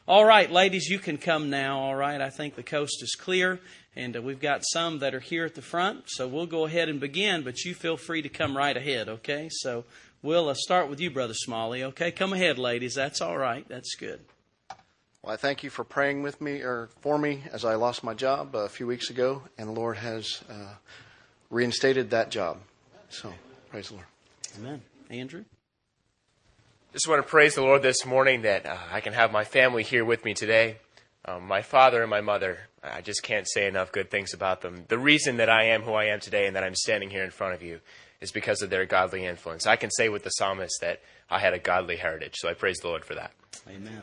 All right, ladies, you can come now, all right? I think the coast is clear, and we've got some that are here at the front, so we'll go ahead and begin, but you feel free to come right ahead, okay? So we'll start with you, Brother Smalley, okay? Come ahead, ladies. That's all right. That's good. Well, I thank you for praying with me or for me as I lost my job a few weeks ago, and the Lord has reinstated that job. So, praise the Lord. Amen. Andrew? Just want to praise the Lord this morning that I can have my family here with me today. My father and my mother, I just can't say enough good things about them. The reason that I am who I am today and that I'm standing here in front of you is because of their godly influence. I can say with the psalmist that I had a godly heritage, so I praise the Lord for that. Amen.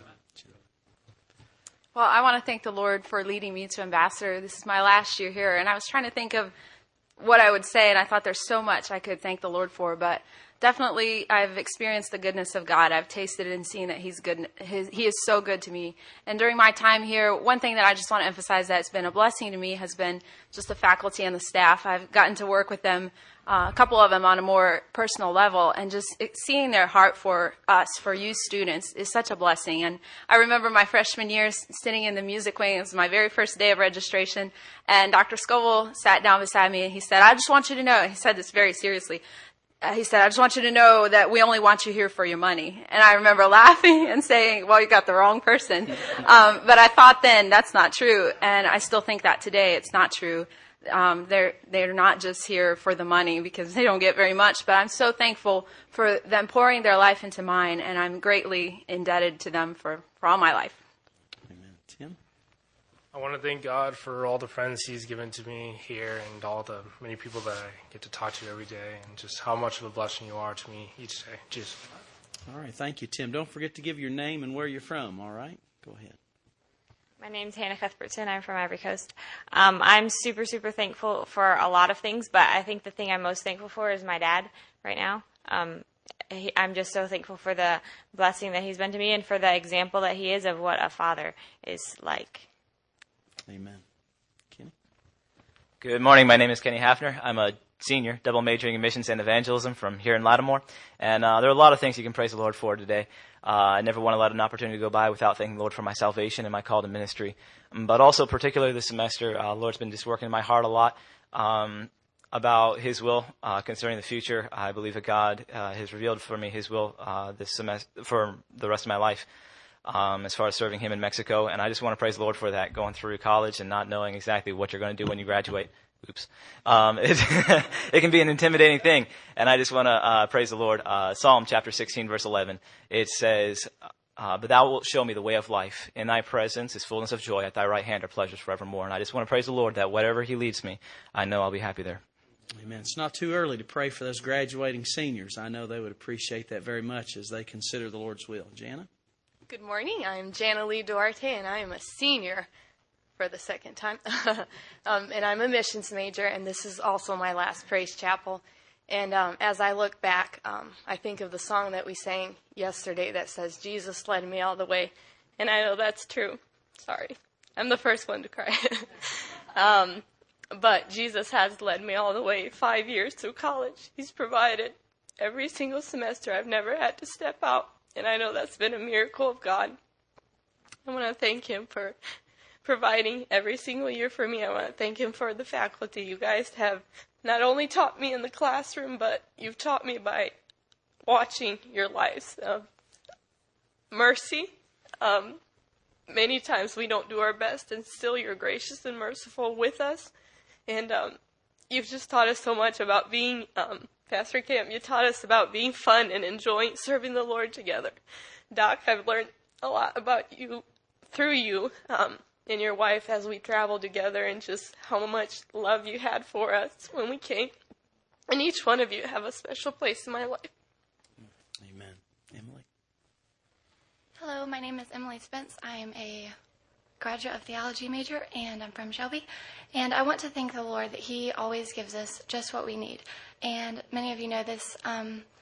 Well, I want to thank the Lord for leading me to Ambassador. This is my last year here, and I was trying to think of what I would say, and I thought there's so much I could thank the Lord for, but definitely I've experienced the goodness of God. I've tasted and seen that He's good. He is so good to me. And during my time here, one thing that I just want to emphasize that's been a blessing to me has been just the faculty and the staff. I've gotten to work with them, a couple of them on a more personal level, and just seeing their heart for us, for you students, is such a blessing. And I remember my freshman year sitting in the music wing. It was my very first day of registration, and Dr. Scoville sat down beside me, and he said, "I just want you to know," he said this very seriously, he said, "I just want you to know that we only want you here for your money." And I remember laughing and saying, well, you got the wrong person. But I thought then that's not true. And I still think that today it's not true. They're not just here for the money because they don't get very much. But I'm so thankful for them pouring their life into mine. And I'm greatly indebted to them for all my life. Amen. Tim? I want to thank God for all the friends He's given to me here and all the many people that I get to talk to every day and just how much of a blessing you are to me each day. Jesus. All right. Thank you, Tim. Don't forget to give your name and where you're from, all right? Go ahead. My name's Hannah Cuthbertson. I'm from Ivory Coast. I'm super, super thankful for a lot of things, but I think the thing I'm most thankful for is my dad right now. I'm just so thankful for the blessing that he's been to me and for the example that he is of what a father is like. Amen. Kenny? Good morning. My name is Kenny Hafner. I'm a senior, double majoring in missions and evangelism from here in Lattimore. And there are a lot of things you can praise the Lord for today. I never want to let an opportunity go by without thanking the Lord for my salvation and my call to ministry. But also, particularly this semester, the Lord's been just working in my heart a lot about His will concerning the future. I believe that God has revealed for me His will this semester for the rest of my life. As far as serving Him in Mexico. And I just want to praise the Lord for that, going through college and not knowing exactly what you're going to do when you graduate. Oops. It can be an intimidating thing. And I just want to praise the Lord. Psalm chapter 16, verse 11. It says, but thou wilt show me the way of life. In thy presence is fullness of joy. At thy right hand are pleasures forevermore. And I just want to praise the Lord that whatever He leads me, I know I'll be happy there. Amen. It's not too early to pray for those graduating seniors. I know they would appreciate that very much as they consider the Lord's will. Jana? Good morning. I'm Jana Lee Duarte, and I am a senior for the second time. And I'm a missions major, and this is also my last Praise Chapel. And as I look back, I think of the song that we sang yesterday that says, Jesus led me all the way. And I know that's true. Sorry. I'm the first one to cry. But Jesus has led me all the way 5 years through college. He's provided every single semester. I've never had to step out. And I know that's been a miracle of God. I want to thank Him for providing every single year for me. I want to thank Him for the faculty. You guys have not only taught me in the classroom, but you've taught me by watching your lives of mercy. Many times we don't do our best, and still you're gracious and merciful with us. And you've just taught us so much about being... Pastor Camp, you taught us about being fun and enjoying serving the Lord together. Doc, I've learned a lot about you through you and your wife as we traveled together, and just how much love you had for us when we came. And each one of you have a special place in my life. Amen. Emily? Hello, my name is Emily Spence. I am a graduate of theology major, and I'm from Shelby. And I want to thank the Lord that He always gives us just what we need. And many of you know this.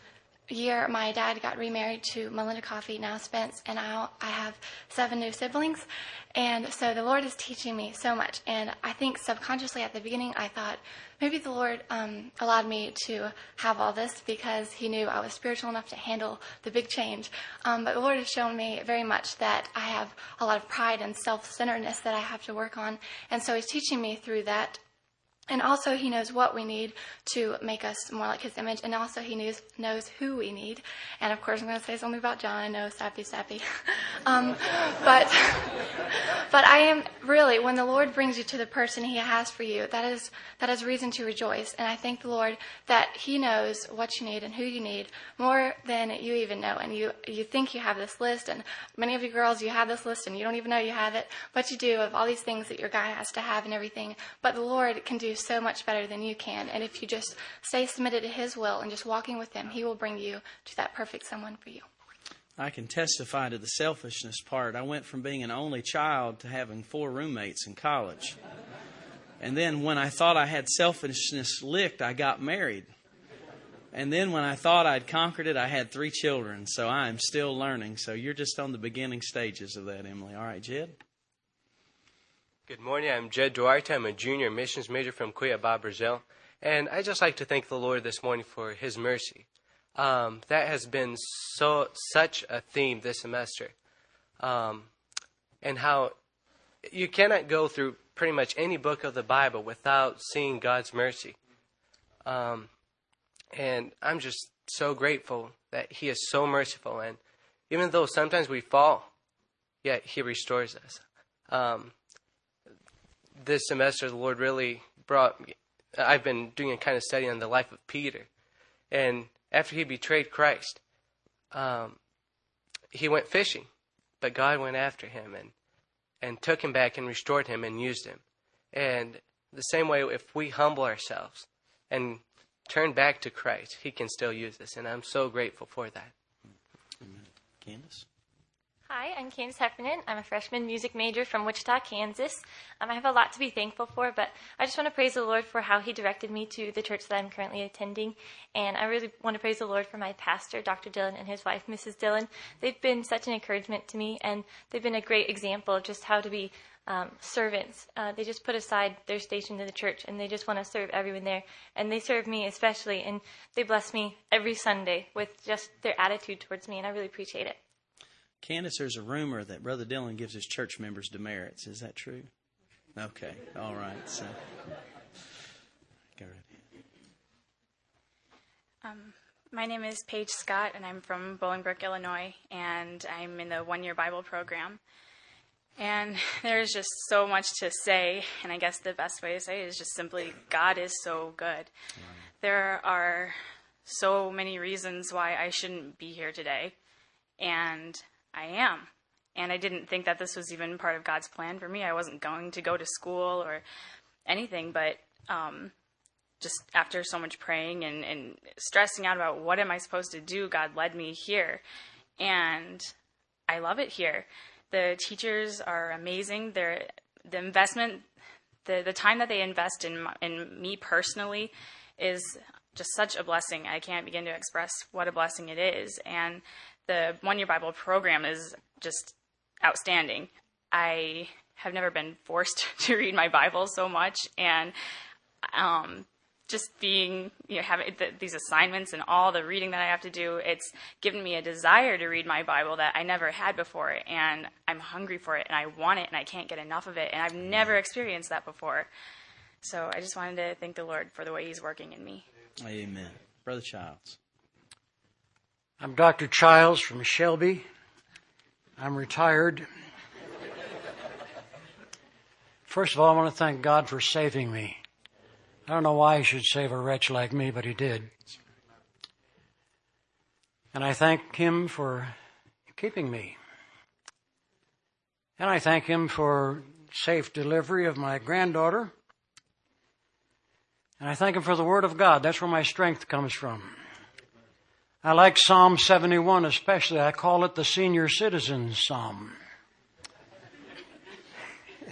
year, my dad got remarried to Melinda Coffey, now Spence, and I have 7 new siblings. And so the Lord is teaching me so much. And I think subconsciously at the beginning, I thought maybe the Lord allowed me to have all this because he knew I was spiritual enough to handle the big change. But the Lord has shown me very much that I have a lot of pride and self-centeredness that I have to work on. And so he's teaching me through that. And also he knows what we need to make us more like his image. And also he knows who we need. And of course I'm going to say something about John. I know, sappy. But I am really, when the Lord brings you to the person he has for you, that is reason to rejoice. And I thank the Lord that he knows what you need and who you need more than you even know. And you think you have this list. And many of you girls, you have this list and you don't even know you have it. But you do, of all these things that your guy has to have and everything. But the Lord can do so much better than you can. And if you just stay submitted to his will and just walking with him, he will bring you to that perfect someone for you. I can testify to the selfishness part. I went from being an only child to having 4 roommates in college. And then when I thought I had selfishness licked, I got married. And then when I thought I'd conquered it, I had 3 children. So I am still learning. So you're just on the beginning stages of that, Emily. All right, Jed? Good morning. I'm Jed Duarte. I'm a junior missions major from Cuiabá, Brazil. And I'd just like to thank the Lord this morning for his mercy. That has been such a theme this semester. And how you cannot go through pretty much any book of the Bible without seeing God's mercy. And I'm just so grateful that he is so merciful. And even though sometimes we fall, yet he restores us. This semester, the Lord really I've been doing a kind of study on the life of Peter. And after he betrayed Christ, he went fishing. But God went after him and took him back and restored him and used him. And the same way, if we humble ourselves and turn back to Christ, he can still use us. And I'm so grateful for that. Candace? Hi, I'm Candace Heffernan. I'm a freshman music major from Wichita, Kansas. I have a lot to be thankful for, but I just want to praise the Lord for how he directed me to the church that I'm currently attending. And I really want to praise the Lord for my pastor, Dr. Dillon, and his wife, Mrs. Dillon. They've been such an encouragement to me, and they've been a great example of just how to be servants. They just put aside their station in the church, and they just want to serve everyone there. And they serve me especially, and they bless me every Sunday with just their attitude towards me, and I really appreciate it. Candace, there's a rumor that Brother Dillon gives his church members demerits. Is that true? Okay. All right. So, go right. My name is Paige Scott, and I'm from Bolingbrook, Illinois, and I'm in the one-year Bible program. And there's just so much to say, and I guess the best way to say it is just simply God is so good. Right. There are so many reasons why I shouldn't be here today, and I am. And I didn't think that this was even part of God's plan for me. I wasn't going to go to school or anything, but just after so much praying and stressing out about what am I supposed to do, God led me here. And I love it here. The teachers are amazing. The investment, the time that they invest in me personally is just such a blessing. I can't begin to express what a blessing it is. And the one-year Bible program is just outstanding. I have never been forced to read my Bible so much, and just being, having these assignments and all the reading that I have to do, it's given me a desire to read my Bible that I never had before, and I'm hungry for it, and I want it, and I can't get enough of it, and I've never experienced that before. So I just wanted to thank the Lord for the way he's working in me. Amen. Brother Childs. I'm Dr. Childs from Shelby. I'm retired. First of all, I want to thank God for saving me. I don't know why he should save a wretch like me, but he did. And I thank him for keeping me. And I thank him for safe delivery of my granddaughter. And I thank him for the Word of God. That's where my strength comes from. I like Psalm 71 especially. I call it the senior citizen's psalm. It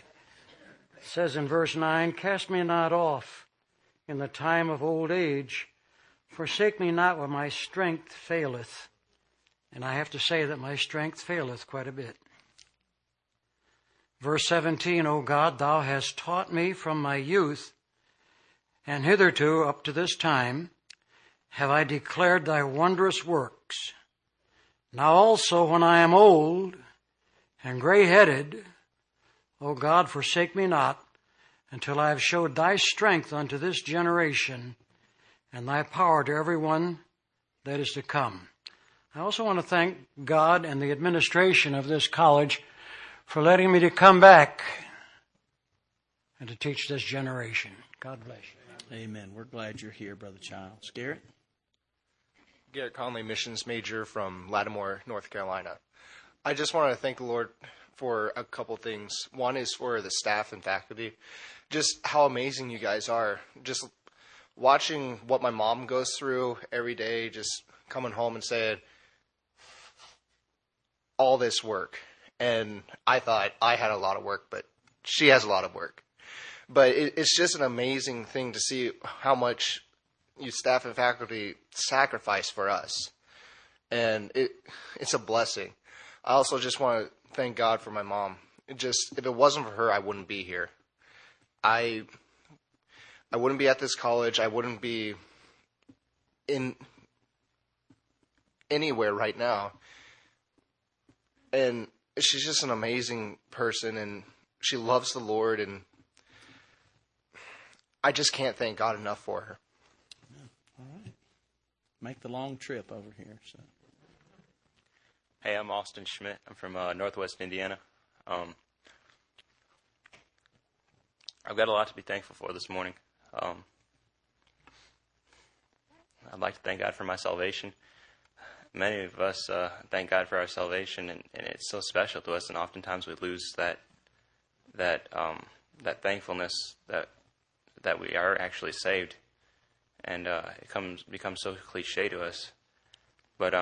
says in verse 9, "Cast me not off in the time of old age, forsake me not when my strength faileth. And I have to say that my strength faileth quite a bit. Verse 17, O God, thou hast taught me from my youth, and hitherto, up to this time, have I declared thy wondrous works. Now also, when I am old and gray-headed, O God, forsake me not, until I have showed thy strength unto this generation, and thy power to every one that is to come. I also want to thank God and the administration of this college for letting me to come back and to teach this generation. God bless you. Amen. We're glad you're here, Brother Childs. Garrett? Garrett Conley, missions major from Lattimore, North Carolina. I just want to thank the Lord for a couple things. One is for the staff and faculty. Just how amazing you guys are. Just watching what my mom goes through every day, just coming home and saying, all this work. And I thought I had a lot of work, but she has a lot of work. But it's just an amazing thing to see how much you staff and faculty sacrifice for us. And it's a blessing. I also just want to thank God for my mom. If it wasn't for her, I wouldn't be here. I wouldn't be at this college. I wouldn't be in anywhere right now. And she's just an amazing person, and she loves the Lord, and I just can't thank God enough for her. All right. Make the long trip over here. So. Hey, I'm Austin Schmidt. I'm from Northwest Indiana. I've got a lot to be thankful for this morning. I'd like to thank God for my salvation. Many of us thank God for our salvation, and it's so special to us. And oftentimes we lose that thankfulness that we are actually saved, and it becomes so cliche to us. But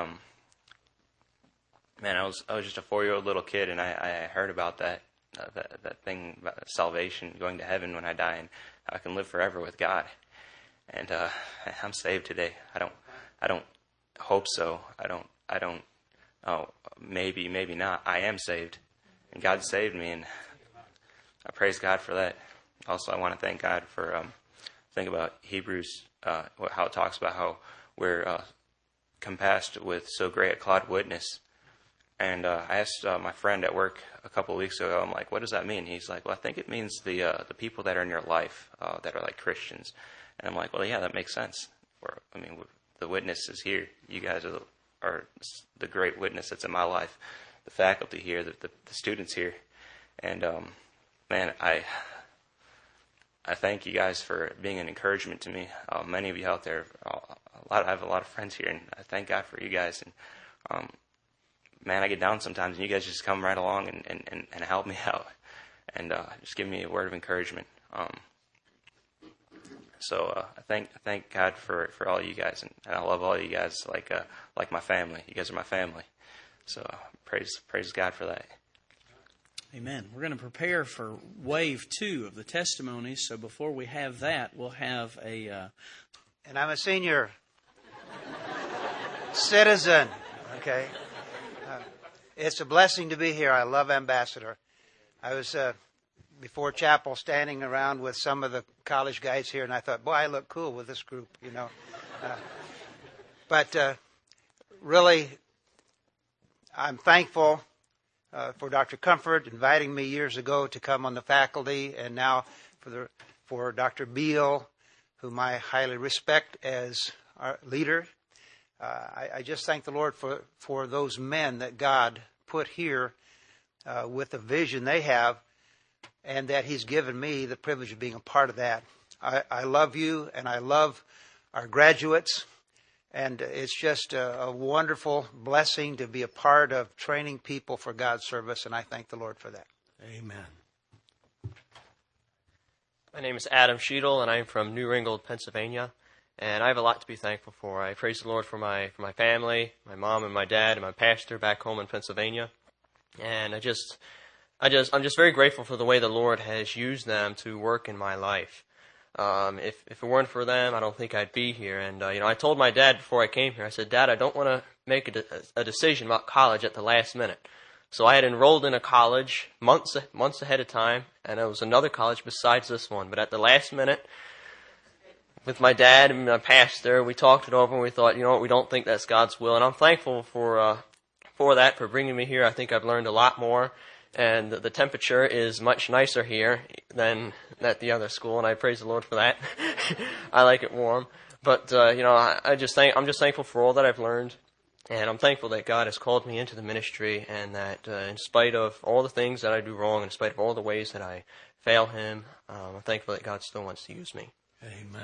man, I was just a 4-year-old little kid, and I heard about that thing about salvation, going to heaven when I die, and I can live forever with God. And I'm saved today. I don't hope so. I don't. Oh, maybe not. I am saved, and God saved me, and I praise God for that. Also, I want to thank God for think about Hebrews, how it talks about how we're compassed with so great a cloud of witness. And I asked my friend at work a couple of weeks ago, I'm like, what does that mean? He's like, well, I think it means the people that are in your life that are like Christians. And I'm like, well, yeah, that makes sense. The witness is here. You guys are the great witness that's in my life. The faculty here, the students here. And, man, I thank you guys for being an encouragement to me. Many of you out there, I have a lot of friends here, and I thank God for you guys. And, man, I get down sometimes, and you guys just come right along and help me out, and just give me a word of encouragement. So I thank God for all you guys, and I love all you guys like my family. You guys are my family. So praise God for that. Amen. We're going to prepare for wave 2 of the testimonies. So before we have that, we'll have a... And I'm a senior citizen, okay? It's a blessing to be here. I love Ambassador. I was, before chapel, standing around with some of the college guys here, and I thought, boy, I look cool with this group, you know. But really, I'm thankful for Dr. Comfort inviting me years ago to come on the faculty, and now for Dr. Beal, whom I highly respect as our leader. I just thank the Lord for those men that God put here with the vision they have, and that He's given me the privilege of being a part of that. I love you, and I love our graduates, and it's just a wonderful blessing to be a part of training people for God's service, and I thank the Lord for that. Amen. My name is Adam Sheedle, and I'm from New Ringgold, Pennsylvania. And I have a lot to be thankful for. I praise the Lord for my family, my mom and my dad, and my pastor back home in Pennsylvania. And I'm just very grateful for the way the Lord has used them to work in my life. If it weren't for them, I don't think I'd be here. And I told my dad before I came here, I said, Dad, I don't want to make a decision about college at the last minute. So I had enrolled in a college months ahead of time, and it was another college besides this one. But at the last minute, with my dad and my pastor, we talked it over, and we thought, we don't think that's God's will. And I'm thankful for that, for bringing me here. I think I've learned a lot more, and the temperature is much nicer here than at the other school, and I praise the Lord for that. I like it warm. But, I'm just thankful for all that I've learned. And I'm thankful that God has called me into the ministry, and that in spite of all the things that I do wrong, in spite of all the ways that I fail Him, I'm thankful that God still wants to use me. Amen.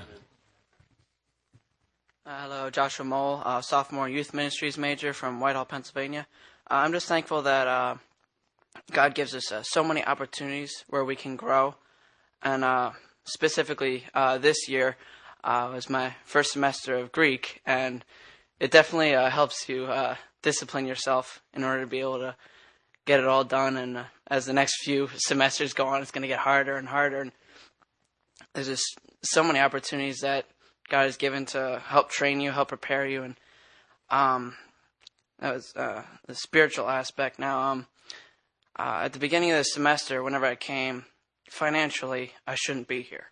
Hello, Joshua Mole, sophomore youth ministries major from Whitehall, Pennsylvania. I'm just thankful that God gives us so many opportunities where we can grow. And specifically this year was my first semester of Greek, and it definitely helps you discipline yourself in order to be able to get it all done. And as the next few semesters go on, it's going to get harder and harder. And there's just so many opportunities that God has given to help train you, help prepare you. And that was the spiritual aspect. Now, at the beginning of the semester, whenever I came, financially, I shouldn't be here.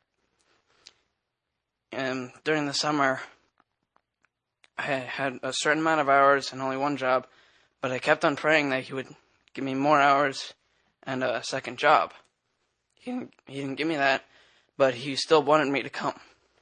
And during the summer, I had a certain amount of hours and only one job, but I kept on praying that He would give me more hours and a second job. He didn't give me that, but He still wanted me to come.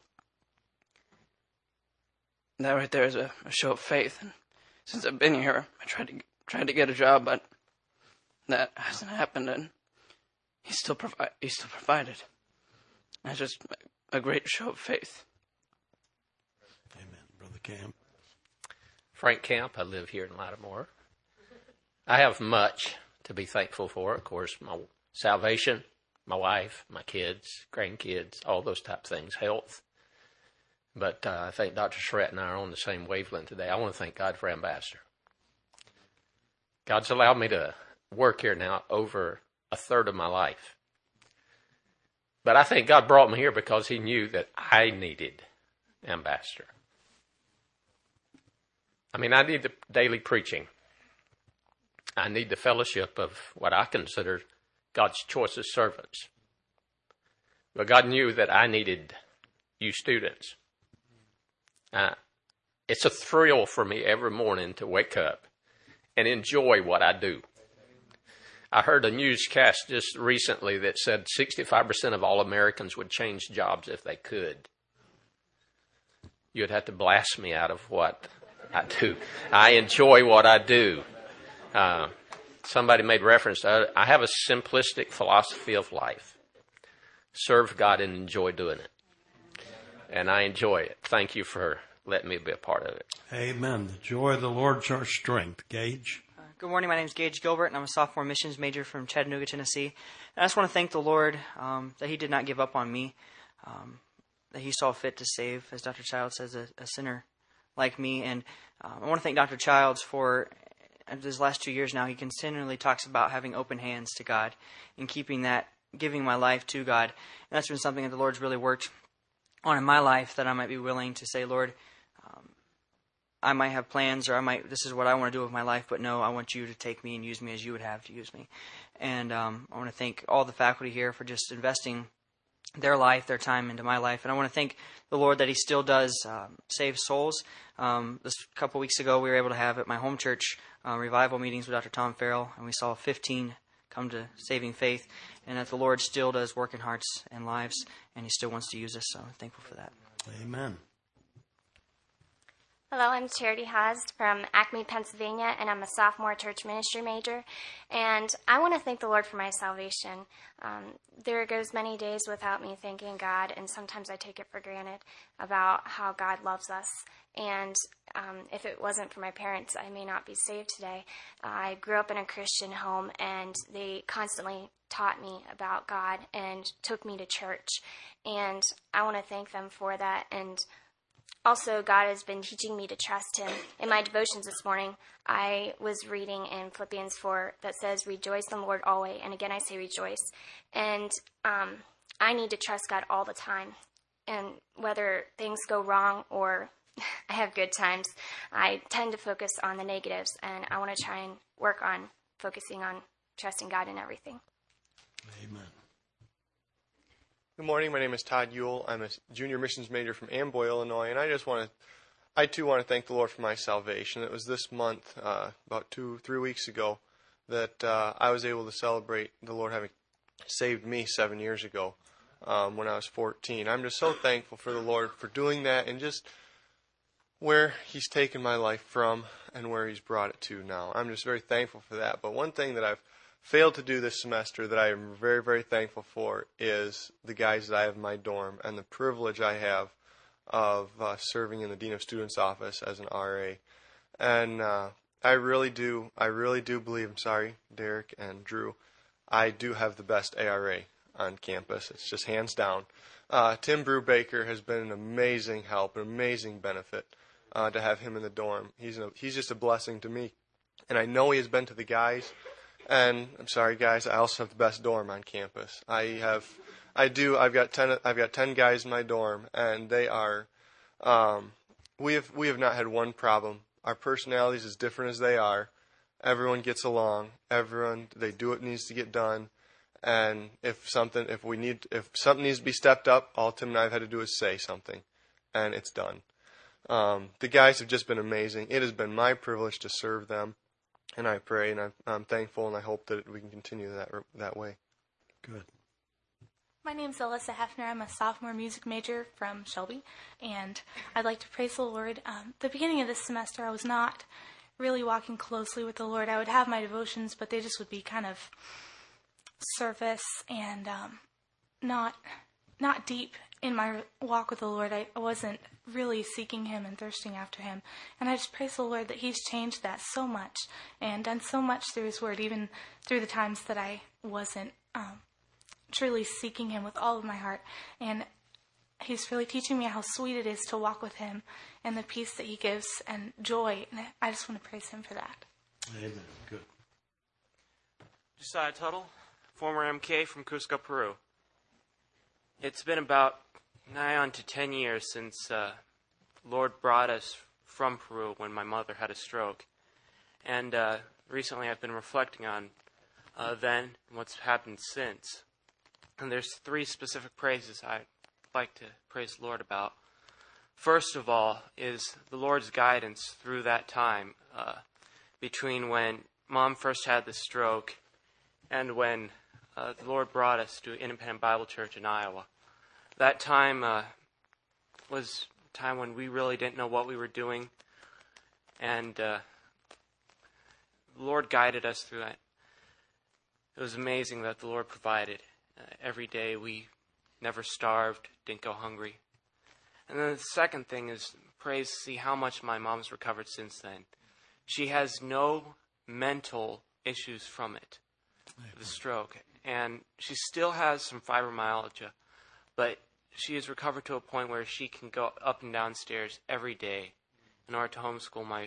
And that right there is a show of faith. And since I've been here, I tried to get a job, but that hasn't happened, and He still provided. That's just a great show of faith. Amen. Brother Camp. Frank Camp. I live here in Lattimore. I have much to be thankful for. Of course, my salvation, my wife, my kids, grandkids, all those type of things, health. But I think Dr. Shrett and I are on the same wavelength today. I want to thank God for Ambassador. God's allowed me to work here now over a third of my life. But I think God brought me here because He knew that I needed Ambassador. I mean, I need the daily preaching. I need the fellowship of what I consider God's choicest servants. But God knew that I needed you students. It's a thrill for me every morning to wake up and enjoy what I do. I heard a newscast just recently that said 65% of all Americans would change jobs if they could. You'd have to blast me out of what I do. I enjoy what I do. Somebody made reference to I have a simplistic philosophy of life. Serve God and enjoy doing it. And I enjoy it. Thank you for letting me be a part of it. Amen. The joy of the Lord's our strength. Gage. Good morning. My name is Gage Gilbert, and I'm a sophomore missions major from Chattanooga, Tennessee. And I just want to thank the Lord that He did not give up on me, that He saw fit to save, as Dr. Childs says, a sinner like me. And I want to thank Dr. Childs for these last 2 years now. He continually talks about having open hands to God and giving my life to God. And that's been something that the Lord's really worked on in my life, that I might be willing to say, Lord, I might have plans, or this is what I want to do with my life, but no, I want you to take me and use me as you would have to use me. And I want to thank all the faculty here for just investing their life, their time into my life. And I want to thank the Lord that He still does save souls. This couple weeks ago, we were able to have at my home church revival meetings with Dr. Tom Farrell, and we saw 15 come to saving faith, and that the Lord still does work in hearts and lives, and He still wants to use us, so I'm thankful for that. Amen. Hello, I'm Charity Haas from Acme, Pennsylvania, and I'm a sophomore church ministry major. And I want to thank the Lord for my salvation. There goes many days without me thanking God, and sometimes I take it for granted about how God loves us. And if it wasn't for my parents, I may not be saved today. I grew up in a Christian home, and they constantly taught me about God and took me to church. And I want to thank them for that. And also, God has been teaching me to trust Him. In my devotions this morning, I was reading in Philippians 4 that says, "Rejoice in the Lord always." And again, I say rejoice. And I need to trust God all the time. and whether things go wrong or I have good times, I tend to focus on the negatives, and I want to try and work on focusing on trusting God in everything. Amen. Good morning. My name is Todd Ewell. I'm a junior missions major from Amboy, Illinois, and I too want to thank the Lord for my salvation. It was this month, about 2-3 weeks ago, that I was able to celebrate the Lord having saved me 7 years ago when I was 14. I'm just so thankful for the Lord for doing that and just where He's taken my life from and where He's brought it to now. I'm just very thankful for that. But one thing that I've failed to do this semester that I am very, very thankful for is the guys that I have in my dorm and the privilege I have of serving in the Dean of Students office as an RA. And I really do believe, I'm sorry, Derek and Drew, I do have the best ARA on campus. It's just hands down. Tim Brubaker has been an amazing help, an amazing benefit to have him in the dorm. He's just a blessing to me. And I know he has been to the guys. And I'm sorry, guys, I also have the best dorm on campus. I've got 10 guys in my dorm, and they are. We have not had one problem. Our personalities, as different as they are, everyone gets along. They do what needs to get done. And if something needs to be stepped up, all Tim and I have had to do is say something, and it's done. The guys have just been amazing. It has been my privilege to serve them. And I pray, and I'm thankful, and I hope that we can continue that way. Good. My name's Alyssa Hefner. I'm a sophomore music major from Shelby, and I'd like to praise the Lord. The beginning of this semester, I was not really walking closely with the Lord. I would have my devotions, but they just would be kind of surface and not deep in my walk with the Lord. I wasn't really seeking Him and thirsting after Him. And I just praise the Lord that He's changed that so much and done so much through His Word, even through the times that I wasn't truly seeking Him with all of my heart. And He's really teaching me how sweet it is to walk with Him and the peace that He gives and joy. And I just want to praise Him for that. Amen. Good. Josiah Tuttle, former MK from Cusco, Peru. It's been about nigh on to 10 years since Lord brought us from Peru when my mother had a stroke. And recently I've been reflecting on then and what's happened since. And there's 3 specific praises I'd like to praise the Lord about. First of all is the Lord's guidance through that time between when Mom first had the stroke and when the Lord brought us to Independent Bible Church in Iowa. That time was a time when we really didn't know what we were doing, and the Lord guided us through that. It was amazing that the Lord provided. Every day we never starved, didn't go hungry. And then the second thing is praise to see how much my mom's recovered since then. She has no mental issues from it, the stroke. And she still has some fibromyalgia, but she has recovered to a point where she can go up and down stairs every day in order to homeschool my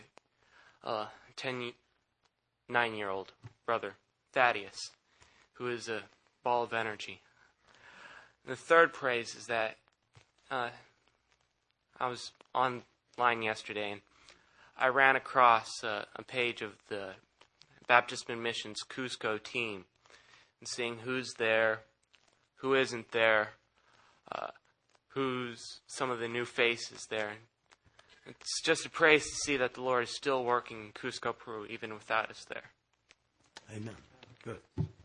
9-year-old brother, Thaddeus, who is a ball of energy. And the third praise is that I was online yesterday and I ran across a page of the Baptist Missions Cusco team and seeing who's there, who isn't there, who's some of the new faces there. It's just a praise to see that the Lord is still working in Cusco, Peru, even without us there. Amen. Good.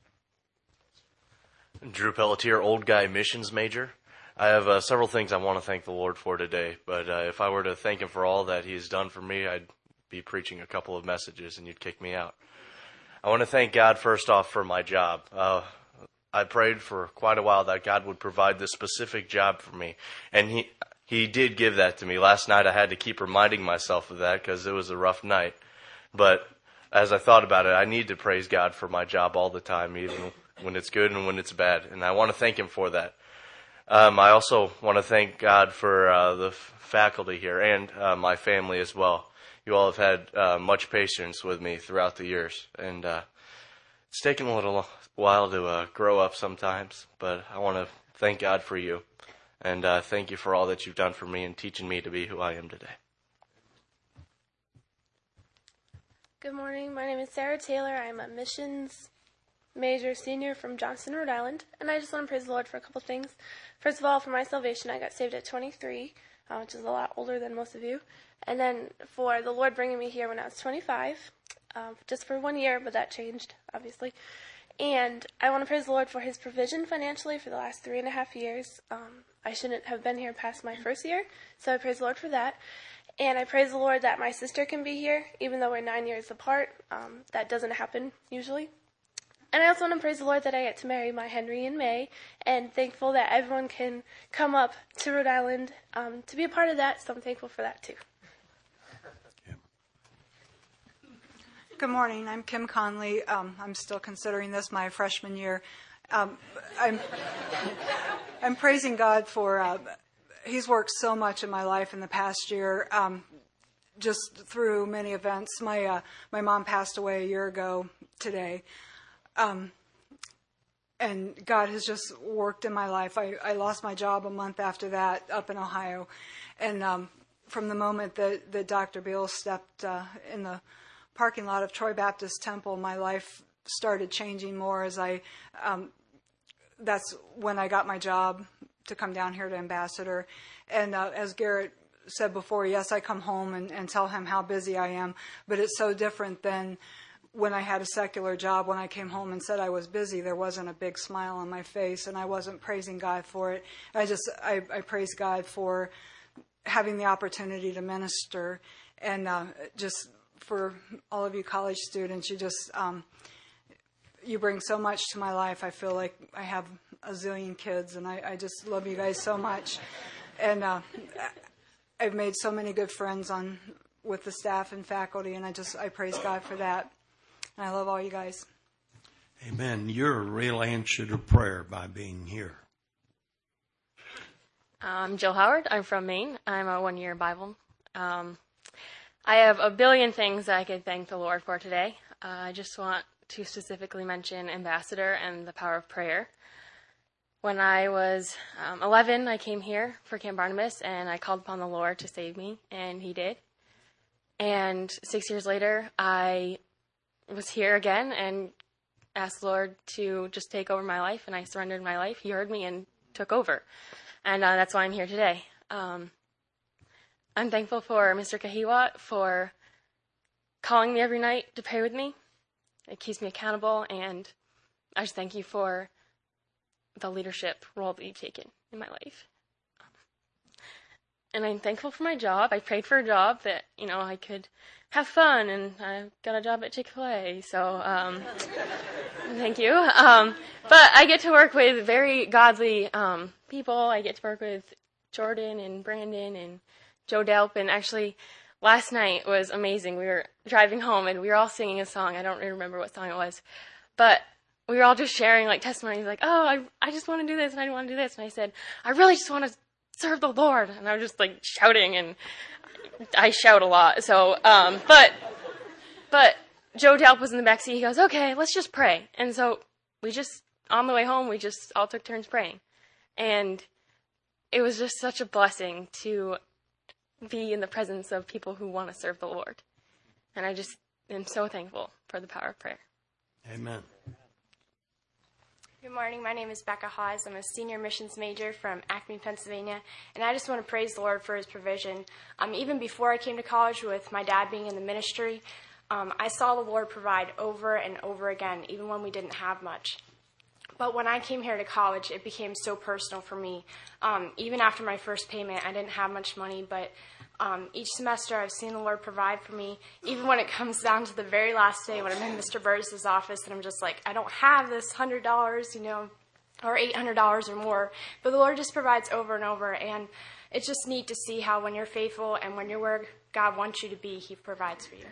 Drew Pelletier, old guy missions major. I have several things I want to thank the Lord for today, but if I were to thank Him for all that He has done for me, I'd be preaching a couple of messages and you'd kick me out. I want to thank God first off for my job. I prayed for quite a while that God would provide this specific job for me, and He did give that to me. Last night I had to keep reminding myself of that because it was a rough night, but as I thought about it, I need to praise God for my job all the time, even when it's good and when it's bad, and I want to thank Him for that. I also want to thank God for the faculty here and my family as well. You all have had much patience with me throughout the years, and it's taken a little while to grow up sometimes, but I want to thank God for you. And thank you for all that you've done for me and teaching me to be who I am today. Good morning. My name is Sarah Taylor. I'm a missions major senior from Johnston, Rhode Island. And I just want to praise the Lord for a couple things. First of all, for my salvation, I got saved at 23, which is a lot older than most of you. And then for the Lord bringing me here when I was 25, just for 1 year, but that changed, obviously. And I want to praise the Lord for his provision financially for the last 3.5 years. I shouldn't have been here past my first year, so I praise the Lord for that. And I praise the Lord that my sister can be here, even though we're 9 years apart. That doesn't happen usually. And I also want to praise the Lord that I get to marry my Henry in May, and thankful that everyone can come up to Rhode Island to be a part of that, so I'm thankful for that too. Good morning. I'm Kim Conley. I'm still considering this my freshman year. I'm praising God for He's worked so much in my life in the past year, just through many events. My mom passed away a year ago today, and God has just worked in my life. I lost my job a month after that up in Ohio, and from the moment that Dr. Beal stepped in the parking lot of Troy Baptist Temple, my life started changing more as that's when I got my job to come down here to Ambassador. And as Garrett said before, yes, I come home and tell him how busy I am, but it's so different than when I had a secular job. When I came home and said I was busy, there wasn't a big smile on my face, and I wasn't praising God for it. I praise God for having the opportunity to minister, and just for all of you college students, you bring so much to my life. I feel like I have a zillion kids, and I just love you guys so much. And I've made so many good friends with the staff and faculty, and I praise God for that. And I love all you guys. Amen. You're a real answer to prayer by being here. I'm Jill Howard. I'm from Maine. I'm a one-year Bible. I have a billion things I could thank the Lord for today. I just want to specifically mention Ambassador and the power of prayer. When I was 11, I came here for Camp Barnabas, and I called upon the Lord to save me, and he did. And 6 years later, I was here again and asked the Lord to just take over my life, and I surrendered my life. He heard me and took over, and that's why I'm here today. I'm thankful for Mr. Kahiwat for calling me every night to pray with me. It keeps me accountable, and I just thank you for the leadership role that you've taken in my life. And I'm thankful for my job. I prayed for a job that, I could have fun, and I got a job at Chick-fil-A, so thank you. But I get to work with very godly people. I get to work with Jordan and Brandon and Joe Delp, and actually last night was amazing. We were driving home, and we were all singing a song. I don't really remember what song it was, but we were all just sharing testimonies, oh, I just want to do this, and I want to do this. And I said, I really just want to serve the Lord. And I was just shouting, and I shout a lot. So, but Joe Delp was in the back seat. He goes, okay, let's just pray. And so on the way home, we just all took turns praying. And it was just such a blessing to be in the presence of people who want to serve the Lord. And I just am so thankful for the power of prayer. Amen. Good morning. My name is Becca Hawes. I'm a senior missions major from Acme, Pennsylvania, and I just want to praise the Lord for his provision. Even before I came to college, with my dad being in the ministry, I saw the Lord provide over and over again, even when we didn't have much. But when I came here to college, it became so personal for me. Even after my first payment, I didn't have much money, but each semester I've seen the Lord provide for me, even when it comes down to the very last day when I'm in Mr. Burtis' office and I'm just I don't have this $100, or $800 or more. But the Lord just provides over and over, and it's just neat to see how when you're faithful and when you're where God wants you to be, he provides for you.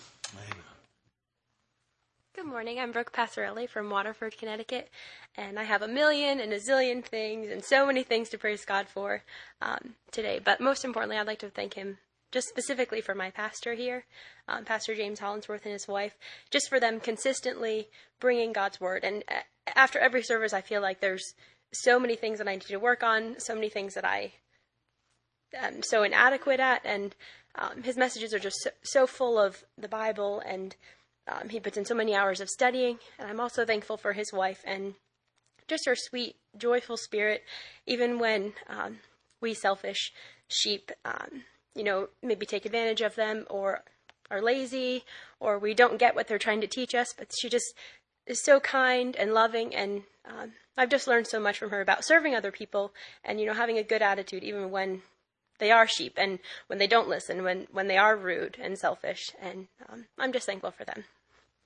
Good morning. I'm Brooke Passarelli from Waterford, Connecticut, and I have a million and a zillion things and so many things to praise God for today. But most importantly, I'd like to thank him just specifically for my pastor here, Pastor James Hollinsworth and his wife, just for them consistently bringing God's word. And after every service, I feel like there's so many things that I need to work on, so many things that I am so inadequate at, and his messages are just so full of the Bible, and he puts in so many hours of studying. And I'm also thankful for his wife and just her sweet, joyful spirit, even when we selfish sheep, maybe take advantage of them or are lazy, or we don't get what they're trying to teach us. But she just is so kind and loving, and I've just learned so much from her about serving other people and, having a good attitude even when they are sheep and when they don't listen, when they are rude and selfish. And I'm just thankful for them.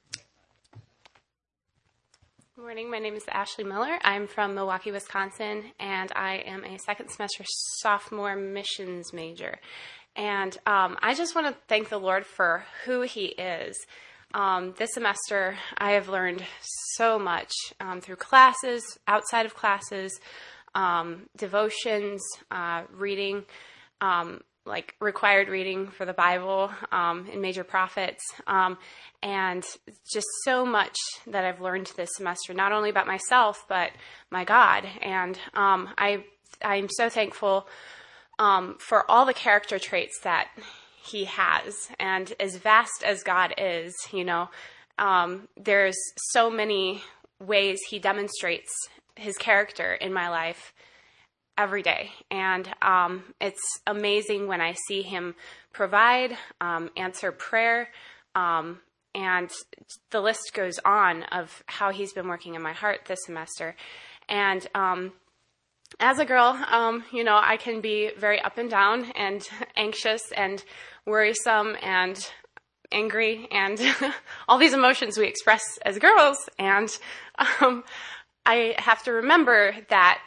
Good morning. My name is Ashley Miller. I'm from Milwaukee, Wisconsin, and I am a second semester sophomore missions major. And I just want to thank the Lord for who he is. This semester, I have learned so much through classes, outside of classes, devotions, reading, like required reading for the Bible in Major Prophets, and just so much that I've learned this semester, not only about myself, but my God. And I'm so thankful for all the character traits that he has. And as vast as God is, there's so many ways he demonstrates his character in my life every day. And it's amazing when I see him provide, answer prayer, and the list goes on of how he's been working in my heart this semester. And as a girl, I can be very up and down and anxious and worrisome and angry and all these emotions we express as girls. And I have to remember that,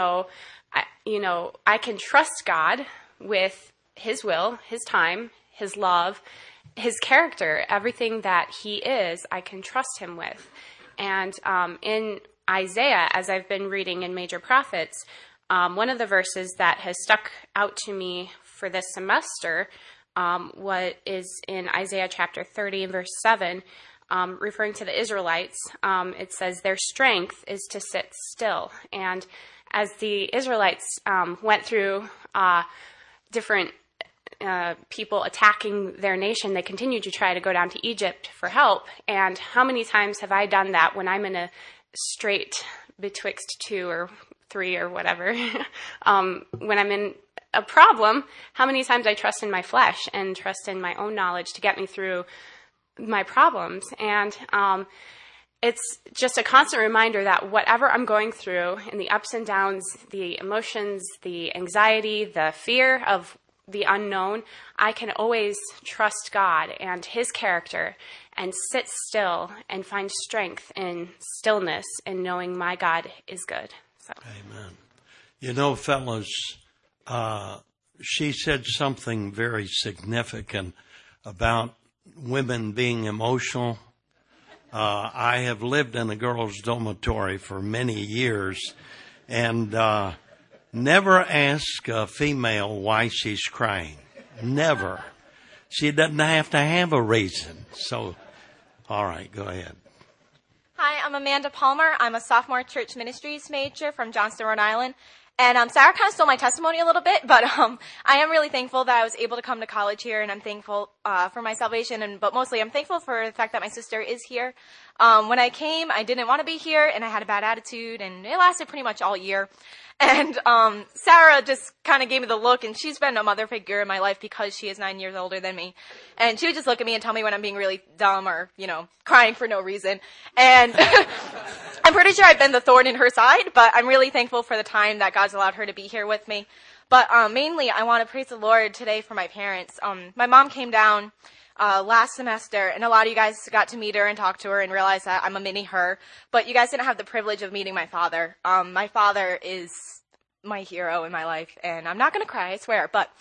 I can trust God with his will, his time, his love, his character, everything that he is, I can trust him with. And in Isaiah, as I've been reading in Major Prophets, one of the verses that has stuck out to me for this semester what is in Isaiah chapter 30 and verse 7, referring to the Israelites. It says, their strength is to sit still. And as the Israelites went through different people attacking their nation, they continued to try to go down to Egypt for help. And how many times have I done that when I'm in a strait betwixt 2 or 3 or whatever? When I'm in a problem, how many times I trust in my flesh and trust in my own knowledge to get me through my problems. And it's just a constant reminder that whatever I'm going through, in the ups and downs, the emotions, the anxiety, the fear of the unknown, I can always trust God and his character and sit still and find strength in stillness and knowing my God is good. So. Amen. Fellas, she said something very significant about women being emotional. I have lived in a girls' dormitory for many years and never ask a female why she's crying. Never. She doesn't have to have a reason. So, all right, go ahead. Hi, I'm Amanda Palmer. I'm a sophomore church ministries major from Johnston, Rhode Island. And Sarah kind of stole my testimony a little bit, but I am really thankful that I was able to come to college here, and I'm thankful for my salvation, but mostly I'm thankful for the fact that my sister is here. When I came, I didn't want to be here, and I had a bad attitude, and it lasted pretty much all year. And Sarah just kind of gave me the look, and she's been a mother figure in my life because she is 9 years older than me. And she would just look at me and tell me when I'm being really dumb or, crying for no reason. And I'm pretty sure I've been the thorn in her side, but I'm really thankful for the time that God's allowed her to be here with me. But mainly, I want to praise the Lord today for my parents. My mom came down last semester, and a lot of you guys got to meet her and talk to her and realize that I'm a mini her, but you guys didn't have the privilege of meeting my father. My father is my hero in my life, and I'm not going to cry, I swear, but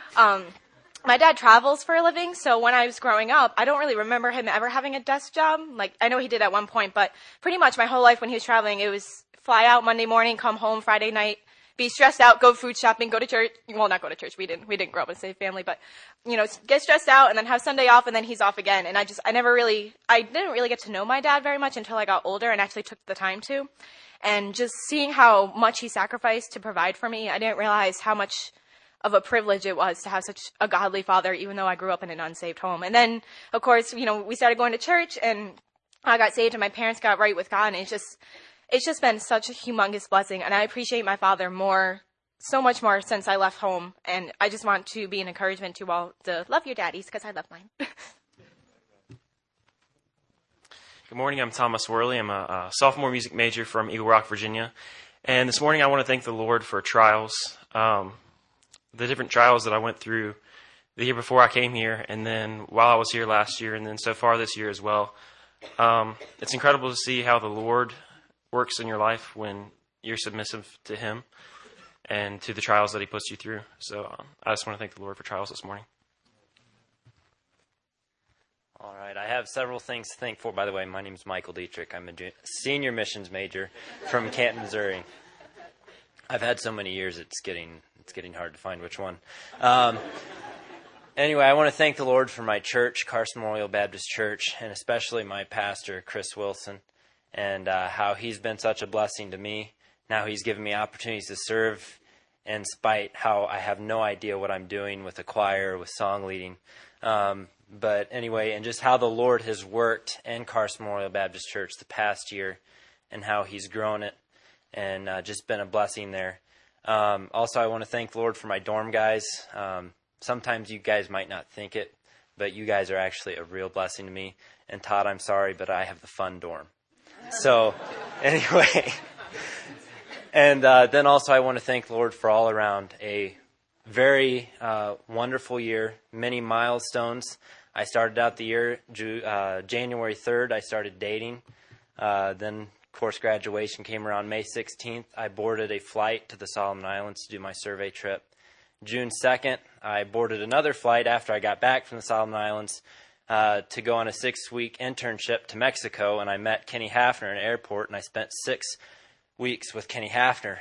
my dad travels for a living, so when I was growing up, I don't really remember him ever having a desk job. Like, I know he did at one point, but pretty much my whole life when he was traveling, it was fly out Monday morning, come home Friday night, be stressed out, go food shopping, go to church. Well, not go to church. We didn't grow up in a safe family, but, get stressed out and then have Sunday off and then he's off again. And I didn't really get to know my dad very much until I got older and actually took the time to. And just seeing how much he sacrificed to provide for me, I didn't realize how much of a privilege it was to have such a godly father, even though I grew up in an unsaved home. And then, of course, we started going to church, and I got saved, and my parents got right with God, and it's just been such a humongous blessing. And I appreciate my father so much more since I left home. And I just want to be an encouragement to all to love your daddies, because I love mine. Good morning, I'm Thomas Worley. I'm a sophomore music major from Eagle Rock, Virginia. And this morning I want to thank the Lord for trials, the different trials that I went through the year before I came here, and then while I was here last year, and then so far this year as well. It's incredible to see how the Lord works in your life when you're submissive to Him and to the trials that He puts you through. So I just want to thank the Lord for trials this morning. All right, I have several things to thank for. By the way, my name is Michael Dietrich. I'm a senior missions major from Canton, Missouri. I've had so many years, it's getting hard to find which one. Anyway, I want to thank the Lord for my church, Carson Memorial Baptist Church, and especially my pastor, Chris Wilson, and how he's been such a blessing to me. Now he's given me opportunities to serve, in spite how I have no idea what I'm doing with the choir, with song leading. But anyway, and just how the Lord has worked in Carson Memorial Baptist Church the past year, and how He's grown it, and just been a blessing there. Also, I want to thank the Lord for my dorm guys. Sometimes you guys might not think it, but you guys are actually a real blessing to me. And Todd, I'm sorry, but I have the fun dorm. So anyway, and then also I want to thank the Lord for all around a very wonderful year, many milestones. I started out the year January 3rd. I started dating. Then, of course, graduation came around May 16th. I boarded a flight to the Solomon Islands to do my survey trip. June 2nd, I boarded another flight after I got back from the Solomon Islands to go on a 6-week internship to Mexico, and I met Kenny Hafner in an airport, and I spent 6 weeks with Kenny Hafner.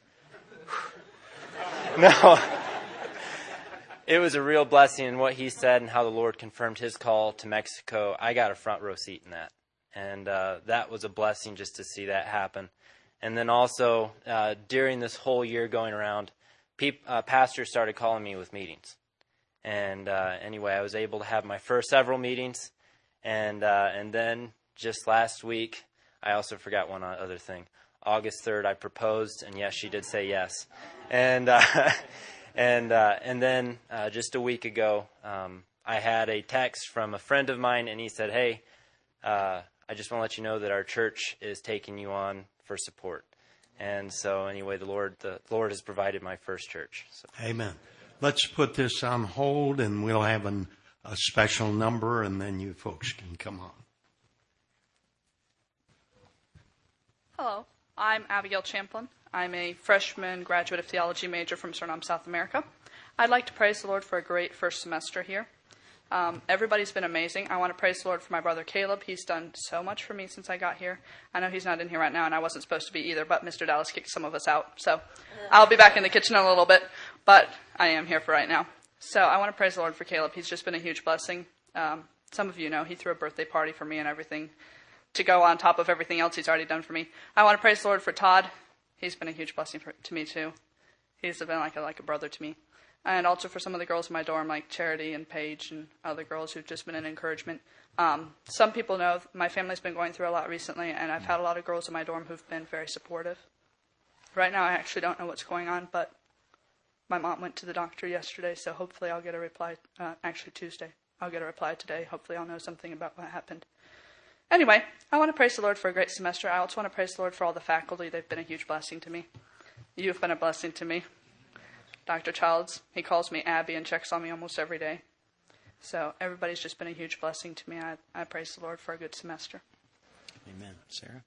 No. It was a real blessing in what he said and how the Lord confirmed His call to Mexico. I got a front row seat in that. And that was a blessing just to see that happen. And then also, during this whole year going around, pastors started calling me with meetings. And anyway, I was able to have my first several meetings. And then just last week, I also forgot one other thing. August 3rd, I proposed, and yes, she did say yes. And And then just a week ago, I had a text from a friend of mine, and he said, "Hey, I just want to let you know that our church is taking you on for support." And so anyway, the Lord has provided my first church. So. Amen. Let's put this on hold, and we'll have a special number, and then you folks can come on. Hello, I'm Abigail Champlin. I'm a freshman graduate of theology major from Suriname, South America. I'd like to praise the Lord for a great first semester here. Everybody's been amazing. I want to praise the Lord for my brother Caleb. He's done so much for me since I got here. I know he's not in here right now, and I wasn't supposed to be either, but Mr. Dallas kicked some of us out. So I'll be back in the kitchen in a little bit, but I am here for right now. So I want to praise the Lord for Caleb. He's just been a huge blessing. Some of you know he threw a birthday party for me and everything to go on top of everything else he's already done for me. I want to praise the Lord for Todd. He's been a huge blessing to me, too. He's been like a brother to me. And also for some of the girls in my dorm, like Charity and Paige and other girls who've just been an encouragement. Some people know my family's been going through a lot recently, and I've had a lot of girls in my dorm who've been very supportive. Right now, I actually don't know what's going on, but my mom went to the doctor yesterday, so hopefully I'll get a reply, actually Tuesday. I'll get a reply today. Hopefully I'll know something about what happened. Anyway, I want to praise the Lord for a great semester. I also want to praise the Lord for all the faculty. They've been a huge blessing to me. You've been a blessing to me. Dr. Childs, he calls me Abby and checks on me almost every day. So everybody's just been a huge blessing to me. I praise the Lord for a good semester. Amen. Sarah?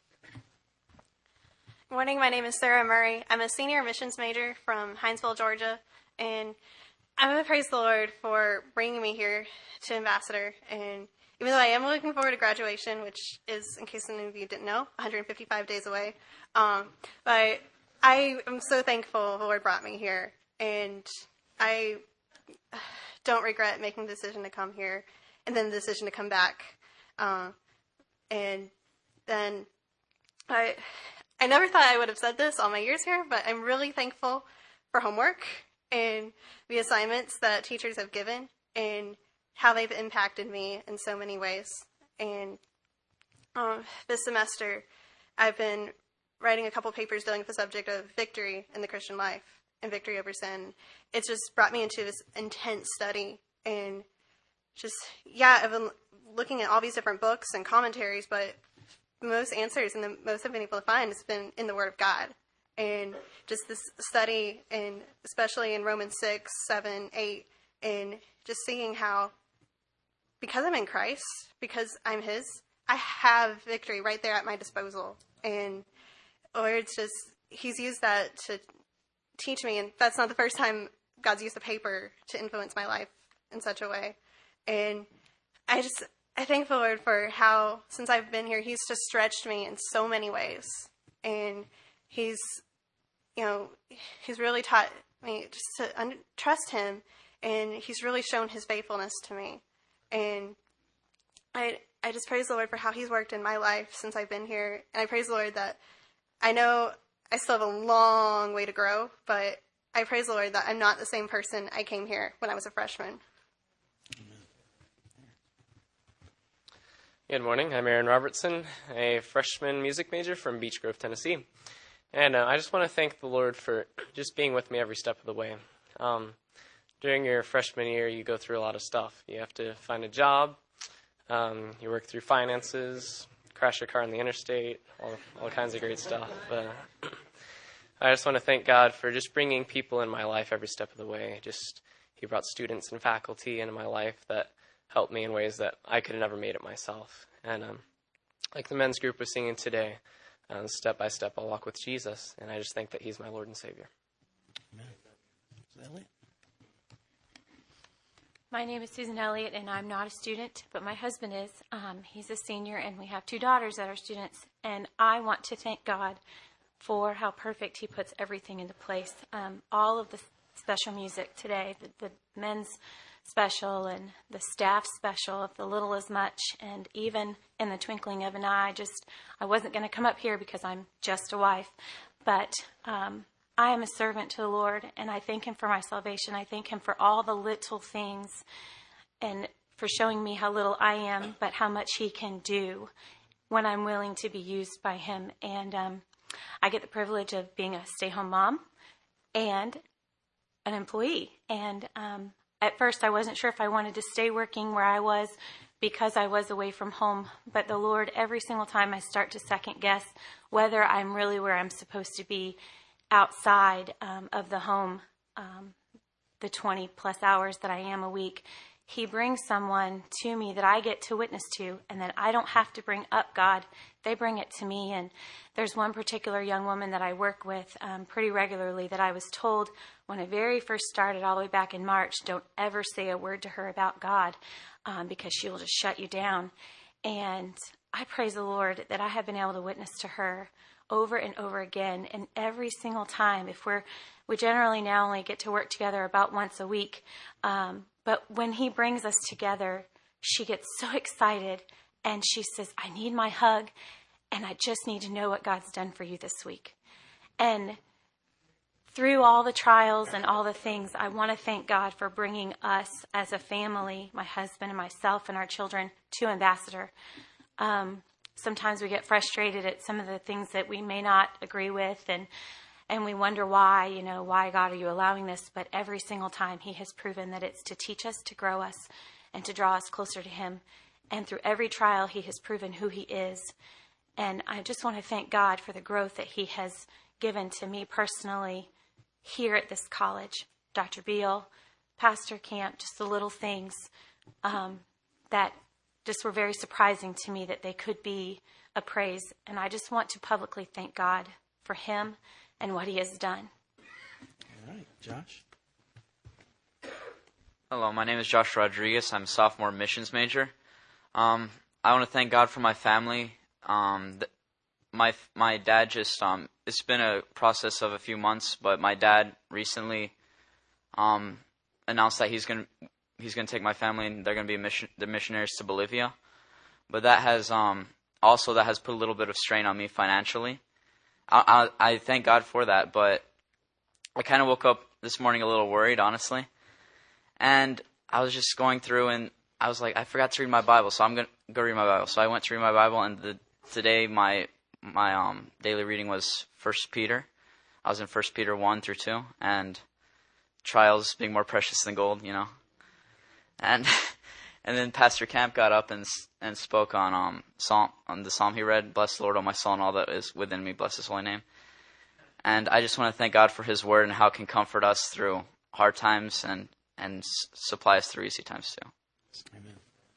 Good morning. My name is Sarah Murray. I'm a senior missions major from Hinesville, Georgia. And I want to praise the Lord for bringing me here to Ambassador. And even though I am looking forward to graduation, which is, in case any of you didn't know, 155 days away, but I am so thankful the Lord brought me here, and I don't regret making the decision to come here, and then the decision to come back, and then I never thought I would have said this all my years here, but I'm really thankful for homework and the assignments that teachers have given and how they've impacted me in so many ways. And this semester, I've been writing a couple papers dealing with the subject of victory in the Christian life and victory over sin. It's just brought me into this intense study and just, I've been looking at all these different books and commentaries, but most answers and the most I've been able to find has been in the Word of God. And just this study, and especially in Romans 6, 7, 8, and just seeing how, because I'm in Christ, because I'm His, I have victory right there at my disposal. And Lord's just, He's used that to teach me, and that's not the first time God's used the paper to influence my life in such a way. And I thank the Lord for how, since I've been here, He's just stretched me in so many ways. And He's really taught me just to trust Him, and He's really shown His faithfulness to me. And I just praise the Lord for how He's worked in my life since I've been here. And I praise the Lord that I know I still have a long way to grow, but I praise the Lord that I'm not the same person I came here when I was a freshman. Good morning. I'm Aaron Robertson, a freshman music major from Beech Grove, Tennessee. And I just want to thank the Lord for just being with me every step of the way. During your freshman year, you go through a lot of stuff. You have to find a job. You work through finances, crash your car on the interstate, all kinds of great stuff. I just want to thank God for just bringing people in my life every step of the way. He brought students and faculty into my life that helped me in ways that I could have never made it myself. And like the men's group was singing today, step by step I'll walk with Jesus, and I just think that He's my Lord and Savior. Amen. Elliot? My name is Susan Elliott, and I'm not a student, but my husband is. He's a senior, and we have 2 daughters that are students. And I want to thank God for how perfect He puts everything into place. All of the special music today, the men's special and the staff special, of the little as much, and even in the twinkling of an eye. I wasn't going to come up here because I'm just a wife, but I am a servant to the Lord, and I thank Him for my salvation. I thank Him for all the little things and for showing me how little I am, but how much He can do when I'm willing to be used by Him. And I get the privilege of being a stay-home mom and an employee. And at first, I wasn't sure if I wanted to stay working where I was because I was away from home. But the Lord, every single time I start to second guess whether I'm really where I'm supposed to be outside of the home, the 20 plus hours that I am a week, He brings someone to me that I get to witness to, and that I don't have to bring up God. They bring it to me. And there's one particular young woman that I work with pretty regularly that I was told when I very first started all the way back in March, don't ever say a word to her about God because she will just shut you down. And I praise the Lord that I have been able to witness to her over and over again. And every single time, we generally now only get to work together about once a week. But when He brings us together, she gets so excited and she says, I need my hug, and I just need to know what God's done for you this week. And through all the trials and all the things, I want to thank God for bringing us as a family, my husband and myself and our children, to Ambassador. Sometimes we get frustrated at some of the things that we may not agree with, and we wonder why, why, God, are you allowing this? But every single time He has proven that it's to teach us, to grow us, and to draw us closer to Him. And through every trial, He has proven who He is. And I just want to thank God for the growth that He has given to me personally here at this college. Dr. Beal, Pastor Camp, just the little things that just were very surprising to me that they could be a praise. And I just want to publicly thank God for Him and what He has done. All right, Josh. Hello, my name is Josh Rodriguez. I'm a sophomore missions major. I want to thank God for my family. My dad just it's been a process of a few months, but my dad recently announced that he's going to take my family and they're going to be the missionaries to Bolivia. But that has put a little bit of strain on me financially. I thank God for that. But I kind of woke up this morning a little worried, honestly. And I was just going through, and I was like, I forgot to read my Bible, so I'm going to go read my Bible. So I went to read my Bible, and today my daily reading was 1 Peter. I was in 1 Peter 1 through 2, and trials being more precious than gold, you know. And then Pastor Camp got up and spoke on the psalm he read, "Bless the Lord, O my soul, and all that is within me, bless His holy name." And I just want to thank God for His word and how it can comfort us through hard times and supply us through easy times too. Amen.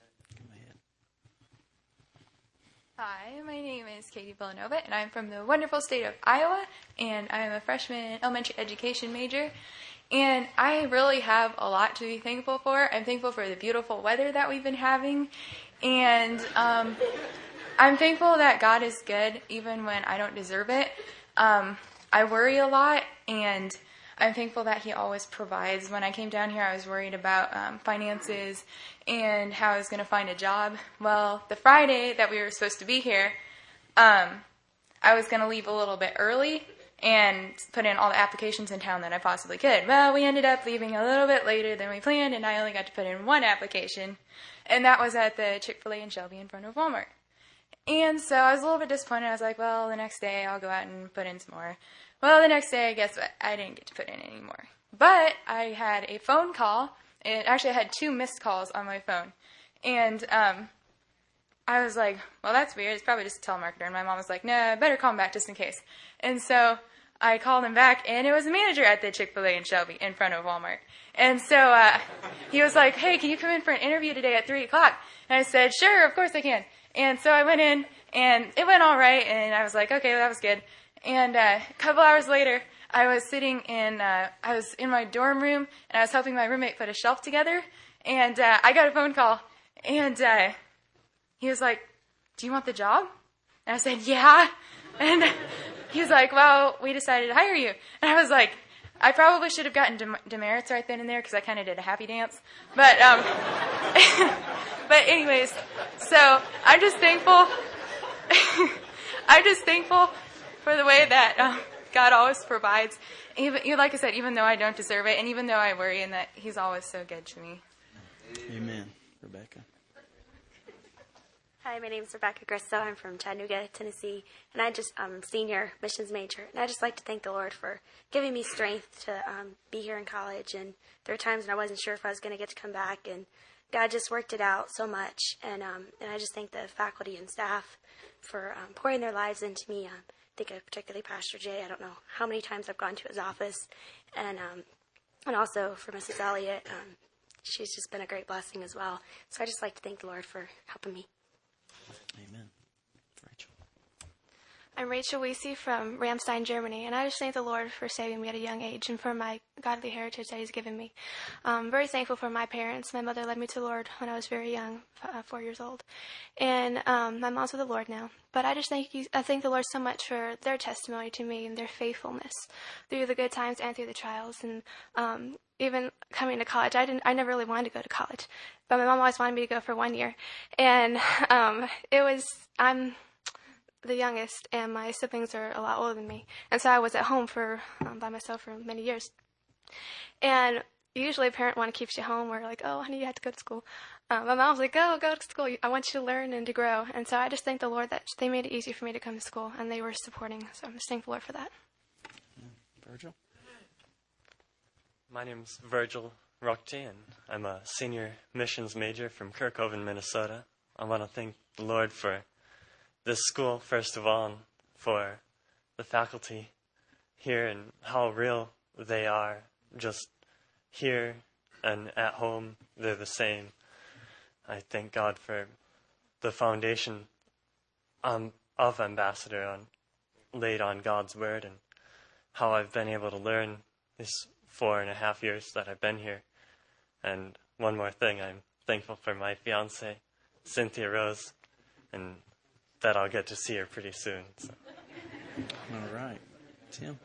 Hi, my name is Katie Villanova, and I'm from the wonderful state of Iowa, and I'm a freshman elementary education major. And I really have a lot to be thankful for. I'm thankful for the beautiful weather that we've been having, and I'm thankful that God is good even when I don't deserve it. I worry a lot, and I'm thankful that He always provides. When I came down here, I was worried about finances and how I was going to find a job. Well, the Friday that we were supposed to be here, I was going to leave a little bit early and put in all the applications in town that I possibly could. Well, we ended up leaving a little bit later than we planned, and I only got to put in one application, and that was at the Chick-fil-A in Shelby in front of Walmart. And so I was a little bit disappointed. I was like, well, the next day I'll go out and put in some more. Well, the next day, guess what? I didn't get to put in any more. But I had a phone call. Actually, I had 2 missed calls on my phone. And I was like, well, that's weird. It's probably just a telemarketer. And my mom was like, no, I better call him back just in case. And so I called him back, and it was the manager at the Chick-fil-A in Shelby in front of Walmart. And so he was like, hey, can you come in for an interview today at 3 o'clock? And I said, sure, of course I can. And so I went in, and it went all right, and I was like, okay, that was good. And a couple hours later, I was sitting I was in my dorm room, and I was helping my roommate put a shelf together, and I got a phone call, and he was like, do you want the job? And I said, yeah. And he was like, well, we decided to hire you. And I was like, I probably should have gotten demerits right then and there, because I kind of did a happy dance. But, but anyways, so I'm just thankful. I'm just thankful for the way that God always provides. Even, like I said, even though I don't deserve it, and even though I worry, and that He's always so good to me. Amen. Rebecca. Hi, my name is Rebecca Grisso. I'm from Chattanooga, Tennessee, and I'm a senior missions major. And I just like to thank the Lord for giving me strength to be here in college. And there were times when I wasn't sure if I was going to get to come back, and God just worked it out so much. And I just thank the faculty and staff for pouring their lives into me. I think of particularly Pastor Jay. I don't know how many times I've gone to his office, and also for Mrs. Elliott. She's just been a great blessing as well. So I just like to thank the Lord for helping me. Amen. Rachel. I'm Rachel Wiese from Ramstein, Germany, and I just thank the Lord for saving me at a young age and for my godly heritage that He's given me. I'm very thankful for my parents. My mother led me to the Lord when I was very young, 4 years old, and my mom's with the Lord now. But I just I thank the Lord so much for their testimony to me and their faithfulness through the good times and through the trials. And even coming to college, I never really wanted to go to college, but my mom always wanted me to go for 1 year, and I'm the youngest, and my siblings are a lot older than me, and so I was at home by myself for many years. And usually a parent want to keep you home, or like, oh, honey, you have to go to school. My mom was like, go to school. I want you to learn and to grow. And so I just thank the Lord that they made it easy for me to come to school, and they were supporting. So I'm just thankful, Lord, for that. Virgil? My name's Virgil Rockty, and I'm a senior missions major from Kirkhoven, Minnesota. I want to thank the Lord for this school, first of all, and for the faculty here and how real they are. Just here and at home, they're the same. I thank God for the foundation of Ambassador laid on God's Word, and how I've been able to learn these 4.5 years that I've been here. And one more thing, I'm thankful for my fiancée, Cynthia Rose, and that I'll get to see her pretty soon. So. All right. Tim?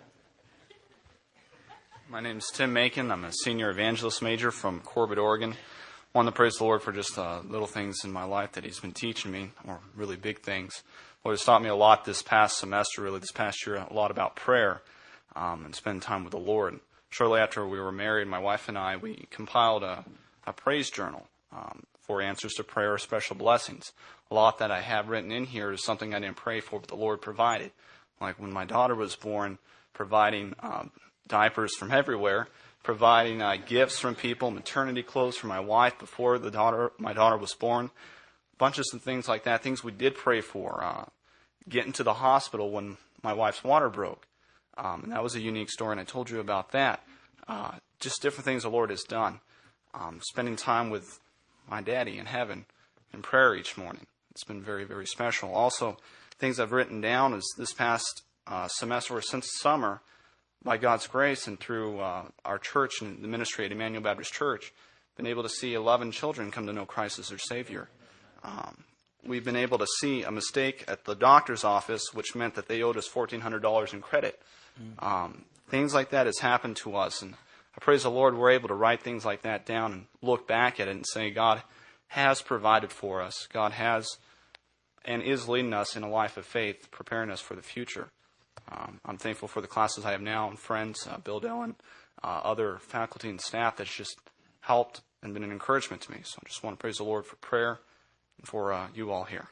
My name's Tim Macon. I'm a senior evangelist major from Corbett, Oregon. I want to praise the Lord for just little things in my life that He's been teaching me, or really big things. Lord has taught me a lot this past semester, really this past year, a lot about prayer and spending time with the Lord. Shortly after we were married, my wife and I, we compiled a praise journal for answers to prayer or special blessings. A lot that I have written in here is something I didn't pray for, but the Lord provided. Like when my daughter was born, providing diapers from everywhere, providing gifts from people, maternity clothes for my wife before my daughter was born, bunches of things like that, things we did pray for. Getting to the hospital when my wife's water broke. And that was a unique story, and I told you about that. Just different things the Lord has done. Spending time with my daddy in heaven in prayer each morning. It's been very, very special. Also, things I've written down is this past semester or since summer, by God's grace and through our church and the ministry at Emmanuel Baptist Church, been able to see 11 children come to know Christ as their Savior. We've been able to see a mistake at the doctor's office, which meant that they owed us $1,400 in credit. Things like that has happened to us, and I praise the Lord we're able to write things like that down and look back at it and say God has provided for us. God has and is leading us in a life of faith, preparing us for the future. I'm thankful for the classes I have now and friends, Bill Dillon, other faculty and staff that's just helped and been an encouragement to me. So I just want to praise the Lord for prayer and for you all here.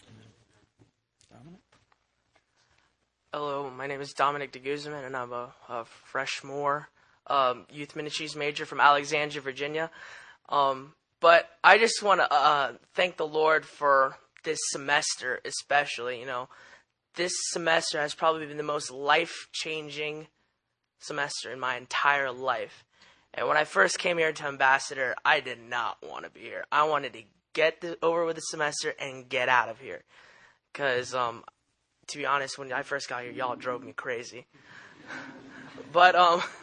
Hello, my name is Dominic de Guzman, and I'm a freshman youth ministries major from Alexandria, Virginia. But I just want to thank the Lord for this semester especially. You know, this semester has probably been the most life-changing semester in my entire life. And when I first came here to Ambassador, I did not want to be here. I wanted to get over with the semester and get out of here. Because, to be honest, when I first got here, y'all drove me crazy. But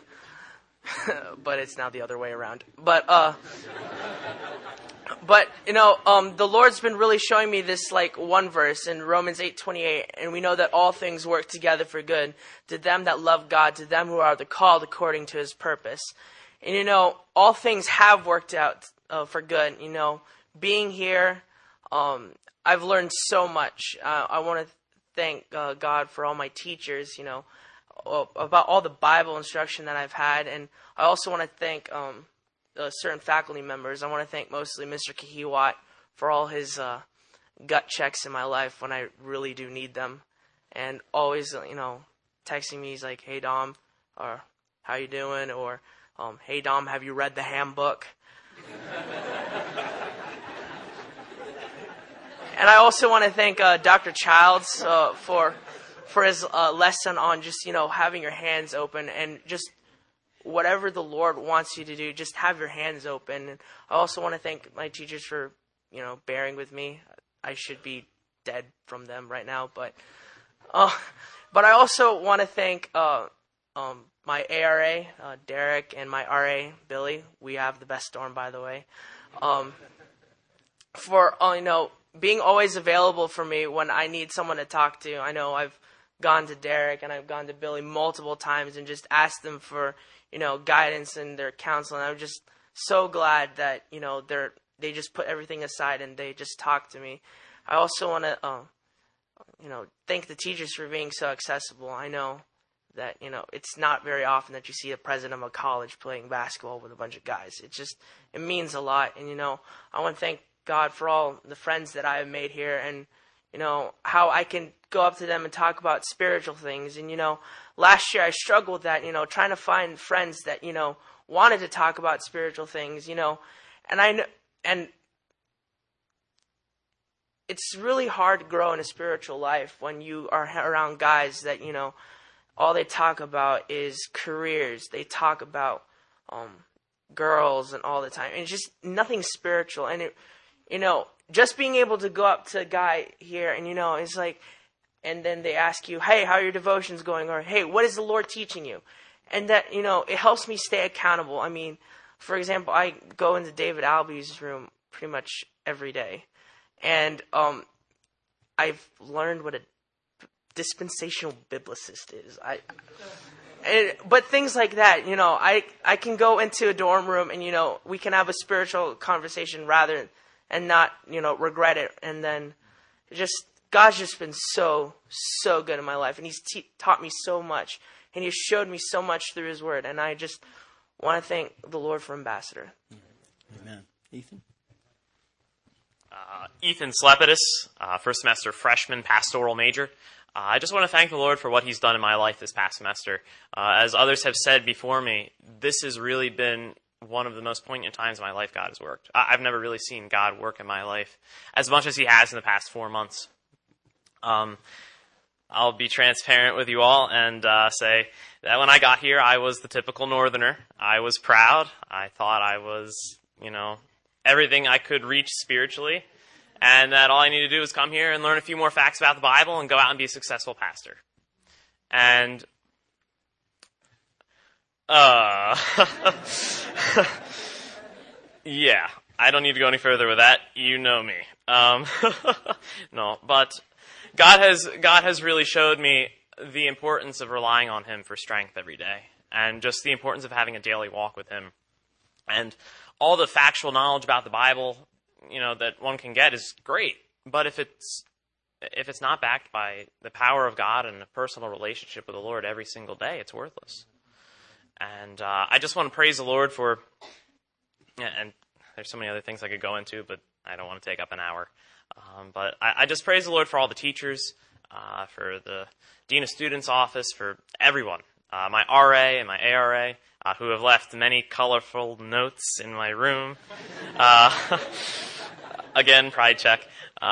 it's now the other way around. But you know, the Lord's been really showing me this like one verse in Romans 8:28, and we know that all things work together for good to them that love God, to them who are the called according to His purpose. And you know, all things have worked out for good. You know, being here, I've learned so much. I want to thank God for all my teachers. You know, about all the Bible instruction that I've had, and I also want to thank certain faculty members. I want to thank mostly Mr. Kahiwat for all his gut checks in my life when I really do need them, and always, you know, texting me. He's like, "Hey Dom," or "How you doing?" or "Hey Dom, have you read the handbook?" And I also want to thank Dr. Childs for his lesson on just, you know, having your hands open and just whatever the Lord wants you to do, just have your hands open. And I also want to thank my teachers for, you know, bearing with me. I should be dead from them right now, but I also want to thank my ARA, Derek, and my RA, Billy. We have the best dorm, by the way. For you know, being always available for me when I need someone to talk to. I know I've gone to Derek and I've gone to Billy multiple times and just asked them for, you know, guidance and their counsel. And I'm just so glad that, you know, they just put everything aside and they just talk to me. I also want to, you know, thank the teachers for being so accessible. I know that, you know, it's not very often that you see a president of a college playing basketball with a bunch of guys. It means a lot. And, you know, I want to thank God for all the friends that I have made here, and, you know, how I can go up to them and talk about spiritual things. And, you know, last year I struggled with that, you know, trying to find friends that, you know, wanted to talk about spiritual things, you know, and it's really hard to grow in a spiritual life when you are around guys that, you know, all they talk about is careers. They talk about girls and all the time, and it's just nothing spiritual. And it, you know, just being able to go up to a guy here and, you know, it's like, and then they ask you, "Hey, how are your devotions going?" Or, "Hey, what is the Lord teaching you?" And that, you know, it helps me stay accountable. I mean, for example, I go into David Albee's room pretty much every day. And I've learned what a dispensational biblicist is. But things like that, you know, I can go into a dorm room and, you know, we can have a spiritual conversation and not, you know, regret it. And then just God's just been so good in my life, and He's taught me so much, and He's showed me so much through His Word, and I just want to thank the Lord for Ambassador. Amen. Ethan? Ethan Slepidus, first semester freshman, pastoral major. I just want to thank the Lord for what He's done in my life this past semester. As others have said before me, this has really been one of the most poignant times in my life God has worked. I've never really seen God work in my life as much as He has in the past 4 months. I'll be transparent with you all and say that when I got here, I was the typical northerner. I was proud. I thought I was, everything I could reach spiritually, and that all I needed to do was come here and learn a few more facts about the Bible and go out and be a successful pastor. And yeah, I don't need to go any further with that. You know me. No, but God has really showed me the importance of relying on Him for strength every day, and just the importance of having a daily walk with Him. And all the factual knowledge about the Bible, that one can get is great, but if it's not backed by the power of God and a personal relationship with the Lord every single day, it's worthless. And I just want to praise the Lord for, and there's so many other things I could go into, but I don't want to take up an hour. But I just praise the Lord for all the teachers, for the Dean of Students office, for everyone, my RA and my ARA, who have left many colorful notes in my room. Again, pride check.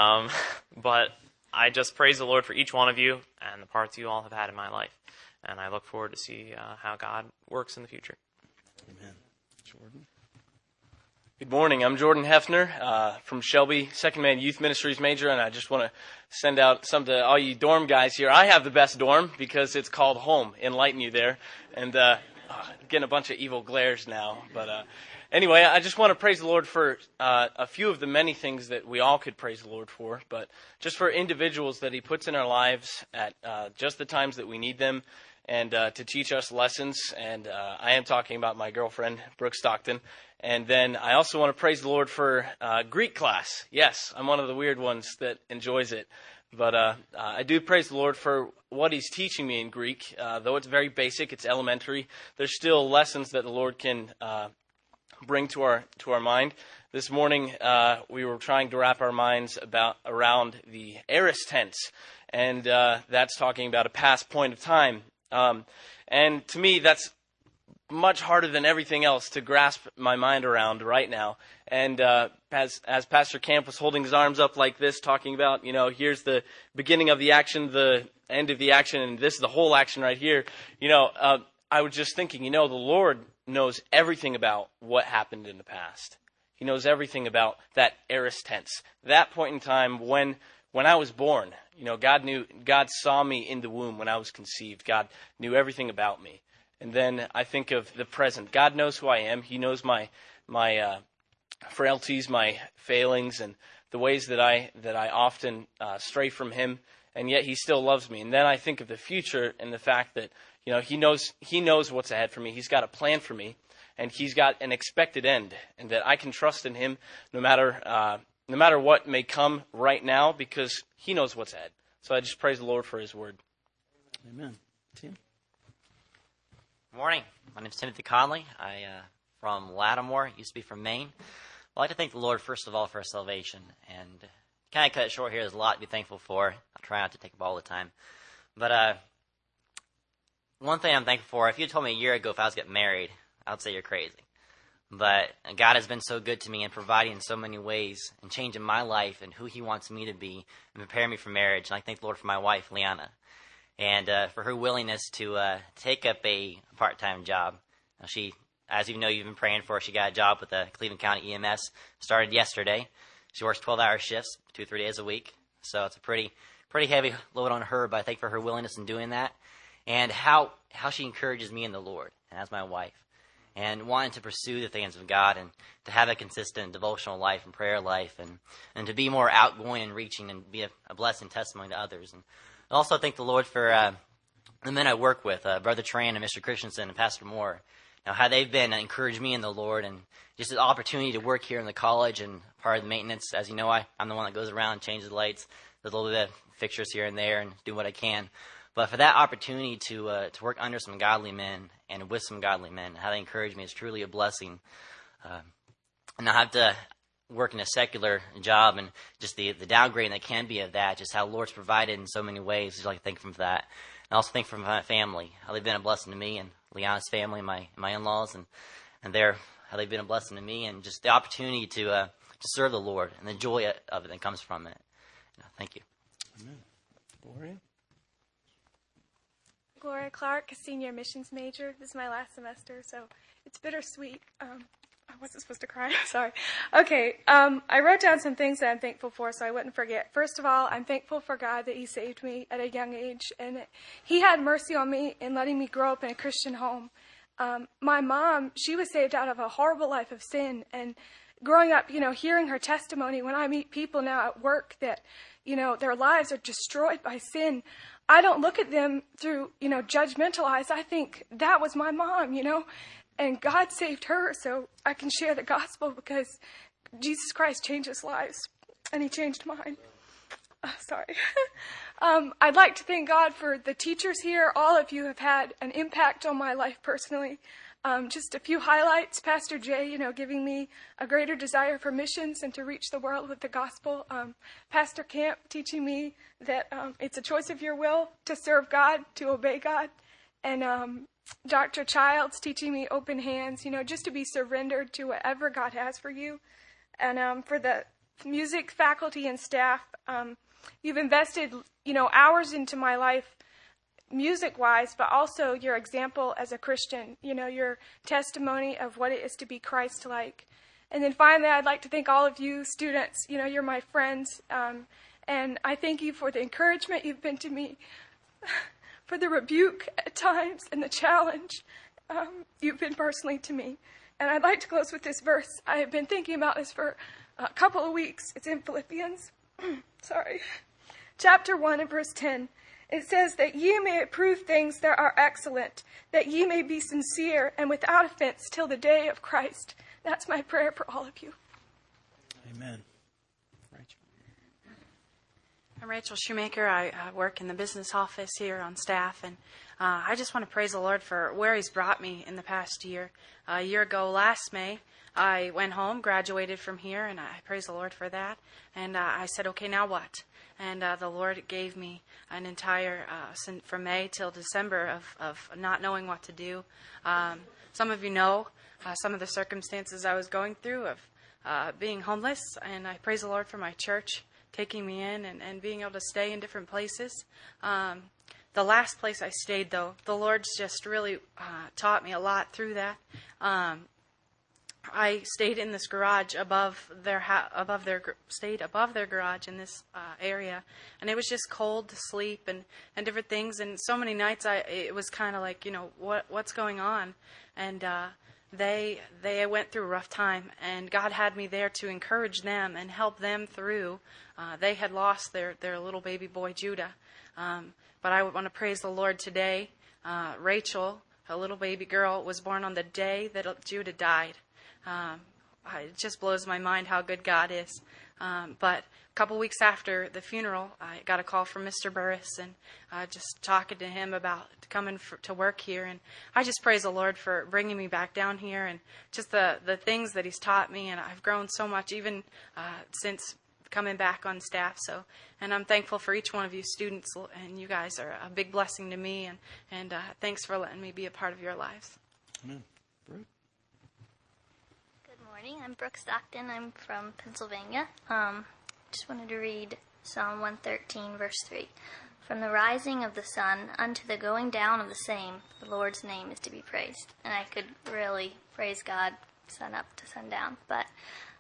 But I just praise the Lord for each one of you and the parts you all have had in my life. And I look forward to see how God works in the future. Amen. Jordan? Good morning. I'm Jordan Hefner from Shelby, Second Man Youth Ministries major, and I just want to send out some to all you dorm guys here. I have the best dorm because it's called home. Enlighten you there. And getting a bunch of evil glares now. But anyway, I just want to praise the Lord for a few of the many things that we all could praise the Lord for, but just for individuals that He puts in our lives at just the times that we need them, and to teach us lessons. And I am talking about my girlfriend, Brooke Stockton. And then I also want to praise the Lord for Greek class. Yes, I'm one of the weird ones that enjoys it. But I do praise the Lord for what He's teaching me in Greek. Though it's very basic, it's elementary, there's still lessons that the Lord can bring to our mind. This morning, we were trying to wrap our minds around the aorist tense. And that's talking about a past point of time. And to me, that's much harder than everything else to grasp my mind around right now. And as Pastor Camp was holding his arms up like this, talking about, here's the beginning of the action, the end of the action, and this is the whole action right here, I was just thinking, the Lord knows everything about what happened in the past. He knows everything about that aorist tense. That point in time when I was born, God saw me in the womb when I was conceived. God knew everything about me. And then I think of the present. God knows who I am. He knows my frailties, my failings, and the ways that I often stray from Him. And yet He still loves me. And then I think of the future and the fact that He knows what's ahead for me. He's got a plan for me, and He's got an expected end, and that I can trust in Him no matter what may come right now, because He knows what's ahead. So I just praise the Lord for His word. Amen. Tim? Good morning. My name is Timothy Conley. I from Lattimore, used to be from Maine. I'd like to thank the Lord, first of all, for our salvation. And kind of cut it short here, there's a lot to be thankful for. I'll try not to take up all the time. But one thing I'm thankful for, if you had told me a year ago if I was getting married, I would say you're crazy. But God has been so good to me in providing in so many ways and changing my life and who He wants me to be and preparing me for marriage. And I thank the Lord for my wife, Liana, and for her willingness to take up a part-time job. Now she, as you know, you've been praying for her, she got a job with the Cleveland County EMS, started yesterday. She works 12-hour shifts, 2-3 days a week. So it's a pretty heavy load on her, but I thank for her willingness in doing that and how she encourages me in the Lord and as my wife. And wanting to pursue the things of God and to have a consistent devotional life and prayer life and to be more outgoing and reaching and be a blessing testimony to others. And I also thank the Lord for the men I work with, Brother Tran and Mr. Christensen and Pastor Moore. Now, how they've been encouraging me in the Lord and just the opportunity to work here in the college and part of the maintenance. As you know, I'm the one that goes around and changes the lights, the little bit of fixtures here and there and do what I can. But for that opportunity to work under some godly men and with some godly men, how they encourage me is truly a blessing. And I have to work in a secular job, and just the downgrading that can be of that, just how the Lord's provided in so many ways. I'd like to thank Him for that. And also thank Him for my family, how they've been a blessing to me, and Liana's family, my in-laws, and how they've been a blessing to me, and just the opportunity to serve the Lord and the joy of it that comes from it. Thank you. Amen. Gloria? Gloria Clark, a senior missions major. This is my last semester, so it's bittersweet. I wasn't supposed to cry. Sorry. Okay, I wrote down some things that I'm thankful for so I wouldn't forget. First of all, I'm thankful for God that He saved me at a young age, and He had mercy on me in letting me grow up in a Christian home. My mom, she was saved out of a horrible life of sin, and growing up, hearing her testimony when I meet people now at work that, their lives are destroyed by sin, I don't look at them through, judgmental eyes. I think that was my mom, and God saved her so I can share the gospel because Jesus Christ changes lives, and He changed mine. Sorry. I'd like to thank God for the teachers here. All of you have had an impact on my life personally. Just a few highlights. Pastor Jay, giving me a greater desire for missions and to reach the world with the gospel. Pastor Camp teaching me that it's a choice of your will to serve God, to obey God. And Dr. Childs teaching me open hands, just to be surrendered to whatever God has for you. And for the music faculty and staff, you've invested, hours into my life music-wise, but also your example as a Christian, your testimony of what it is to be Christ-like. And then finally, I'd like to thank all of you students. You're my friends. And I thank you for the encouragement you've been to me, for the rebuke at times and the challenge you've been personally to me. And I'd like to close with this verse. I have been thinking about this for a couple of weeks. It's in Philippians. Sorry. Chapter 1 and verse 10. It says that ye may approve things that are excellent, that ye may be sincere and without offense till the day of Christ. That's my prayer for all of you. Amen. I'm Rachel Shoemaker. I work in the business office here on staff, and I just want to praise the Lord for where He's brought me in the past year. A year ago, last May, I went home, graduated from here, and I praise the Lord for that. And I said, okay, now what? And the Lord gave me an entire, from May till December, of not knowing what to do. Some of you know some of the circumstances I was going through of being homeless, and I praise the Lord for my church taking me in and being able to stay in different places. The last place I stayed, though, the Lord's just really taught me a lot through that. I stayed in this garage above their garage in this area, and it was just cold to sleep and different things. And so many nights, it was kind of like, what's going on? And they went through a rough time, and God had me there to encourage them and help them through. They had lost their little baby boy Judah, but I want to praise the Lord today. Rachel, a little baby girl, was born on the day that Judah died. It just blows my mind how good God is. But a couple weeks after the funeral, I got a call from Mr. Burris, and just talking to him about coming to work here. And I just praise the Lord for bringing me back down here, and just the things that He's taught me. And I've grown so much even since coming back on staff. And I'm thankful for each one of you students, and you guys are a big blessing to me. And thanks for letting me be a part of your lives. Amen. Morning. I'm Brooke Stockton. I'm from Pennsylvania. Just wanted to read Psalm 113, verse 3. From the rising of the sun unto the going down of the same, the Lord's name is to be praised. And I could really praise God sun up to sundown. But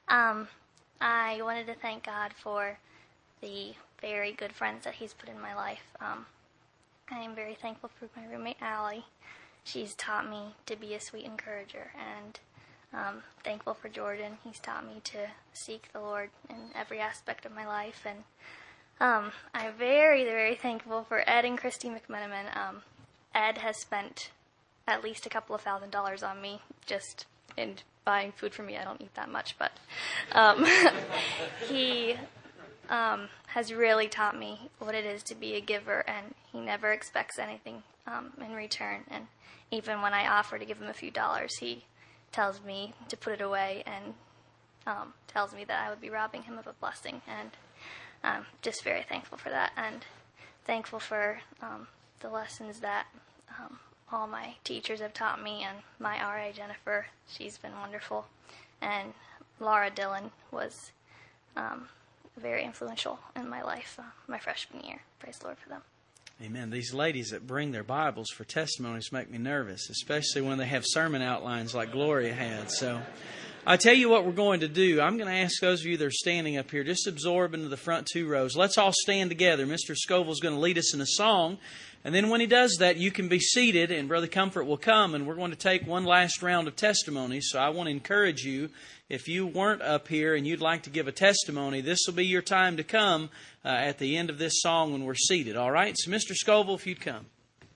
I wanted to thank God for the very good friends that He's put in my life. I am very thankful for my roommate, Allie. She's taught me to be a sweet encourager, and thankful for Jordan. He's taught me to seek the Lord in every aspect of my life. And I'm very, very thankful for Ed and Christy McMenamin. Ed has spent at least a couple of $1,000s on me just in buying food for me. I don't eat that much, but he has really taught me what it is to be a giver, and he never expects anything in return. And even when I offer to give him a few dollars, he tells me to put it away and tells me that I would be robbing him of a blessing. And I'm just very thankful for that, and thankful for the lessons that all my teachers have taught me, and my RA, Jennifer, she's been wonderful. And Laura Dillon was very influential in my life my freshman year. Praise the Lord for them. Amen. These ladies that bring their Bibles for testimonies make me nervous, especially when they have sermon outlines like Gloria had. So I tell you what we're going to do. I'm going to ask those of you that are standing up here, just absorb into the front two rows. Let's all stand together. Mr. Scoville's going to lead us in a song. And then when he does that, you can be seated, and Brother Comfort will come, and we're going to take one last round of testimonies. So I want to encourage you, if you weren't up here and you'd like to give a testimony, this will be your time to come at the end of this song when we're seated. All right? So Mr. Scoville, if you'd come.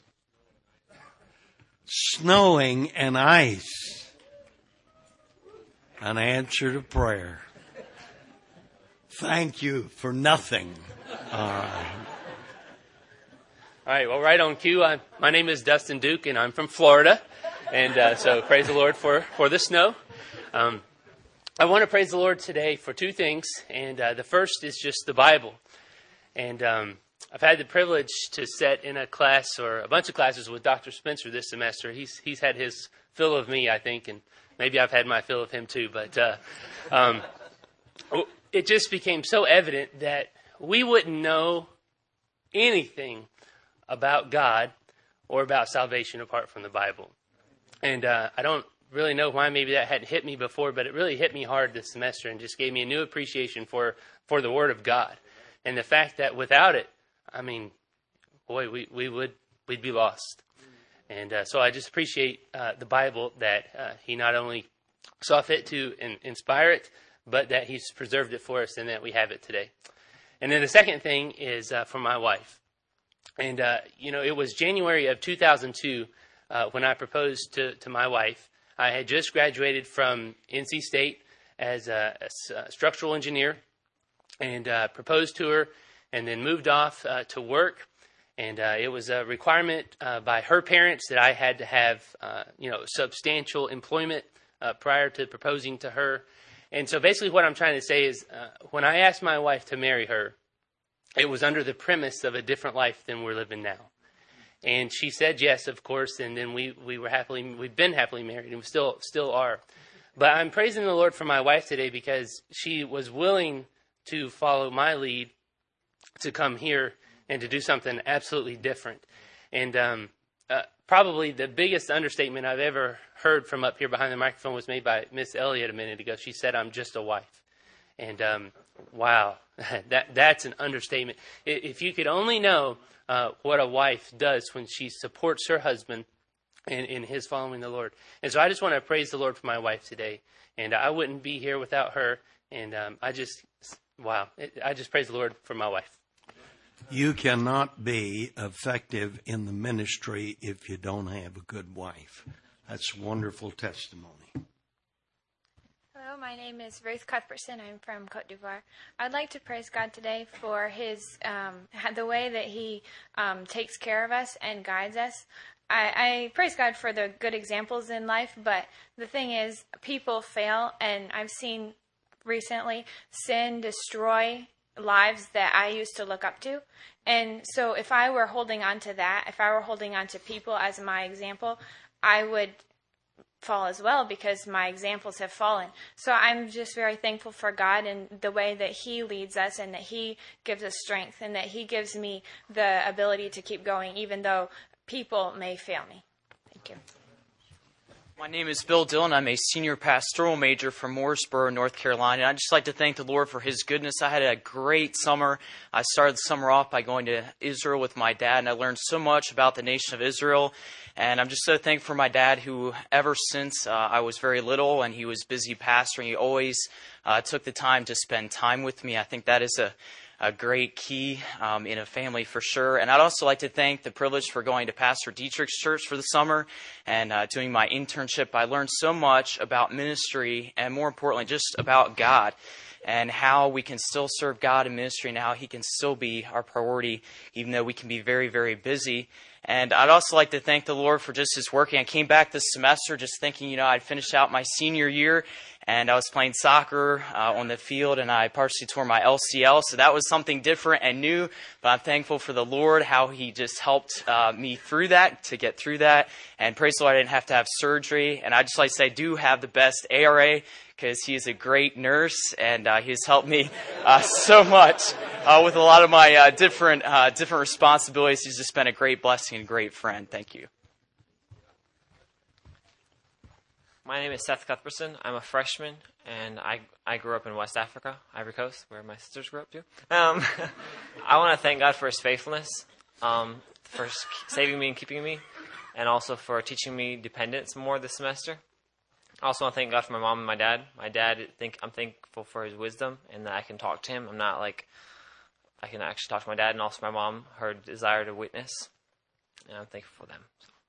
Snowing and ice. An answer to prayer. Thank you for nothing. All right. All right, well, right on cue. My name is Dustin Duke, and I'm from Florida. And so praise the Lord for the snow. I want to praise the Lord today for two things. And the first is just the Bible. And I've had the privilege to sit in a class or a bunch of classes with Dr. Spencer this semester. He's had his fill of me, I think, and maybe I've had my fill of him too. But it just became so evident that we wouldn't know anything about God or about salvation apart from the Bible. And I don't really know why maybe that hadn't hit me before, but it really hit me hard this semester and just gave me a new appreciation for the Word of God. And the fact that without it, I mean, boy, we'd be lost. And so I just appreciate the Bible that He not only saw fit to inspire it, but that He's preserved it for us and that we have it today. And then the second thing is for my wife. And, it was January of 2002 when I proposed to my wife. I had just graduated from NC State as a structural engineer and proposed to her and then moved off to work. And it was a requirement by her parents that I had to have, substantial employment prior to proposing to her. And so basically what I'm trying to say is when I asked my wife to marry her, it was under the premise of a different life than we're living now. And she said yes, of course, and then we've been happily married, and we still are. But I'm praising the Lord for my wife today because she was willing to follow my lead to come here and to do something absolutely different. And probably the biggest understatement I've ever heard from up here behind the microphone was made by Miss Elliott a minute ago. She said, "I'm just a wife." And wow, that's an understatement. If you could only know what a wife does when she supports her husband in his following the Lord. And so I just want to praise the Lord for my wife today. And I wouldn't be here without her. And I just praise the Lord for my wife. You cannot be effective in the ministry if you don't have a good wife. That's wonderful testimony. Hello, my name is Ruth Cuthbertson. I'm from Cote d'Ivoire. I'd like to praise God today for His the way that He takes care of us and guides us. I praise God for the good examples in life, but the thing is, people fail, and I've seen recently sin destroy lives that I used to look up to. And so if I were holding on to that, if I were holding on to people as my example, I would fall as well because my examples have fallen. So I'm just very thankful for God and the way that He leads us and that He gives us strength and that He gives me the ability to keep going even though people may fail me. Thank you. My name is Bill Dillon. I'm a senior pastoral major from Mooresboro, North Carolina. I'd just like to thank the Lord for His goodness. I had a great summer. I started the summer off by going to Israel with my dad, and I learned so much about the nation of Israel. And I'm just so thankful for my dad, who ever since I was very little and he was busy pastoring, he always took the time to spend time with me. I think that is a great key in a family for sure. And I'd also like to thank the privilege for going to Pastor Dietrich's church for the summer and doing my internship. I learned so much about ministry and more importantly, just about God. and how we can still serve God in ministry and how He can still be our priority, even though we can be very, very busy. And I'd also like to thank the Lord for just His working. I came back this semester just thinking, I'd finished out my senior year, and I was playing soccer on the field, and I partially tore my LCL, so that was something different and new. But I'm thankful for the Lord, how He just helped me through that, to get through that. And praise the Lord, I didn't have to have surgery. And I'd just like to say I do have the best ARA, because he is a great nurse, and he has helped me so much with a lot of my different responsibilities. He's just been a great blessing and a great friend. Thank you. My name is Seth Cuthbertson. I'm a freshman, and I grew up in West Africa, Ivory Coast, where my sisters grew up too. I want to thank God for His faithfulness, for saving me and keeping me, and also for teaching me dependence more this semester. I also want to thank God for my mom and my dad. My dad, I'm thankful for his wisdom and that I can talk to him. I can actually talk to my dad, and also my mom, her desire to witness, and I'm thankful for them.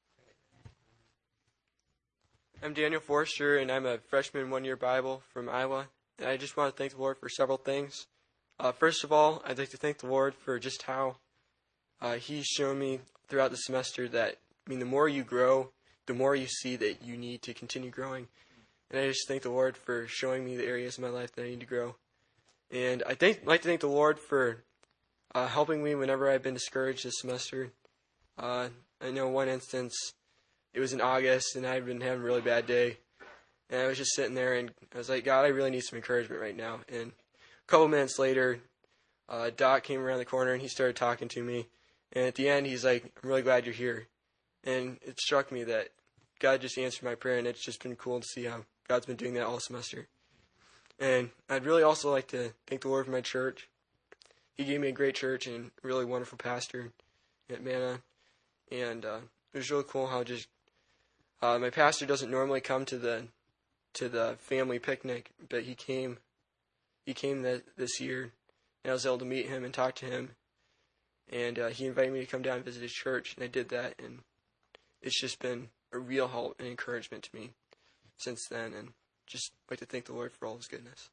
I'm Daniel Forster, and I'm a freshman one-year Bible from Iowa, and I just want to thank the Lord for several things. First of all, I'd like to thank the Lord for just how He's shown me throughout the semester that, the more you grow, the more you see that you need to continue growing. And I just thank the Lord for showing me the areas of my life that I need to grow. And I'd like to thank the Lord for helping me whenever I've been discouraged this semester. I know one instance, it was in August, and I'd been having a really bad day. And I was just sitting there, and I was like, God, I really need some encouragement right now. And a couple minutes later, Doc came around the corner, and he started talking to me. And at the end, he's like, I'm really glad you're here. And it struck me that God just answered my prayer, and it's just been cool to see how God's been doing that all semester. And I'd really also like to thank the Lord for my church. He gave me a great church and a really wonderful pastor at Manna. And it was really cool how just my pastor doesn't normally come to the family picnic, but he came this year, and I was able to meet him and talk to him. And he invited me to come down and visit his church, and I did that, and it's just been a real help and encouragement to me since then, and just like to thank the Lord for all His goodness.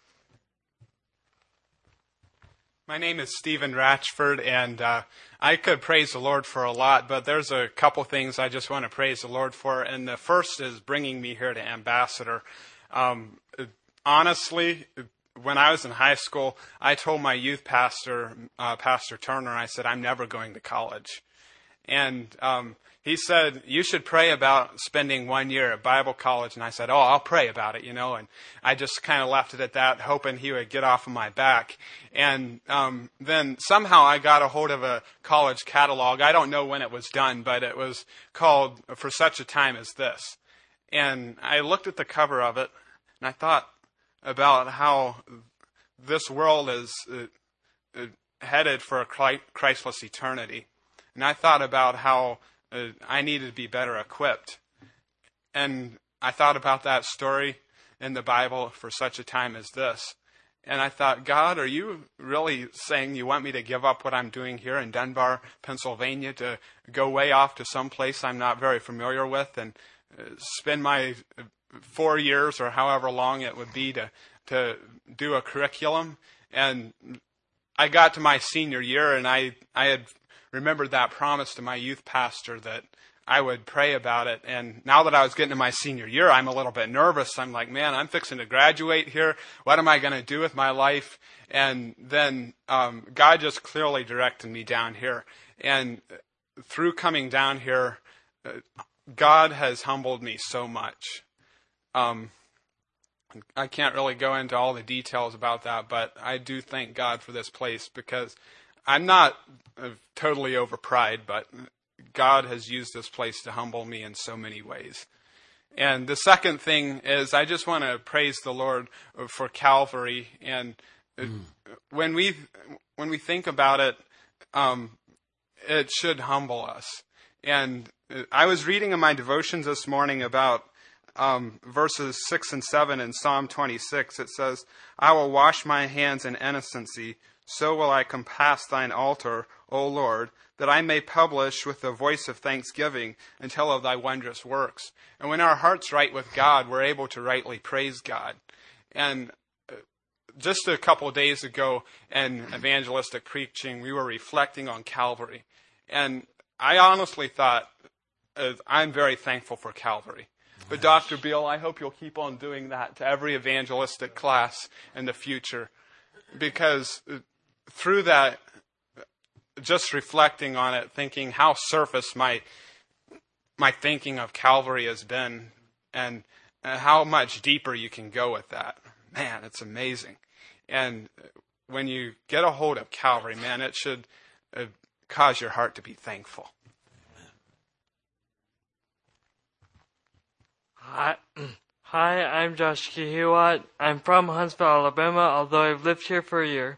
My name is Stephen Ratchford, and I could praise the Lord for a lot, but there's a couple things I just want to praise the Lord for, and the first is bringing me here to Ambassador. Honestly, when I was in high school, I told my youth pastor, Pastor Turner, I said, I'm never going to college. And he said, you should pray about spending 1 year at Bible college. And I said, I'll pray about it, And I just kind of left it at that, hoping he would get off of my back. And then somehow I got a hold of a college catalog. I don't know when it was done, but it was called For Such a Time as This. And I looked at the cover of it, and I thought about how this world is headed for a Christless eternity. And I thought about how I needed to be better equipped. And I thought about that story in the Bible, For Such a Time as This. And I thought, God, are you really saying you want me to give up what I'm doing here in Dunbar, Pennsylvania, to go way off to some place I'm not very familiar with and spend my 4 years or however long it would be to do a curriculum? And I got to my senior year, and I had remembered that promise to my youth pastor that I would pray about it. And now that I was getting to my senior year, I'm a little bit nervous. I'm like, man, I'm fixing to graduate here. What am I going to do with my life? And then God just clearly directed me down here. And through coming down here, God has humbled me so much. I can't really go into all the details about that, but I do thank God for this place, because I'm not totally over pride, but God has used this place to humble me in so many ways. And the second thing is I just want to praise the Lord for Calvary. And when we think about it, it should humble us. And I was reading in my devotions this morning about verses 6 and 7 in Psalm 26. It says, I will wash my hands in innocency, so will I compass thine altar, O Lord, that I may publish with the voice of thanksgiving and tell of thy wondrous works. And when our heart's right with God, we're able to rightly praise God. And just a couple of days ago in evangelistic preaching, we were reflecting on Calvary. And I honestly thought, I'm very thankful for Calvary. But Dr. Beal, I hope you'll keep on doing that to every evangelistic class in the future. Because through that, just reflecting on it, thinking how surface my thinking of Calvary has been, and how much deeper you can go with that. Man, it's amazing. And when you get a hold of Calvary, man, it should cause your heart to be thankful. Hi, I'm Josh Kihiwat. I'm from Huntsville, Alabama, although I've lived here for a year.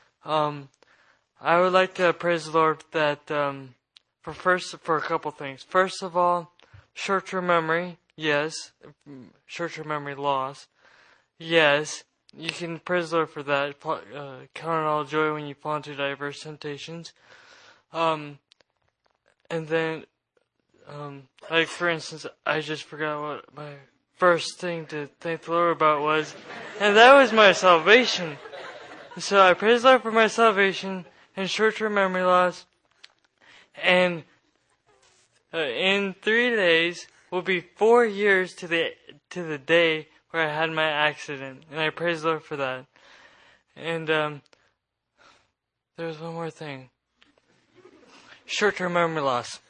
I would like to praise the Lord that for a couple things. First of all, short-term memory, yes. Short-term memory loss, yes. You can praise the Lord for that. Count it all joy when you fall into diverse temptations. And then, like for instance, I just forgot what my first thing to thank the Lord about was, and that was my salvation. So I praise the Lord for my salvation and short-term memory loss. And in 3 days will be 4 years to the day where I had my accident, and I praise the Lord for that. And there's one more thing. Short-term memory loss.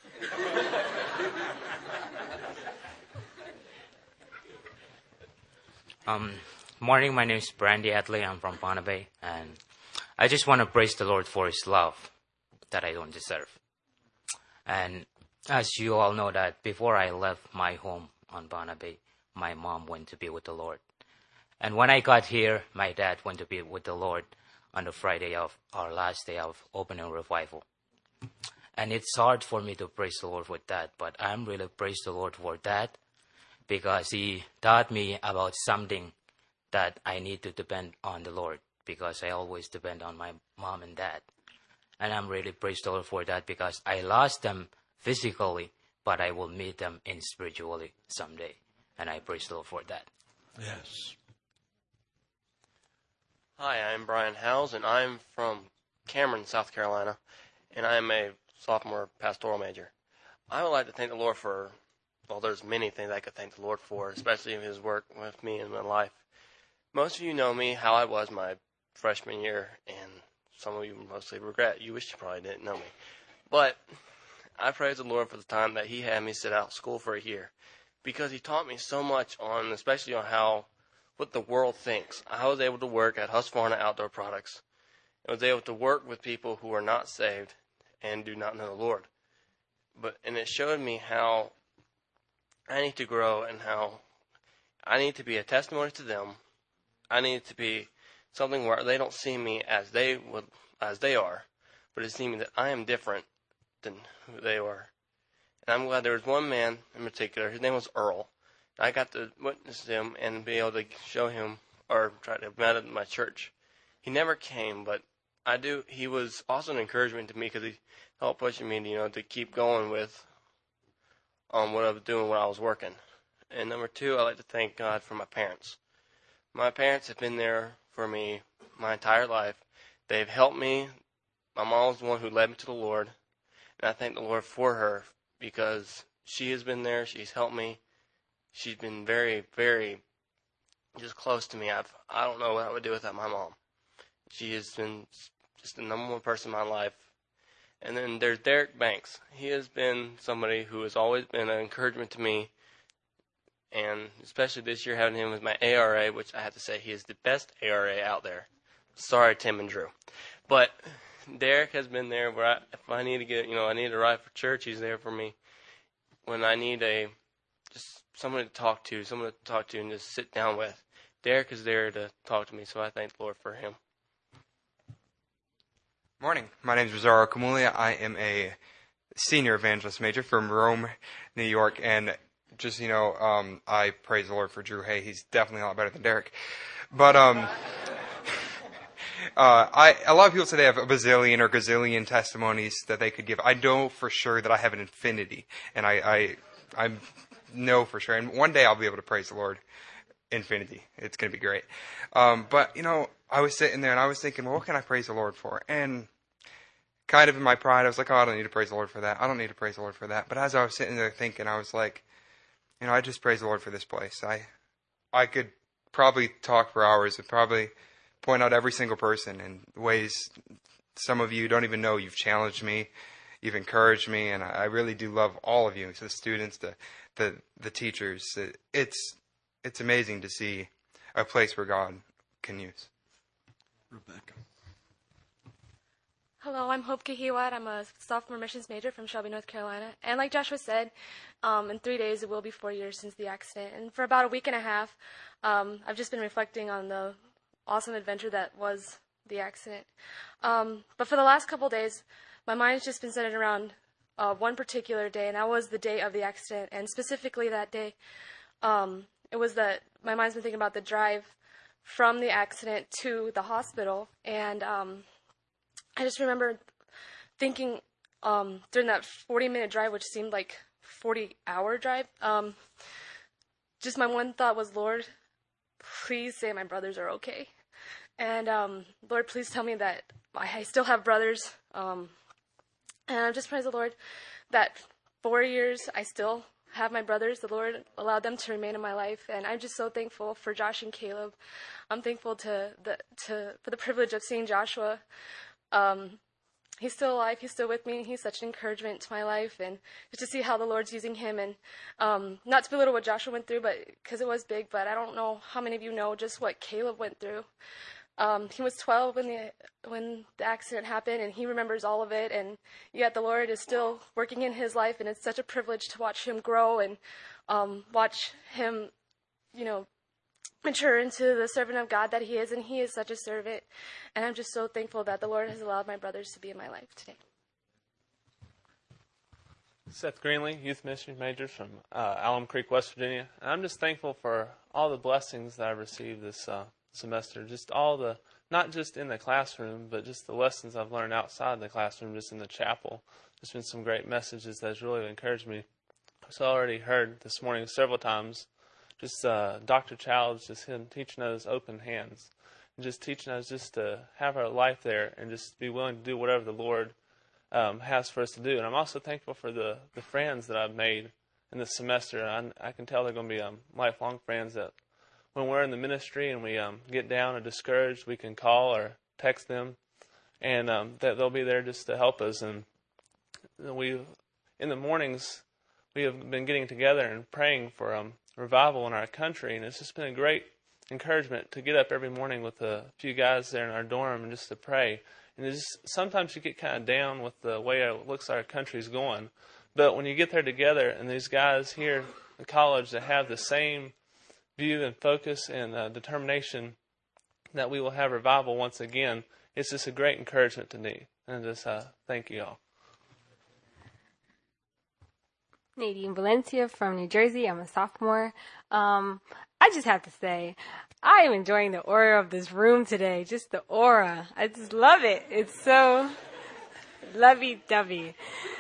Morning, my name is Brandy Hadley. I'm from Bonner Bay, and I just want to praise the Lord for His love that I don't deserve. And as you all know that before I left my home on Bonner Bay, my mom went to be with the Lord. And when I got here, my dad went to be with the Lord on the Friday of our last day of opening revival. And it's hard for me to praise the Lord with that, but I'm really praise the Lord for that because He taught me about something that I need to depend on the Lord because I always depend on my mom and dad. And I'm really praise the Lord for that because I lost them physically, but I will meet them in spiritually someday. And I praise the Lord for that. Yes. Hi, I'm Brian Howes, and I'm from Cameron, South Carolina, and I'm a sophomore pastoral major. I would like to thank the Lord for, well, there's many things I could thank the Lord for, especially His work with me in my life. Most of you know me, how I was my freshman year, and some of you mostly regret. You wish you probably didn't know me. But I praise the Lord for the time that He had me sit out school for a year, because He taught me so much on, especially on what the world thinks. I was able to work at Husqvarna Outdoor Products. I was able to work with people who are not saved and do not know the Lord. And it showed me how I need to grow and how I need to be a testimony to them. I need to be something where they don't see me as they are, but they see me that I am different than who they are. And I'm glad there was one man in particular. His name was Earl. I got to witness him and be able to show him or try to meet him at my church. He never came, but he was also an encouragement to me because he helped pushing me to keep going with what I was doing when I was working. And number two, I like to thank God for my parents. My parents have been there for me my entire life. They've helped me. My mom was the one who led me to the Lord, and I thank the Lord for her because she has been there. She's helped me. She's been very, very just close to me. I don't know what I would do without my mom. She has been just the number one person in my life. And then there's Derek Banks. He has been somebody who has always been an encouragement to me. And especially this year having him as my ARA, which I have to say he is the best ARA out there. Sorry, Tim and Drew. But Derek has been there where if I need to get, I need a ride for church, he's there for me. When I need just someone to talk to and just sit down with, Derek is there to talk to me, so I thank the Lord for him. Morning. My name is Rosario Camulia. I am a senior evangelist major from Rome, New York, and just, I praise the Lord for Drew Hay. He's definitely a lot better than Derek. But a lot of people say they have a bazillion or gazillion testimonies that they could give. I know for sure that I have an infinity, and I know for sure. And one day I'll be able to praise the Lord infinity. It's going to be great. But, I was sitting there and I was thinking, well, what can I praise the Lord for? And kind of in my pride, I was like, oh, I don't need to praise the Lord for that. I don't need to praise the Lord for that. But as I was sitting there thinking, I was like, I just praise the Lord for this place. I could probably talk for hours and probably point out every single person in ways some of you don't even know. You've challenged me, you've encouraged me, and I really do love all of you, the students, the teachers. It's amazing to see a place where God can use. Rebecca. Hello, I'm Hope Kahiwat. I'm a sophomore missions major from Shelby, North Carolina. And like Joshua said, in 3 days it will be 4 years since the accident. And for about a week and a half, I've just been reflecting on the awesome adventure that was the accident. But for the last couple days, my mind's just been centered around one particular day, and that was the day of the accident. And specifically that day, it was that my mind's been thinking about the drive from the accident to the hospital. And I just remember thinking during that 40-minute drive, which seemed like 40-hour drive, just my one thought was, Lord, please say my brothers are okay. And Lord, please tell me that I still have brothers. And I just praise the Lord that 4 years I still have my brothers. The Lord allowed them to remain in my life, and I'm just so thankful for Josh and Caleb. I'm thankful for the privilege of seeing Joshua. He's still alive. He's still with me. He's such an encouragement to my life, and just to see how the Lord's using him. And not to belittle what Joshua went through, but because it was big. But I don't know how many of you know just what Caleb went through. He was 12 when the accident happened, and he remembers all of it. And yet the Lord is still working in his life, and it's such a privilege to watch him grow and watch him, mature into the servant of God that he is. And he is such a servant. And I'm just so thankful that the Lord has allowed my brothers to be in my life today. Seth Greenlee, Youth Ministry Major from Alum Creek, West Virginia. And I'm just thankful for all the blessings that I've received this semester. Just not just in the classroom, but just the lessons I've learned outside the classroom, just in the chapel. There's been some great messages that's really encouraged me. So I already heard this morning several times, just Dr. Childs, just him teaching us open hands, and just teaching us just to have our life there and just be willing to do whatever the Lord has for us to do. And I'm also thankful for the friends that I've made in this semester. I can tell they're going to be lifelong friends that when we're in the ministry and we get down or discouraged, we can call or text them, and that they'll be there just to help us. And in the mornings, we have been getting together and praying for revival in our country, and it's just been a great encouragement to get up every morning with a few guys there in our dorm and just to pray. And sometimes you get kind of down with the way it looks like our country's going, but when you get there together and these guys here at college that have the same view and focus and determination that we will have revival once again, it's just a great encouragement to me. And just thank you all. Nadine Valencia from New Jersey. I'm a sophomore. I just have to say, I am enjoying the aura of this room today. Just the aura. I just love it. It's so lovey-dovey.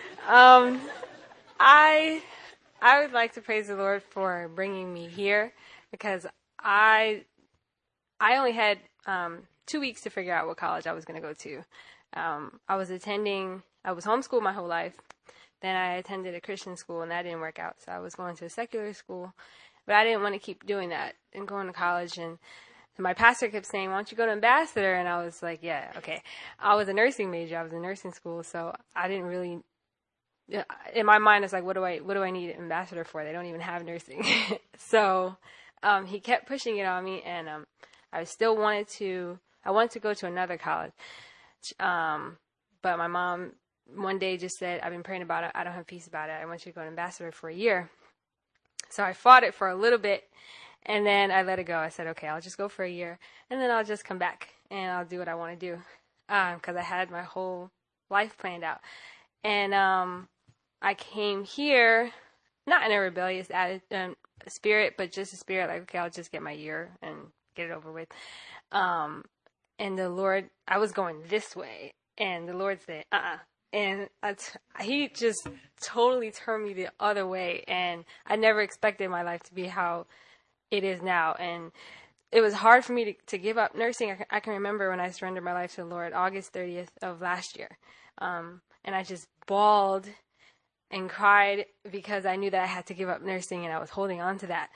I would like to praise the Lord for bringing me here, because I only had 2 weeks to figure out what college I was going to go to. I was homeschooled my whole life. Then I attended a Christian school, and that didn't work out. So I was going to a secular school, but I didn't want to keep doing that and going to college. And my pastor kept saying, why don't you go to Ambassador? And I was like, yeah, okay. I was a nursing major. I was in nursing school, so I didn't really, in my mind, it's like, what do I need an Ambassador for? They don't even have nursing. So he kept pushing it on me, and I still wanted to go to another college. But my mom one day just said, I've been praying about it. I don't have peace about it. I want you to go to Ambassador for a year. So I fought it for a little bit, and then I let it go. I said, okay, I'll just go for a year, and then I'll just come back, and I'll do what I want to do, because I had my whole life planned out. And I came here, not in a rebellious spirit, but just a spirit like, okay, I'll just get my year and get it over with. And the Lord, I was going this way, and the Lord said, and he just totally turned me the other way, and I never expected my life to be how it is now. And it was hard for me to give up nursing. I can remember when I surrendered my life to the Lord, August 30th of last year. And I just bawled and cried because I knew that I had to give up nursing, and I was holding on to that.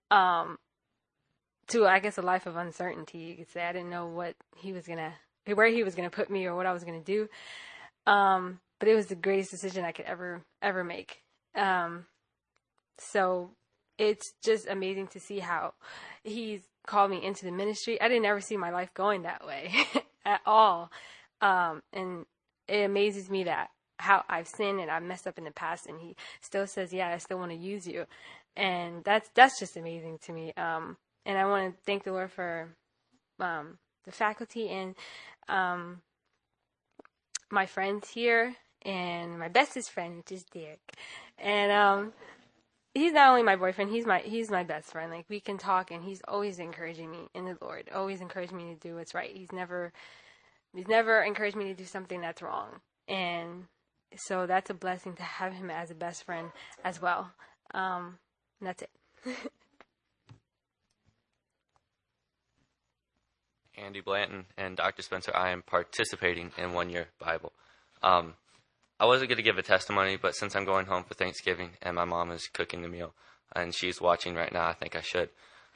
To, I guess, a life of uncertainty, you could say. I didn't know where he was gonna put me or what I was gonna do. But it was the greatest decision I could ever make. So it's just amazing to see how he's called me into the ministry. I didn't ever see my life going that way at all. And it amazes me that how I've sinned and I've messed up in the past, and he still says, yeah, I still want to use you. And that's just amazing to me. And I want to thank the Lord for the faculty and my friends here, and my bestest friend, which is Derek. And he's not only my boyfriend, he's my best friend. Like, we can talk, and he's always encouraging me in the Lord, always encouraging me to do what's right. He's never encouraged me to do something that's wrong. And so that's a blessing to have him as a best friend as well. And that's it. Andy Blanton and Dr. Spencer, I am participating in One Year Bible. I wasn't going to give a testimony, but since I'm going home for Thanksgiving and my mom is cooking the meal and she's watching right now, I think I should.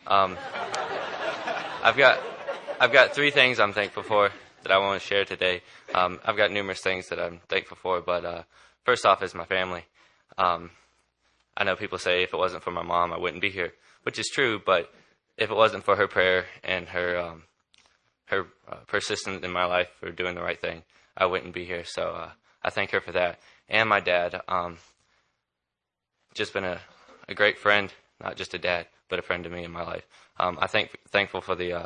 I've got 3 things I'm thankful for that I want to share today. I've got numerous things that I'm thankful for, but first off is my family. I know people say if it wasn't for my mom, I wouldn't be here, which is true, but if it wasn't for her prayer and her persistence in my life for doing the right thing, I wouldn't be here. So I thank her for that. And my dad, just been a great friend, not just a dad, but a friend to me in my life. I'm thankful for the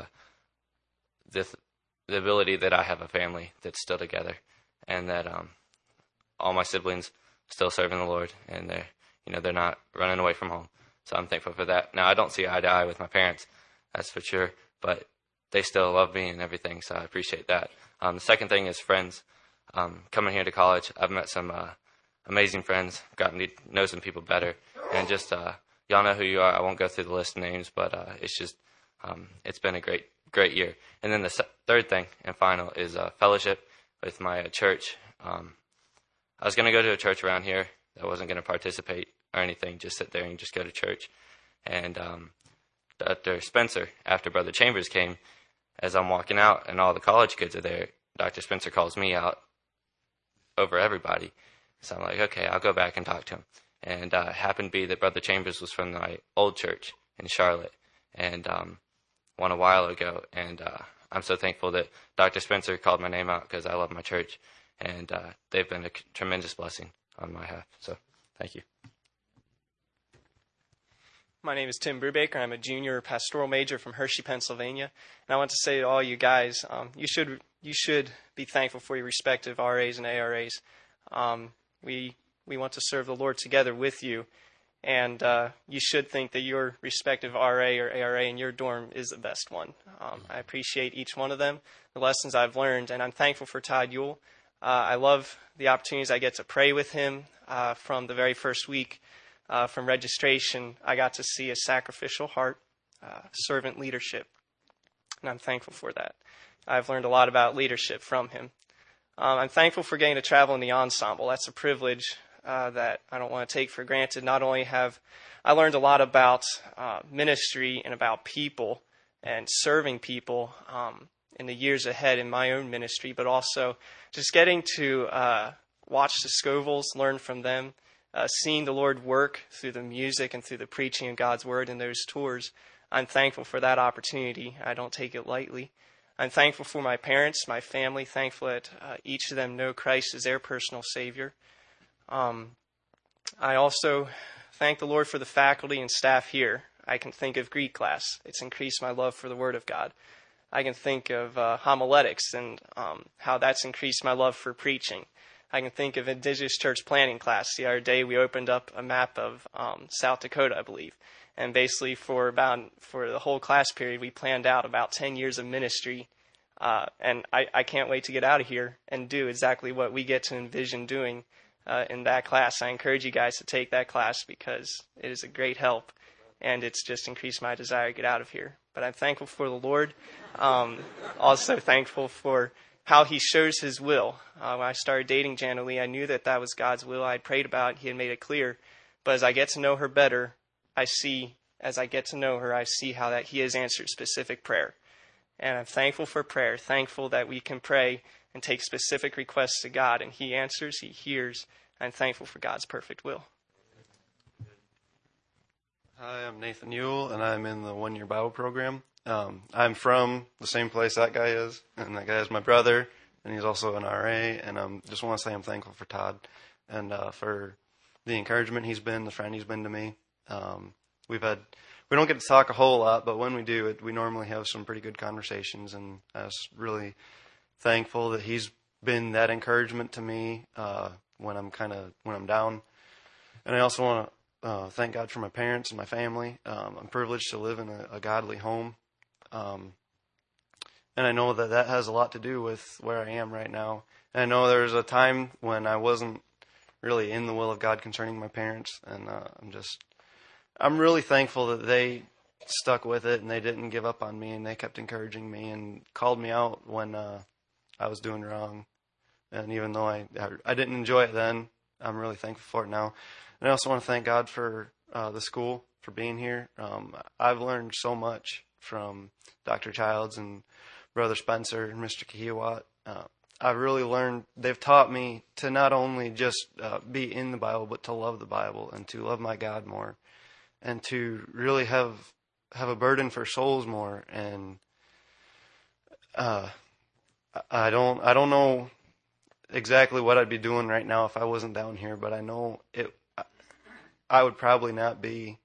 ability that I have a family that's still together, and that all my siblings still serving the Lord, and they're not running away from home. So I'm thankful for that. Now, I don't see eye to eye with my parents, that's for sure, but they still love me and everything, so I appreciate that. The second thing is friends. Coming here to college, I've met some amazing friends, gotten to know some people better, and just y'all know who you are. I won't go through the list of names, but it's just it's been a great year. And then the third thing and final is fellowship with my church. I was going to go to a church around here. I wasn't going to participate or anything, just sit there and just go to church. And Dr. Spencer, after Brother Chambers came, as I'm walking out and all the college kids are there, Dr. Spencer calls me out over everybody. So I'm like, okay, I'll go back and talk to him. And it happened to be that Brother Chambers was from my old church in Charlotte, and won a while ago. And I'm so thankful that Dr. Spencer called my name out, because I love my church, and they've been a tremendous blessing on my behalf. So thank you. My name is Tim Brubaker. I'm a junior pastoral major from Hershey, Pennsylvania. And I want to say to all you guys, you should be thankful for your respective RAs and ARAs. We want to serve the Lord together with you, and you should think that your respective RA or ARA in your dorm is the best one. I appreciate each one of them, the lessons I've learned, and I'm thankful for Todd Ewell. I love the opportunities I get to pray with him. From the very first week from registration, I got to see a sacrificial heart, servant leadership, and I'm thankful for that. I've learned a lot about leadership from him. I'm thankful for getting to travel in the ensemble. That's a privilege that I don't want to take for granted. Not only have I learned a lot about ministry and about people and serving people in the years ahead in my own ministry, but also just getting to watch the Scovilles, learn from them, seeing the Lord work through the music and through the preaching of God's Word in those tours. I'm thankful for that opportunity. I don't take it lightly. I'm thankful for my parents, my family, thankful that each of them know Christ as their personal Savior. I also thank the Lord for the faculty and staff here. I can think of Greek class. It's increased my love for the Word of God. I can think of homiletics and how that's increased my love for preaching. I can think of Indigenous Church Planning class. The other day we opened up a map of South Dakota, I believe. And basically for the whole class period, we planned out about 10 years of ministry. And I can't wait to get out of here and do exactly what we get to envision doing in that class. I encourage you guys to take that class because it is a great help and it's just increased my desire to get out of here. But I'm thankful for the Lord. Also thankful for how he shows his will. When I started dating Jana Lee, I knew that that was God's will. I prayed about it. He had made it clear. But as I get to know her better, I see how that he has answered specific prayer. And I'm thankful for prayer, thankful that we can pray and take specific requests to God, and he answers, he hears. I'm thankful for God's perfect will. Hi, I'm Nathan Ewell, and I'm in the one-year Bible program. I'm from the same place that guy is, and that guy is my brother, and he's also an RA, and I just want to say I'm thankful for Todd and for the encouragement he's been, the friend he's been to me. We don't get to talk a whole lot, but when we do, we normally have some pretty good conversations, and I was really thankful that he's been that encouragement to me when I'm down. And I also want to thank God for my parents and my family. I'm privileged to live in a godly home. And I know that has a lot to do with where I am right now. And I know there was a time when I wasn't really in the will of God concerning my parents. And I'm really thankful that they stuck with it and they didn't give up on me, and they kept encouraging me and called me out when I was doing wrong. And even though I didn't enjoy it then, I'm really thankful for it now. And I also want to thank God for the school, for being here. I've learned so much from Dr. Childs and Brother Spencer and Mr. Kahiwat. I've really learned, they've taught me to not only just be in the Bible, but to love the Bible and to love my God more and to really have a burden for souls more. And I don't know exactly what I'd be doing right now if I wasn't down here, but I know I would probably not be,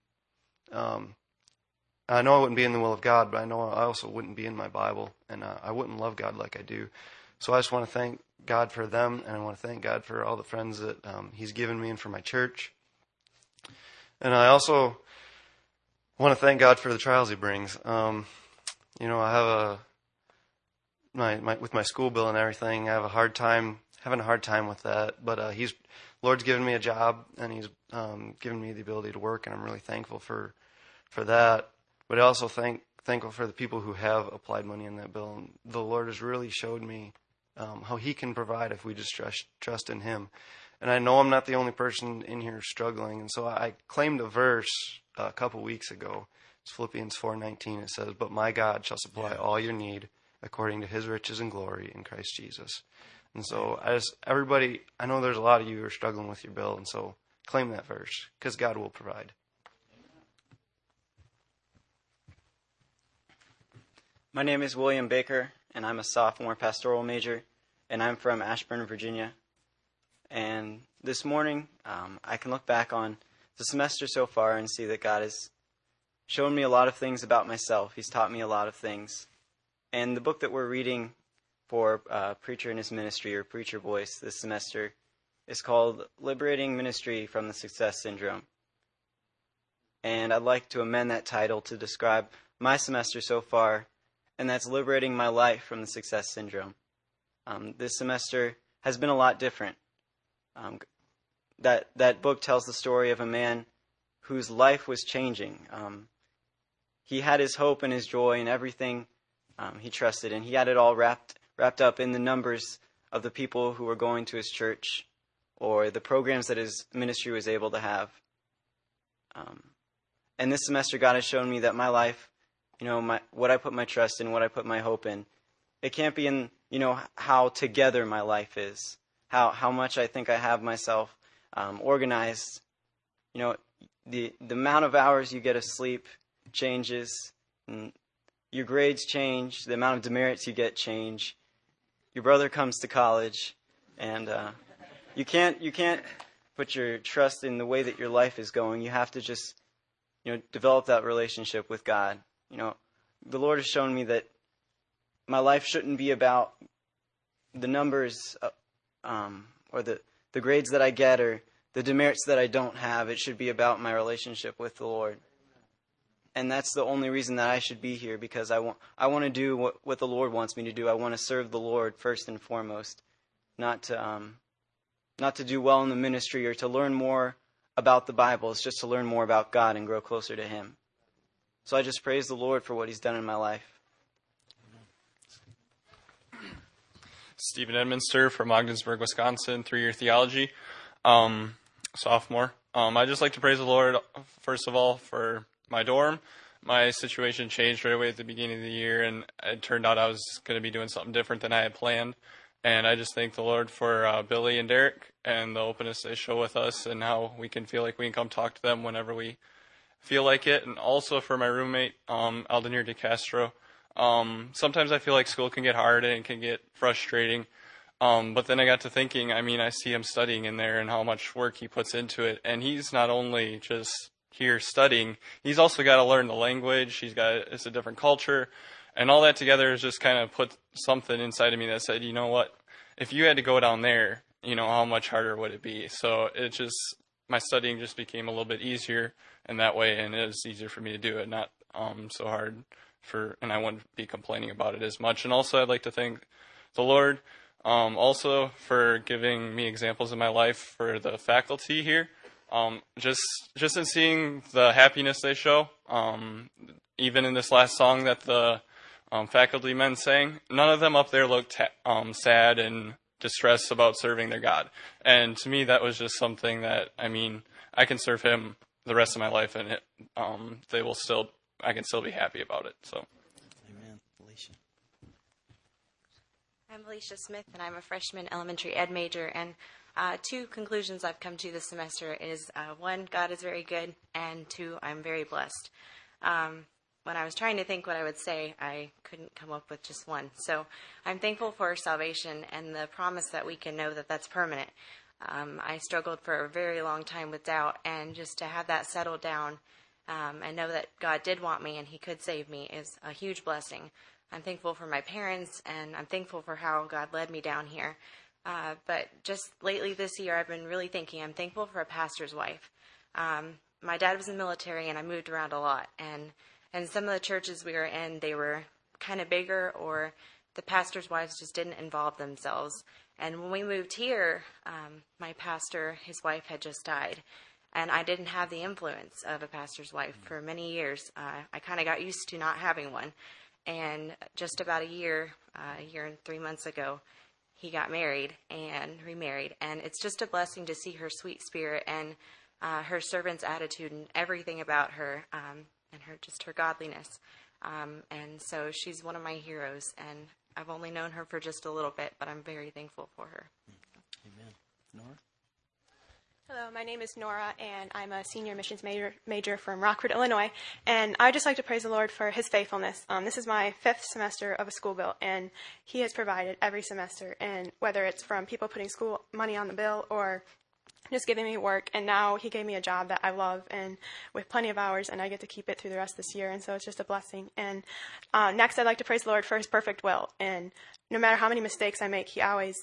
I know I wouldn't be in the will of God, but I know I also wouldn't be in my Bible, and I wouldn't love God like I do. So I just want to thank God for them, and I want to thank God for all the friends that he's given me and for my church. And I also want to thank God for the trials he brings. I have with my school bill and everything, I have having a hard time with that, but Lord's given me a job, and he's given me the ability to work, and I'm really thankful for that. But I also thankful for the people who have applied money in that bill. And the Lord has really showed me how he can provide if we just trust in him. And I know I'm not the only person in here struggling, and so I claimed a verse a couple weeks ago. It's Philippians 4:19. It says, "But my God shall supply all your need according to his riches and glory in Christ Jesus." And so I know there's a lot of you who are struggling with your bill, and so claim that verse, because God will provide. My name is William Baker, and I'm a sophomore pastoral major, and I'm from Ashburn, Virginia. And this morning, I can look back on the semester so far and see that God has shown me a lot of things about myself. He's taught me a lot of things. And the book that we're reading for Preacher in His Ministry, or Preacher Voice, this semester is called Liberating Ministry from the Success Syndrome. And I'd like to amend that title to describe my semester so far, and that's liberating my life from the success syndrome. This semester has been a lot different. That book tells the story of a man whose life was changing. He had his hope and his joy and everything he trusted, and he had it all wrapped up in the numbers of the people who were going to his church or the programs that his ministry was able to have. And this semester, God has shown me that my life, what I put my trust in, what I put my hope in, it can't be in, how together my life is, how much I think I have myself organized. The amount of hours you get of sleep changes, and your grades change, the amount of demerits you get change. Your brother comes to college, and you can't put your trust in the way that your life is going. You have to just, develop that relationship with God. The Lord has shown me that my life shouldn't be about the numbers or the grades that I get or the demerits that I don't have. It should be about my relationship with the Lord. And that's the only reason that I should be here, because I want to do what the Lord wants me to do. I want to serve the Lord first and foremost, not to do well in the ministry or to learn more about the Bible. It's just to learn more about God and grow closer to Him. So I just praise the Lord for what he's done in my life. Stephen Edminster from Ogdensburg, Wisconsin, 3-year theology, sophomore. I just like to praise the Lord, first of all, for my dorm. My situation changed right away at the beginning of the year, and it turned out I was going to be doing something different than I had planned. And I just thank the Lord for Billy and Derek and the openness they show with us and how we can feel like we can come talk to them whenever we feel like it. And also for my roommate, Aldenir DeCastro. Sometimes I feel like school can get hard and it can get frustrating. But then I got to thinking, I see him studying in there and how much work he puts into it. And he's not only just here studying, he's also got to learn the language. It's a different culture. And all that together has just kind of put something inside of me that said, you know what, if you had to go down there, how much harder would it be? So my studying just became a little bit easier in that way, and it was easier for me to do it, not so hard and I wouldn't be complaining about it as much. And also I'd like to thank the Lord also for giving me examples in my life for the faculty here. Just in seeing the happiness they show, even in this last song that the faculty men sang, none of them up there looked sad and distressed about serving their God. And to me, that was just something that, I can serve him the rest of my life, and I can still be happy about it. So, amen. Alicia. I'm Alicia Smith, and I'm a freshman elementary ed major. And 2 conclusions I've come to this semester is 1, God is very good, and 2, I'm very blessed. When I was trying to think what I would say, I couldn't come up with just one. So I'm thankful for salvation and the promise that we can know that that's permanent. I struggled for a very long time with doubt, and just to have that settled down and know that God did want me and he could save me is a huge blessing. I'm thankful for my parents, and I'm thankful for how God led me down here. But just lately this year, I've been really thinking, I'm thankful for a pastor's wife. My dad was in the military, and I moved around a lot. And some of the churches we were in, they were kind of bigger, or the pastor's wives just didn't involve themselves. And when we moved here, my pastor, his wife had just died. And I didn't have the influence of a pastor's wife for many years. I kind of got used to not having one. And just about a year and 3 months ago, he got married and remarried. And it's just a blessing to see her sweet spirit and her servant's attitude and everything about her, and her godliness. And so she's one of my heroes. And I've only known her for just a little bit, but I'm very thankful for her. Amen. Nora? Hello, my name is Nora, and I'm a senior missions major from Rockford, Illinois. And I'd just like to praise the Lord for his faithfulness. This is my 5th semester of a school bill, and he has provided every semester. And whether it's from people putting school money on the bill or just giving me work, and now he gave me a job that I love and with plenty of hours, and I get to keep it through the rest of this year, and so it's just a blessing. And next, I'd like to praise the Lord for his perfect will. And no matter how many mistakes I make, he always...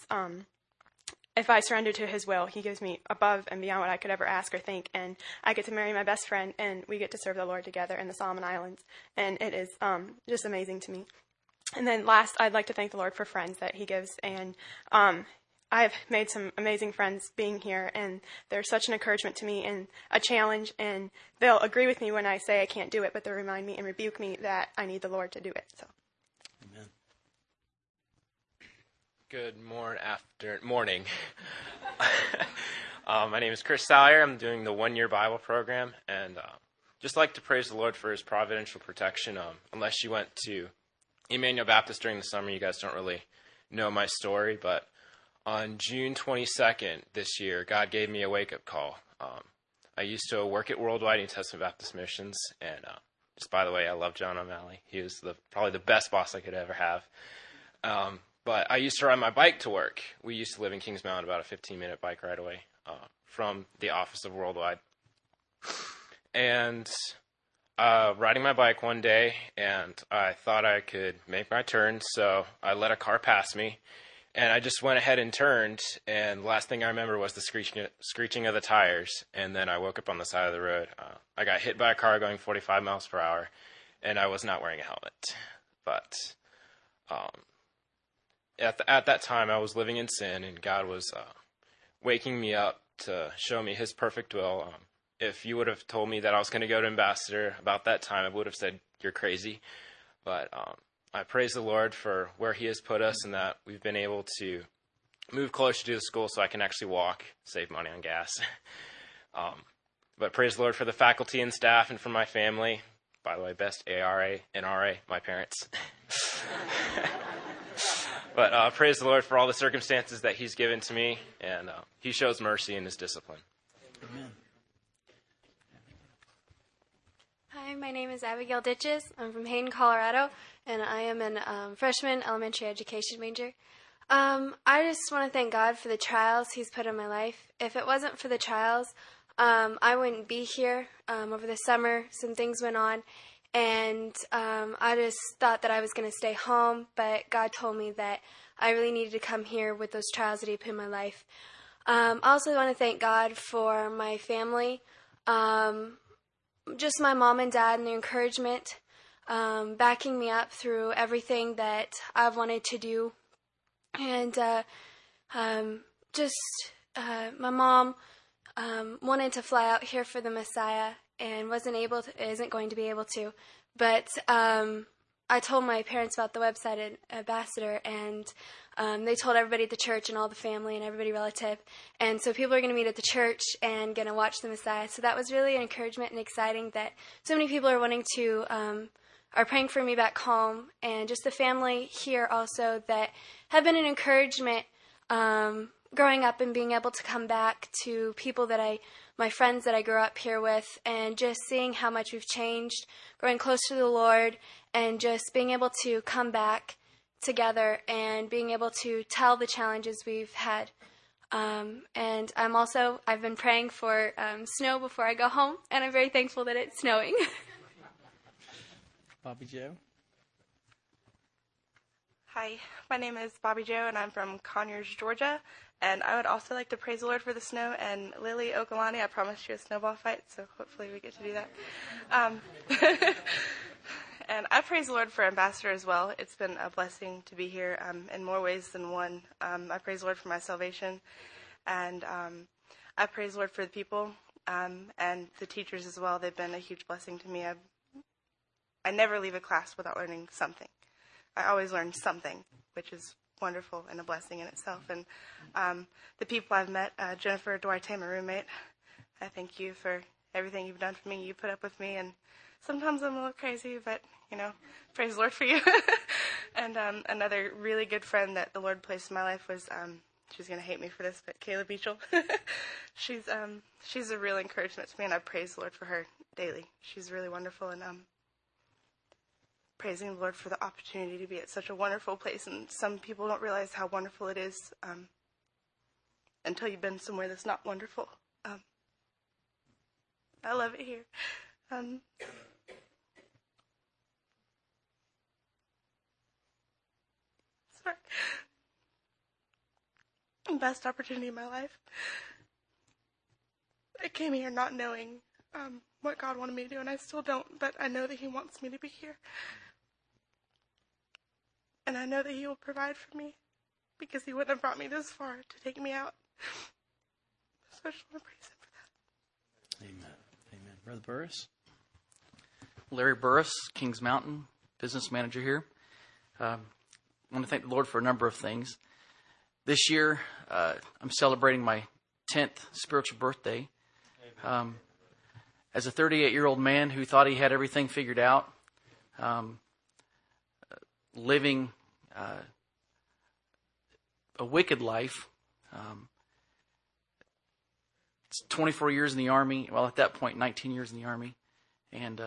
if I surrender to his will, he gives me above and beyond what I could ever ask or think. And I get to marry my best friend, and we get to serve the Lord together in the Solomon Islands. And it is just amazing to me. And then last, I'd like to thank the Lord for friends that he gives. And I've made some amazing friends being here, and they're such an encouragement to me and a challenge. And they'll agree with me when I say I can't do it, but they'll remind me and rebuke me that I need the Lord to do it. So. Amen. Good morning. My name is Chris Salyer. I'm doing the 1-year Bible program, and just like to praise the Lord for his providential protection. Unless you went to Emmanuel Baptist during the summer, you guys don't really know my story, but on June 22nd this year, God gave me a wake-up call. I used to work at Worldwide New Testament Baptist Missions, and just by the way, I love John O'Malley. He was probably the best boss I could ever have. But I used to ride my bike to work. We used to live in Kings Mountain, about a 15-minute bike ride away from the office of Worldwide. And riding my bike one day, and I thought I could make my turn, so I let a car pass me. And I just went ahead and turned, and the last thing I remember was the screeching of the tires. And then I woke up on the side of the road. I got hit by a car going 45 miles per hour, and I was not wearing a helmet. But at that time, I was living in sin, and God was waking me up to show me his perfect will. if you would have told me that I was going to go to Ambassador about that time, I would have said, you're crazy. But I praise the Lord for where he has put us and that we've been able to move closer to the school so I can actually walk, save money on gas. But praise the Lord for the faculty and staff and for my family. By the way, best ARA and RA, my parents. But praise the Lord for all the circumstances that he's given to me, and he shows mercy in his discipline. Amen. Hi, my name is Abigail Ditches. I'm from Hayden, Colorado, and I am a freshman elementary education major. I just want to thank God for the trials he's put in my life. If it wasn't for the trials, I wouldn't be here. Over the summer, some things went on, and I just thought that I was going to stay home, but God told me that I really needed to come here with those trials that he put in my life. I also want to thank God for my family, just my mom and dad and the encouragement, backing me up through everything that I've wanted to do. And my mom wanted to fly out here for the Messiah and isn't going to be able to. But I told my parents about the website at Ambassador, and they told everybody at the church and all the family and everybody relative. And so people are going to meet at the church and going to watch the Messiah. So that was really an encouragement and exciting that so many people are wanting to, are praying for me back home. And just the family here also that have been an encouragement growing up and being able to come back to people my friends that I grew up here with, and just seeing how much we've changed, growing close to the Lord, and just being able to come back together and being able to tell the challenges we've had. And I've been praying for snow before I go home, and I'm very thankful that it's snowing. Bobby Joe. Hi, my name is Bobby Joe, and I'm from Conyers, Georgia. And I would also like to praise the Lord for the snow. And Lily Okalani, I promised you a snowball fight, so hopefully we get to do that. And I praise the Lord for Ambassador as well. It's been a blessing to be here in more ways than one. I praise the Lord for my salvation. And I praise the Lord for the people and the teachers as well. They've been a huge blessing to me. I never leave a class without learning something. I always learn something, which is wonderful and a blessing in itself. And the people I've met, Jennifer Duarte, my roommate, I thank you for everything you've done for me. You put up with me, and sometimes I'm a little crazy, but, praise the Lord for you. And another really good friend that the Lord placed in my life was, she's going to hate me for this, but Kayla Beechel. She's a real encouragement to me, and I praise the Lord for her daily. She's really wonderful, and praising the Lord for the opportunity to be at such a wonderful place. And some people don't realize how wonderful it is until you've been somewhere that's not wonderful. I love it here. Sorry. Best opportunity of my life. I came here not knowing what God wanted me to do, and I still don't, but I know that he wants me to be here. And I know that he will provide for me because he wouldn't have brought me this far to take me out. So I just want to praise him for that. Amen. Amen. Brother Burris. Larry Burris, Kings Mountain, business manager here. I want to thank the Lord for a number of things. This year, I'm celebrating my 10th spiritual birthday. As a 38-year-old man who thought he had everything figured out, living a wicked life. It's 24 years in the Army. Well, at that point, 19 years in the Army. And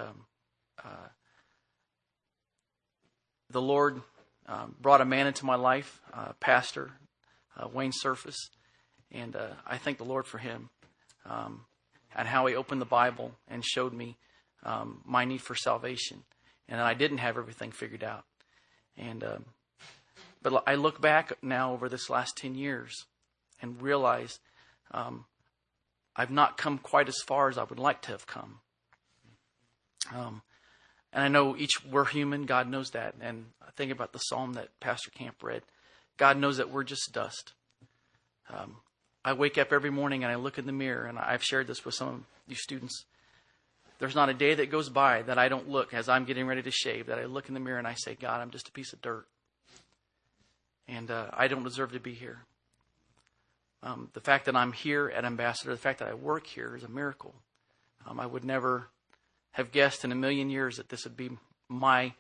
the Lord brought a man into my life, Pastor Wayne Surface. And I thank the Lord for him and how he opened the Bible and showed me my need for salvation. And I didn't have everything figured out. And but I look back now over this last 10 years and realize I've not come quite as far as I would like to have come. And I know we're human. God knows that. And I think about the psalm that Pastor Camp read. God knows that we're just dust. I wake up every morning and I look in the mirror, and I've shared this with some of you students. There's not a day that goes by that I don't look, as I'm getting ready to shave, that I look in the mirror and I say, God, I'm just a piece of dirt. And I don't deserve to be here. The fact that I'm here at Ambassador, the fact that I work here is a miracle. I would never have guessed in a million years that this would be my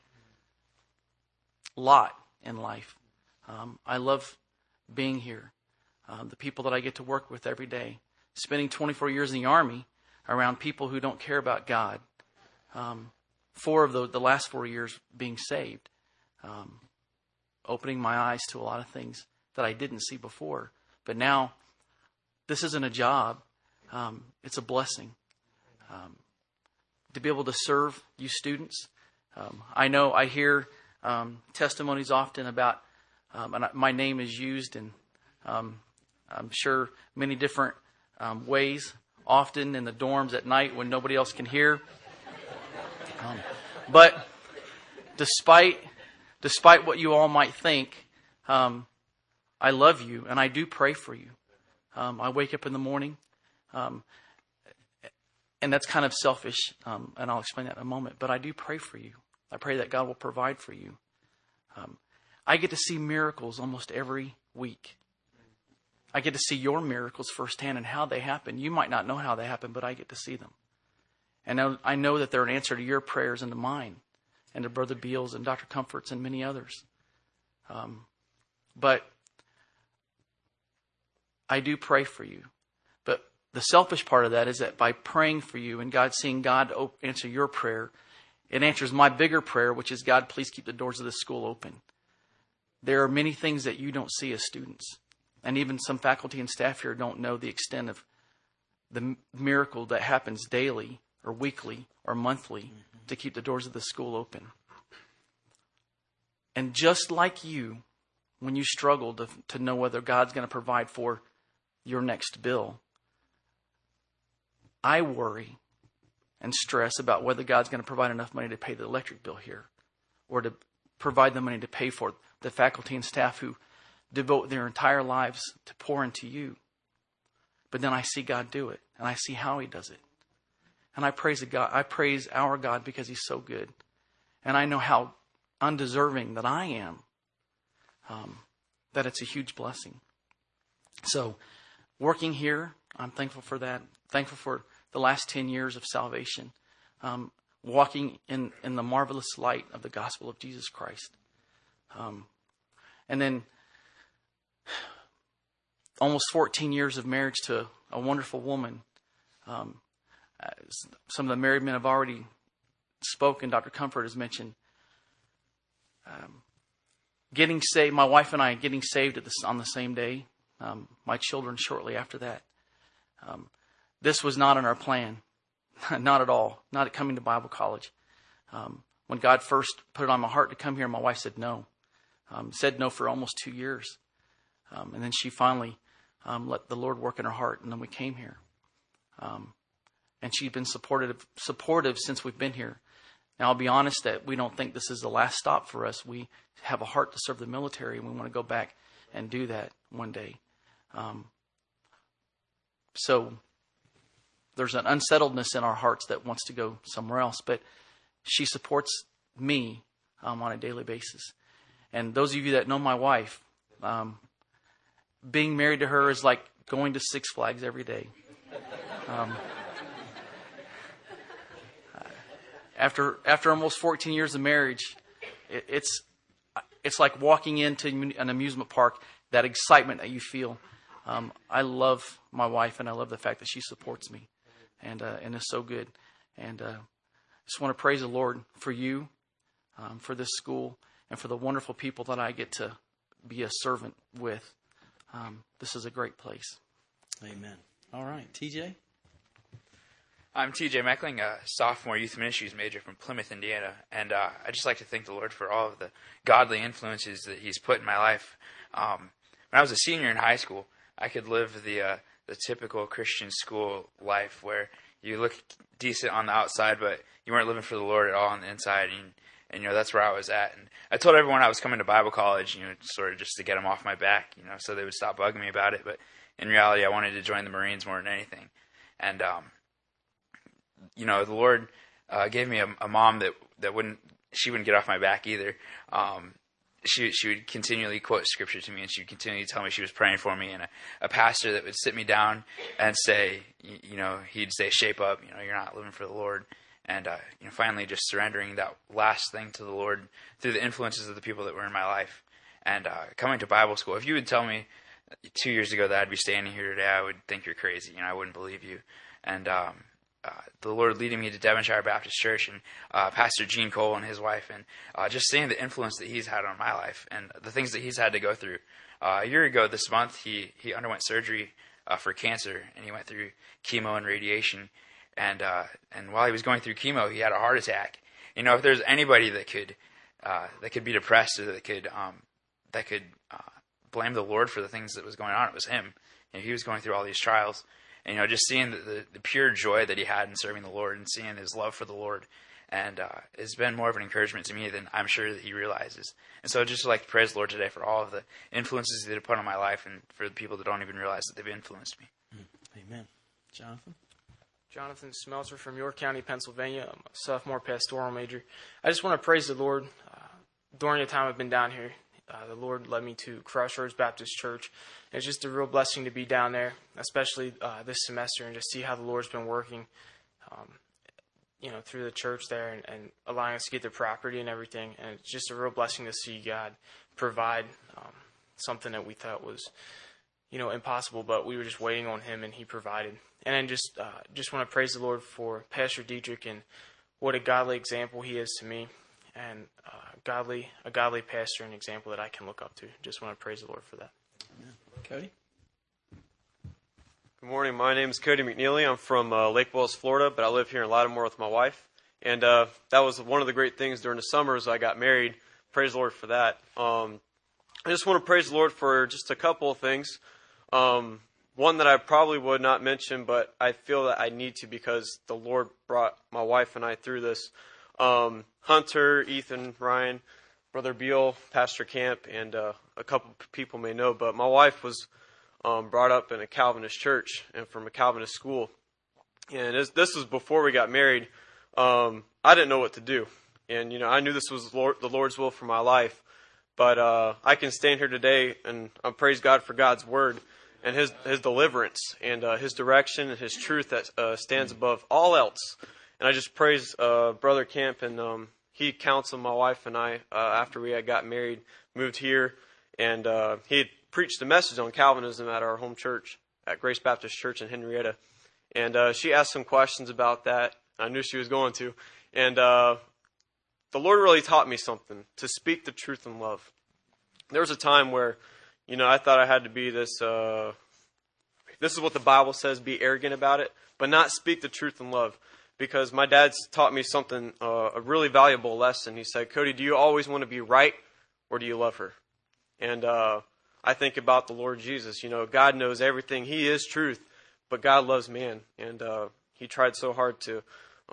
lot in life. I love being here. The people that I get to work with every day. Spending 24 years in the Army around people who don't care about God. 4 of the last 4 years being saved. Opening my eyes to a lot of things that I didn't see before. But now, this isn't a job. It's a blessing. To be able to serve you students. I hear testimonies often about, and my name is used in, I'm sure, many different ways, often in the dorms at night when nobody else can hear. But despite what you all might think, I love you and I do pray for you. I wake up in the morning, and that's kind of selfish, and I'll explain that in a moment, but I do pray for you. I pray that God will provide for you. I get to see miracles almost every week. I get to see your miracles firsthand and how they happen. You might not know how they happen, but I get to see them. And I know that they're an answer to your prayers and to mine, and to Brother Beals and Dr. Comforts and many others. But I do pray for you. But the selfish part of that is that by praying for you and God seeing God answer your prayer, it answers my bigger prayer, which is, God, please keep the doors of this school open. There are many things that you don't see as students. And even some faculty and staff here don't know the extent of the miracle that happens daily or weekly or monthly to keep the doors of the school open. And just like you, when you struggle to know whether God's going to provide for your next bill, I worry and stress about whether God's going to provide enough money to pay the electric bill here, or to provide the money to pay for the faculty and staff who devote their entire lives to pour into you. But then I see God do it, and I see how He does it. And I praise God. I praise our God because He's so good. And I know how undeserving that I am, that it's a huge blessing. So, working here, I'm thankful for that. Thankful for the last 10 years of salvation. Walking in the marvelous light of the gospel of Jesus Christ. And then almost 14 years of marriage to a wonderful woman. Some of the married men have already spoken. Dr. Comfort has mentioned getting saved. My wife and I getting saved on the same day. My children shortly after that. This was not in our plan, not at all. Not at coming to Bible college. When God first put it on my heart to come here, my wife said no. Said no for almost 2 years. And then she finally let the Lord work in her heart, and then we came here. And she's been supportive since we've been here. Now, I'll be honest that we don't think this is the last stop for us. We have a heart to serve the military, and we want to go back and do that one day. So there's an unsettledness in our hearts that wants to go somewhere else. But she supports me on a daily basis. And those of you that know my wife, being married to her is like going to Six Flags every day. After almost 14 years of marriage, it's like walking into an amusement park, that excitement that you feel. I love my wife, and I love the fact that she supports me, and is so good. And just want to praise the Lord for you, for this school, and for the wonderful people that I get to be a servant with. This is a great place. Amen. All right, TJ? I'm TJ Meckling, a sophomore youth ministries major from Plymouth, Indiana, and I'd just like to thank the Lord for all of the godly influences that He's put in my life. When I was a senior in high school, I could live the typical Christian school life where you look decent on the outside, but you weren't living for the Lord at all on the inside, and that's where I was at. And I told everyone I was coming to Bible college, sort of just to get them off my back, so they would stop bugging me about it. But in reality, I wanted to join the Marines more than anything. And, the Lord gave me a mom that wouldn't get off my back either. She would continually quote scripture to me, and she would continually tell me she was praying for me, and a pastor that would sit me down and say, he'd say, shape up, you're not living for the Lord. And, finally just surrendering that last thing to the Lord through the influences of the people that were in my life. And coming to Bible school, if you would tell me 2 years ago that I'd be standing here today, I would think you're crazy. I wouldn't believe you. And the Lord leading me to Devonshire Baptist Church, and Pastor Gene Cole and his wife, and just seeing the influence that he's had on my life and the things that he's had to go through. A year ago this month, he underwent surgery for cancer, and he went through chemo and radiation. And while he was going through chemo, he had a heart attack. If there's anybody that could be depressed, or that could blame the Lord for the things that was going on, it was him. He was going through all these trials. And, just seeing the pure joy that he had in serving the Lord, and seeing his love for the Lord, and it's been more of an encouragement to me than I'm sure that he realizes. And so I'd just like to praise the Lord today for all of the influences that he put on my life, and for the people that don't even realize that they've influenced me. Amen. Jonathan? Jonathan Smelter from York County, Pennsylvania. I'm a sophomore pastoral major. I just want to praise the Lord. During the time I've been down here, the Lord led me to Crossroads Baptist Church. It's just a real blessing to be down there, especially this semester, and just see how the Lord's been working, through the church there, and allowing us to get the property and everything. And it's just a real blessing to see God provide something that we thought was, impossible, but we were just waiting on Him, and He provided. And then just want to praise the Lord for Pastor Dietrich, and what a godly example he is to me, and a godly pastor and example that I can look up to. Just want to praise the Lord for that. Amen. Cody? Good morning. My name is Cody McNeely. I'm from Lake Wales, Florida, but I live here in Lattimore with my wife. And that was one of the great things during the summers I got married. Praise the Lord for that. I just want to praise the Lord for just a couple of things. One that I probably would not mention, but I feel that I need to because the Lord brought my wife and I through this. Hunter, Ethan, Ryan, Brother Beal, Pastor Camp, and a couple people may know, but my wife was brought up in a Calvinist church and from a Calvinist school. And this was before we got married. I didn't know what to do. And, I knew this was the Lord's will for my life. But I can stand here today and I praise God for God's word and His deliverance and His direction and His truth that stands above all else. And I just praise Brother Camp, and he counseled my wife and I after we had got married, moved here, and he had preached a message on Calvinism at our home church, at Grace Baptist Church in Henrietta. And she asked some questions about that. I knew she was going to. And the Lord really taught me something, to speak the truth in love. There was a time where, I thought I had to be this is what the Bible says, be arrogant about it, but not speak the truth in love. Because my dad's taught me something, a really valuable lesson. He said, Cody, do you always want to be right, or do you love her? And I think about the Lord Jesus. God knows everything. He is truth, but God loves man. And He tried so hard to,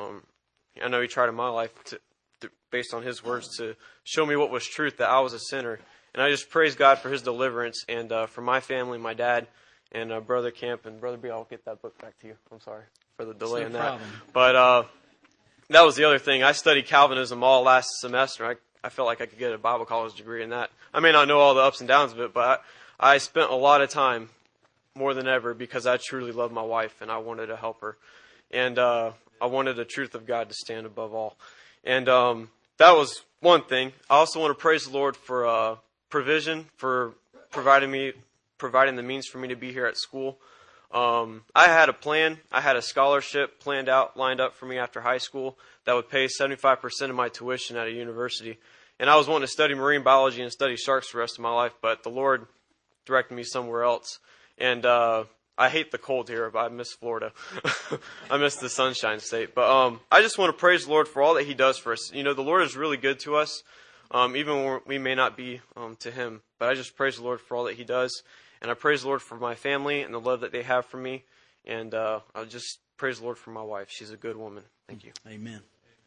I know He tried in my life, based on His words, to show me what was truth, that I was a sinner. And I just praise God for His deliverance, and for my family, my dad, and Brother Camp, and Brother B, I'll get that book back to you. I'm sorry for the delay in that. Problem. But that was the other thing. I studied Calvinism all last semester. I felt like I could get a Bible college degree in that. I may not know all the ups and downs of it, but I spent a lot of time, more than ever, because I truly love my wife and I wanted to help her. And I wanted the truth of God to stand above all. And that was one thing. I also want to praise the Lord for provision, for providing the means for me to be here at school. I had a plan. I had a scholarship lined up for me after high school that would pay 75% of my tuition at a university. And I was wanting to study marine biology and study sharks the rest of my life, but the Lord directed me somewhere else. And I hate the cold here, but I miss Florida. I miss the Sunshine State. But I just want to praise the Lord for all that He does for us. The Lord is really good to us, even when we may not be to Him. But I just praise the Lord for all that He does. And I praise the Lord for my family and the love that they have for me. And I just praise the Lord for my wife. She's a good woman. Thank you. Amen.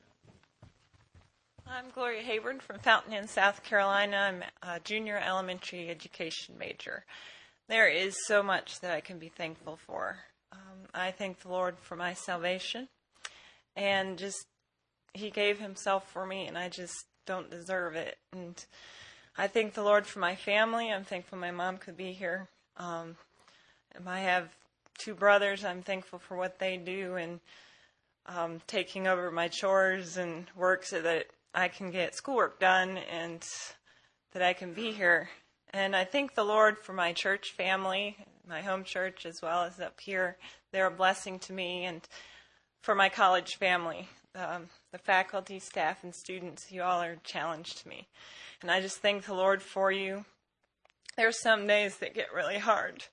I'm Gloria Hayburn from Fountain Inn, South Carolina. I'm a junior elementary education major. There is so much that I can be thankful for. I thank the Lord for my salvation, and just He gave Himself for me, and I just don't deserve it. And I thank the Lord for my family. I'm thankful my mom could be here. And I have 2 brothers. I'm thankful for what they do and taking over my chores and work so that I can get schoolwork done and that I can be here. And I thank the Lord for my church family, my home church as well as up here. They're a blessing to me, and for my college family, the faculty, staff, and students. You all are a challenge to me. And I just thank the Lord for you. There are some days that get really hard,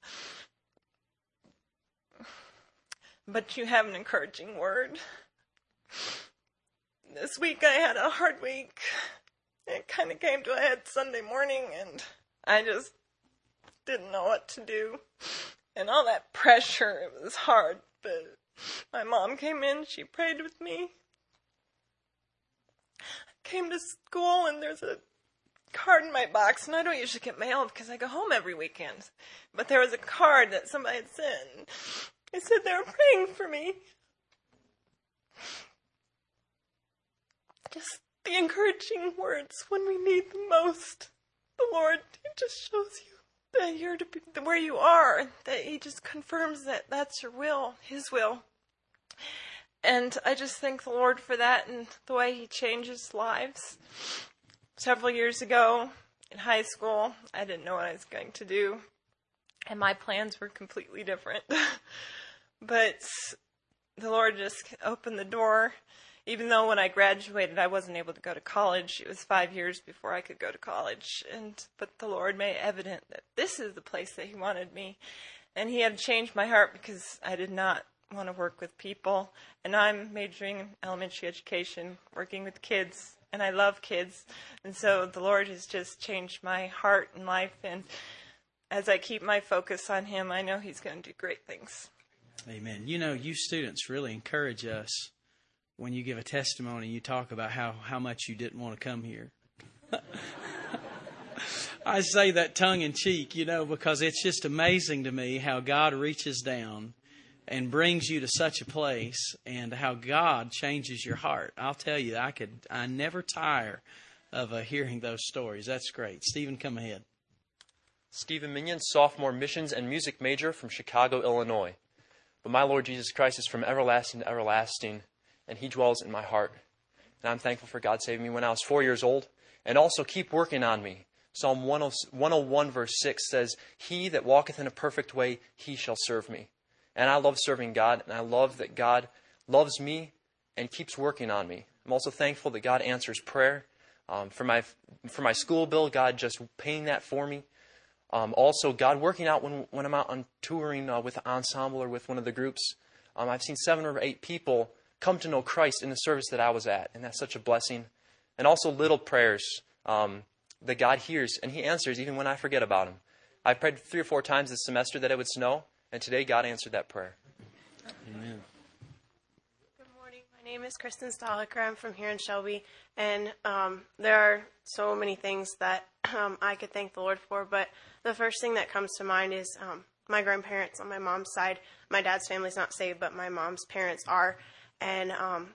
but you have an encouraging word. This week I had a hard week. It kind of came to a head Sunday morning, and I just didn't know what to do. And all that pressure, it was hard, but my mom came in, she prayed with me. I came to school, and there's a card in my box, and I don't usually get mail because I go home every weekend. But there was a card that somebody had sent. It said they were praying for me. Just the encouraging words when we need them most. The Lord, He just shows you that you're to be where you are, that He just confirms that that's your will, His will. And I just thank the Lord for that and the way He changes lives. Several years ago in high school, I didn't know what I was going to do, and my plans were completely different. But the Lord just opened the door. Even though when I graduated, I wasn't able to go to college. It was 5 years before I could go to college. But the Lord made evident that this is the place that He wanted me. And He had changed my heart because I did not want to work with people. And I'm majoring in elementary education, working with kids. And I love kids. And so the Lord has just changed my heart and life. And as I keep my focus on Him, I know He's going to do great things. Amen. You know, you students really encourage us. When you give a testimony, you talk about how much you didn't want to come here. I say that tongue in cheek, you know, because it's just amazing to me how God reaches down and brings you to such a place and how God changes your heart. I'll tell you, I never tire of hearing those stories. That's great. Stephen, come ahead. Stephen Minion, sophomore missions and music major from Chicago, Illinois. But my Lord Jesus Christ is from everlasting to everlasting, and He dwells in my heart. And I'm thankful for God saving me when I was 4 years old, and also keep working on me. Psalm 101 verse 6 says, "He that walketh in a perfect way, he shall serve me." And I love serving God, and I love that God loves me and keeps working on me. I'm also thankful that God answers prayer. For my school bill, God just paying that for me. Also, God working out when I'm out on touring with the ensemble or with one of the groups. I've seen 7 or 8 people come to know Christ in the service that I was at, and that's such a blessing. And also little prayers that God hears, and He answers even when I forget about Him. I prayed 3 or 4 times this semester that it would snow, and today God answered that prayer. Amen. Good morning. My name is Kristen Stoliker. I'm from here in Shelby, and there are so many things that I could thank the Lord for, but the first thing that comes to mind is my grandparents on my mom's side. My dad's family's not saved, but my mom's parents are. And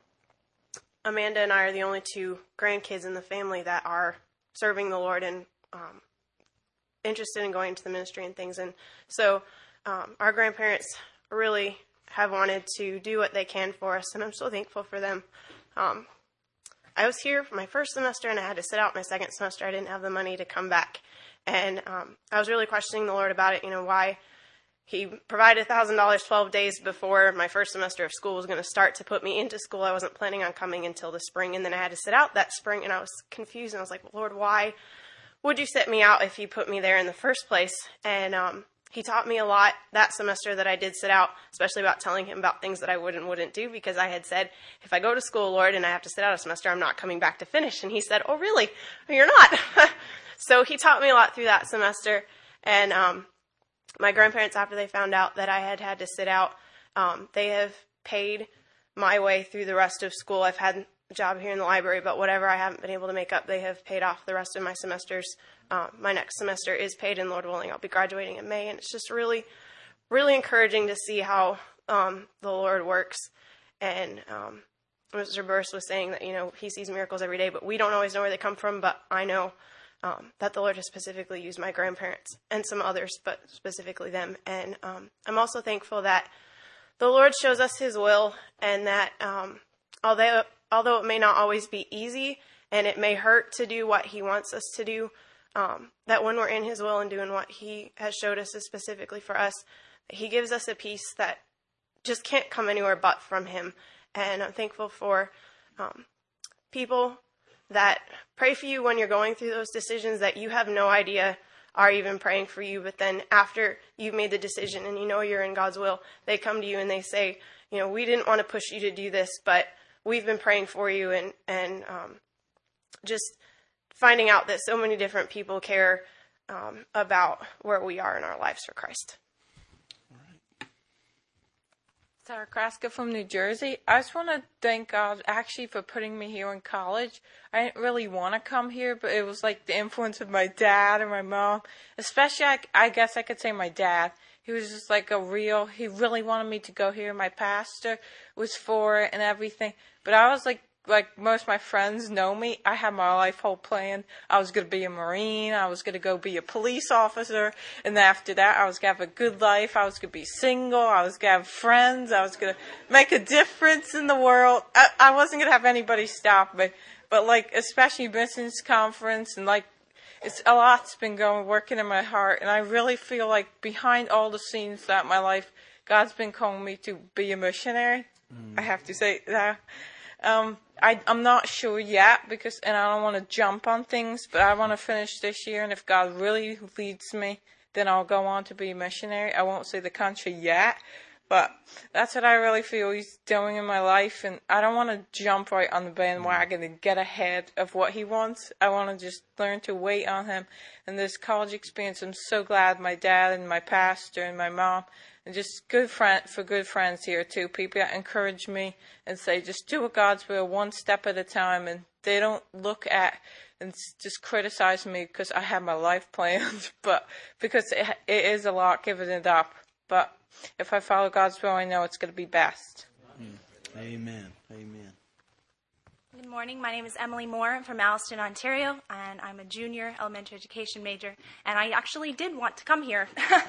Amanda and I are the only 2 grandkids in the family that are serving the Lord and interested in going into the ministry and things. And so our grandparents really have wanted to do what they can for us, and I'm so thankful for them. I was here for my first semester, and I had to sit out my second semester. I didn't have the money to come back. And I was really questioning the Lord about it, why He provided $1,000 12 days before my first semester of school was going to start to put me into school. I wasn't planning on coming until the spring, and then I had to sit out that spring, and I was confused, and I was like, well, Lord, why would you set me out if you put me there in the first place? And He taught me a lot that semester that I did sit out, especially about telling Him about things that I would and wouldn't do, because I had said, if I go to school, Lord, and I have to sit out a semester, I'm not coming back to finish. And He said, oh, really? You're not. So He taught me a lot through that semester, and my grandparents, after they found out that I had to sit out, they have paid my way through the rest of school. I've had job here in the library, but whatever I haven't been able to make up, they have paid off the rest of my semesters. My next semester is paid, and Lord willing, I'll be graduating in May, and it's just really, really encouraging to see how the Lord works. And Mr. Burris was saying that, he sees miracles every day, but we don't always know where they come from, but I know that the Lord has specifically used my grandparents and some others, but specifically them. And I'm also thankful that the Lord shows us his will, and that although it may not always be easy and it may hurt to do what he wants us to do, that when we're in his will and doing what he has showed us is specifically for us, he gives us a peace that just can't come anywhere but from him. And I'm thankful for people that pray for you when you're going through those decisions that you have no idea are even praying for you. But then after you've made the decision and you're in God's will, they come to you and they say, we didn't want to push you to do this, but we've been praying for you. And just finding out that so many different people care about where we are in our lives for Christ. Sarah Kraska from New Jersey. I just want to thank God actually for putting me here in college. I didn't really want to come here, but it was like the influence of my dad and my mom. Especially, I guess I could say my dad. He was just like he really wanted me to go here. My pastor was for it and everything. But I was like most of my friends know me, I had my life whole planned. I was going to be a Marine. I was going to go be a police officer. And after that, I was going to have a good life. I was going to be single. I was going to have friends. I was going to make a difference in the world. I wasn't going to have anybody stop me. But especially business conference and it's a lot's been working in my heart. And I really feel like behind all the scenes throughout my life, God's been calling me to be a missionary. I have to say that. I'm not sure yet and I don't want to jump on things, but I want to finish this year, and if God really leads me, then I'll go on to be a missionary. I won't say the country yet, but that's what I really feel he's doing in my life, and I don't want to jump right on the bandwagon and get ahead of what he wants. I want to just learn to wait on him. And this college experience, I'm so glad my dad and my pastor and my mom and just good friends here too, people that encourage me and say, just do what God's will, one step at a time. And they don't look at and just criticize me because I have my life planned, but because it is a lot giving it up. But if I follow God's will, I know it's going to be best. Amen. Amen. Good morning. My name is Emily Moore. I'm from Alliston, Ontario, and I'm a junior elementary education major. And I actually did want to come here.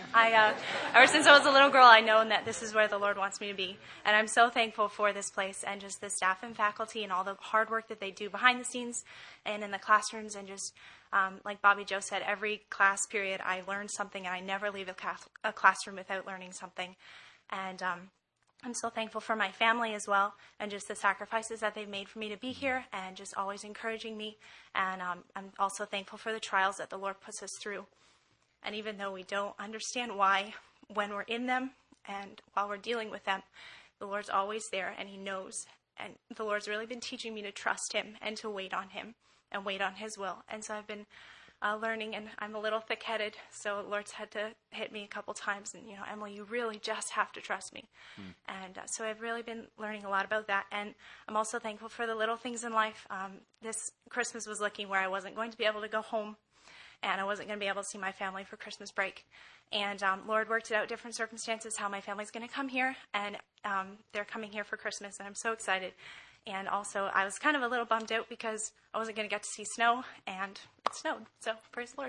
Ever since I was a little girl, I know that this is where the Lord wants me to be. And I'm so thankful for this place and just the staff and faculty and all the hard work that they do behind the scenes and in the classrooms. And just like Bobby Joe said, every class period I learn something, and I never leave a classroom without learning something. And I'm so thankful for my family as well, and just the sacrifices that they've made for me to be here, and just always encouraging me. And I'm also thankful for the trials that the Lord puts us through. And even though we don't understand why, when we're in them and while we're dealing with them, the Lord's always there, and he knows. And the Lord's really been teaching me to trust him and to wait on him and wait on his will. And so I've been learning, and I'm a little thick-headed, so the Lord's had to hit me a couple times, and, Emily, you really just have to trust me. And so I've really been learning a lot about that, and I'm also thankful for the little things in life. This Christmas was looking where I wasn't going to be able to go home, and I wasn't going to be able to see my family for Christmas break. And Lord worked it out, different circumstances, how my family's going to come here, and they're coming here for Christmas, and I'm so excited. And also, I was kind of a little bummed out because I wasn't going to get to see snow, and it snowed. So, praise the Lord.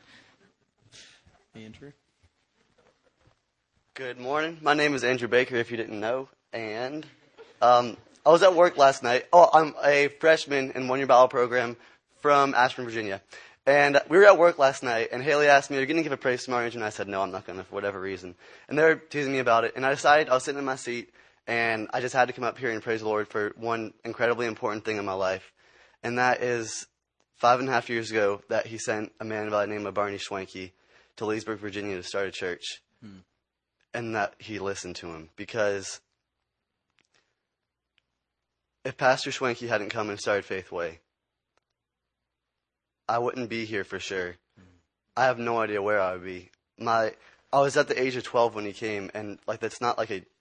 Andrew? Good morning. My name is Andrew Baker, if you didn't know. And I was at work last night. I'm a freshman in one-year Bible program from Ashburn, Virginia. And we were at work last night, and Haley asked me, are you going to give a praise tomorrow? And I said, no, I'm not going to, for whatever reason. And they were teasing me about it. And I decided, I was sitting in my seat, and I just had to come up here and praise the Lord for one incredibly important thing in my life. And that is 5.5 years ago that he sent a man by the name of Barney Schwenke to Leesburg, Virginia to start a church. And that he listened to him. Because if Pastor Schwenke hadn't come and started Faith Way, I wouldn't be here for sure. I have no idea where I would be. I was at the age of 12 when he came, and that's not like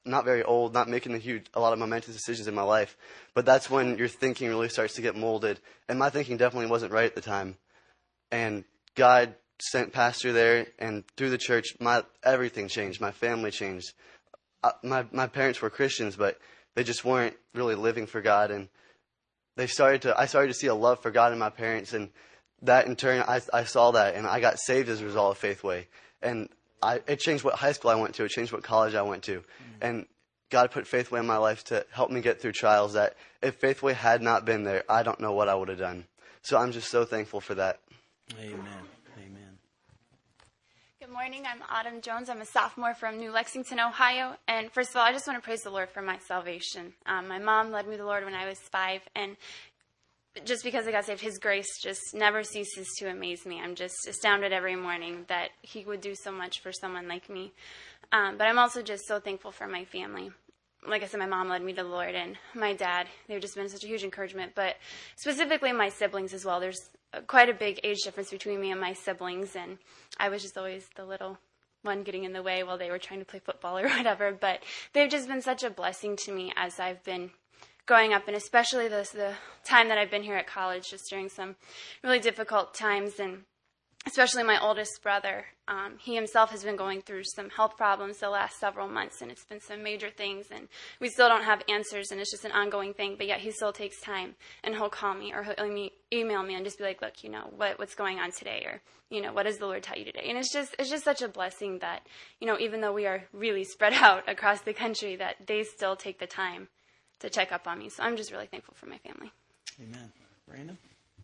not very old, not making a lot of momentous decisions in my life. But that's when your thinking really starts to get molded. And my thinking definitely wasn't right at the time. And God sent pastor there, and through the church, everything changed. My family changed. My parents were Christians, but they just weren't really living for God. And I started to see a love for God in my parents, and that in turn, I saw that, and I got saved as a result of Faithway. And it changed what high school I went to. It changed what college I went to. And God put Faithway in my life to help me get through trials that if Faithway had not been there, I don't know what I would have done. So I'm just so thankful for that. Amen. Amen. Good morning. I'm Autumn Jones. I'm a sophomore from New Lexington, Ohio. And first of all, I just want to praise the Lord for my salvation. My mom led me to the Lord when I was 5, and just because I got saved, His grace just never ceases to amaze me. I'm just astounded every morning that He would do so much for someone like me. But I'm also just so thankful for my family. Like I said, my mom led me to the Lord, and my dad, they've just been such a huge encouragement. But specifically my siblings as well. There's quite a big age difference between me and my siblings, and I was just always the little one getting in the way while they were trying to play football or whatever. But they've just been such a blessing to me as I've been growing up, and especially the time that I've been here at college, just during some really difficult times, and especially my oldest brother. He himself has been going through some health problems the last several months, and it's been some major things, and we still don't have answers, and it's just an ongoing thing, but yet he still takes time, and he'll call me, or he'll email me and just be like, look, what's going on today, or, what does the Lord tell you today? And it's just such a blessing that, even though we are really spread out across the country, that they still take the time to check up on me. So I'm just really thankful for my family. Amen. Brandon?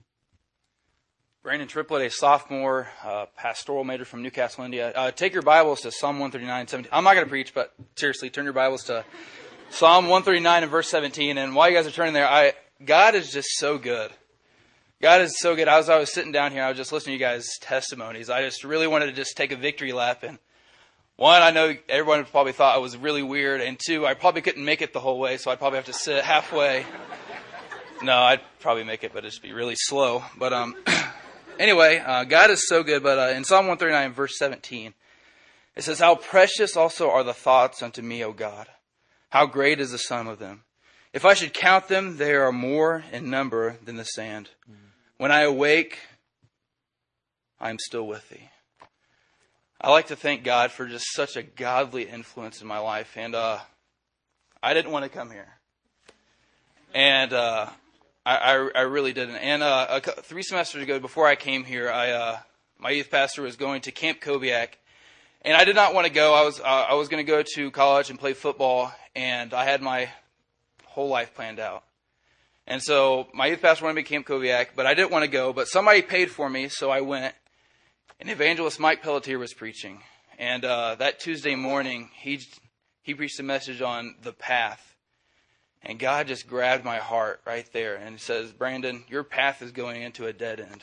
Brandon Triplett, a sophomore, pastoral major from Newcastle, India. Take your Bibles to Psalm 139, 17. I'm not going to preach, but seriously, turn your Bibles to Psalm 139 and verse 17. And while you guys are turning there, God is just so good. God is so good. As I was sitting down here, I was just listening to you guys' testimonies. I just really wanted to just take a victory lap. And one, I know everyone probably thought I was really weird. And two, I probably couldn't make it the whole way, so I'd probably have to sit halfway. No, I'd probably make it, but it'd just be really slow. But anyway, God is so good. But in Psalm 139, verse 17, it says, "How precious also are the thoughts unto me, O God. How great is the sum of them. If I should count them, they are more in number than the sand. When I awake, I am still with thee." I like to thank God for just such a godly influence in my life. And I didn't want to come here. And I really didn't. And 3 semesters ago, before I came here, my youth pastor was going to Camp Kobiak. And I did not want to go. I was going to go to college and play football. And I had my whole life planned out. And so my youth pastor wanted me to Camp Kobiak, but I didn't want to go. But somebody paid for me, so I went. And evangelist Mike Pelletier was preaching. And that Tuesday morning, he preached a message on the path. And God just grabbed my heart right there and says, "Brandon, your path is going into a dead end."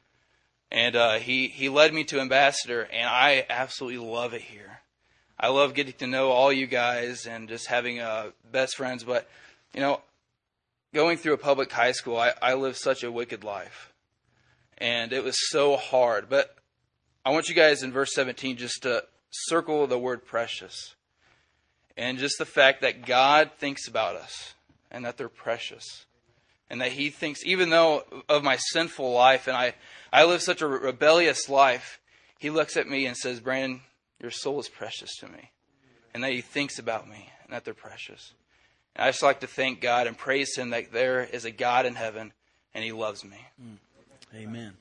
And he led me to Ambassador, and I absolutely love it here. I love getting to know all you guys and just having best friends. But, going through a public high school, I lived such a wicked life. And it was so hard. But I want you guys in verse 17 just to circle the word precious. And just the fact that God thinks about us and that they're precious. And that He thinks, even though of my sinful life and I live such a rebellious life, He looks at me and says, "Brandon, your soul is precious to me." And that He thinks about me and that they're precious. And I just like to thank God and praise Him that there is a God in heaven and He loves me. Amen.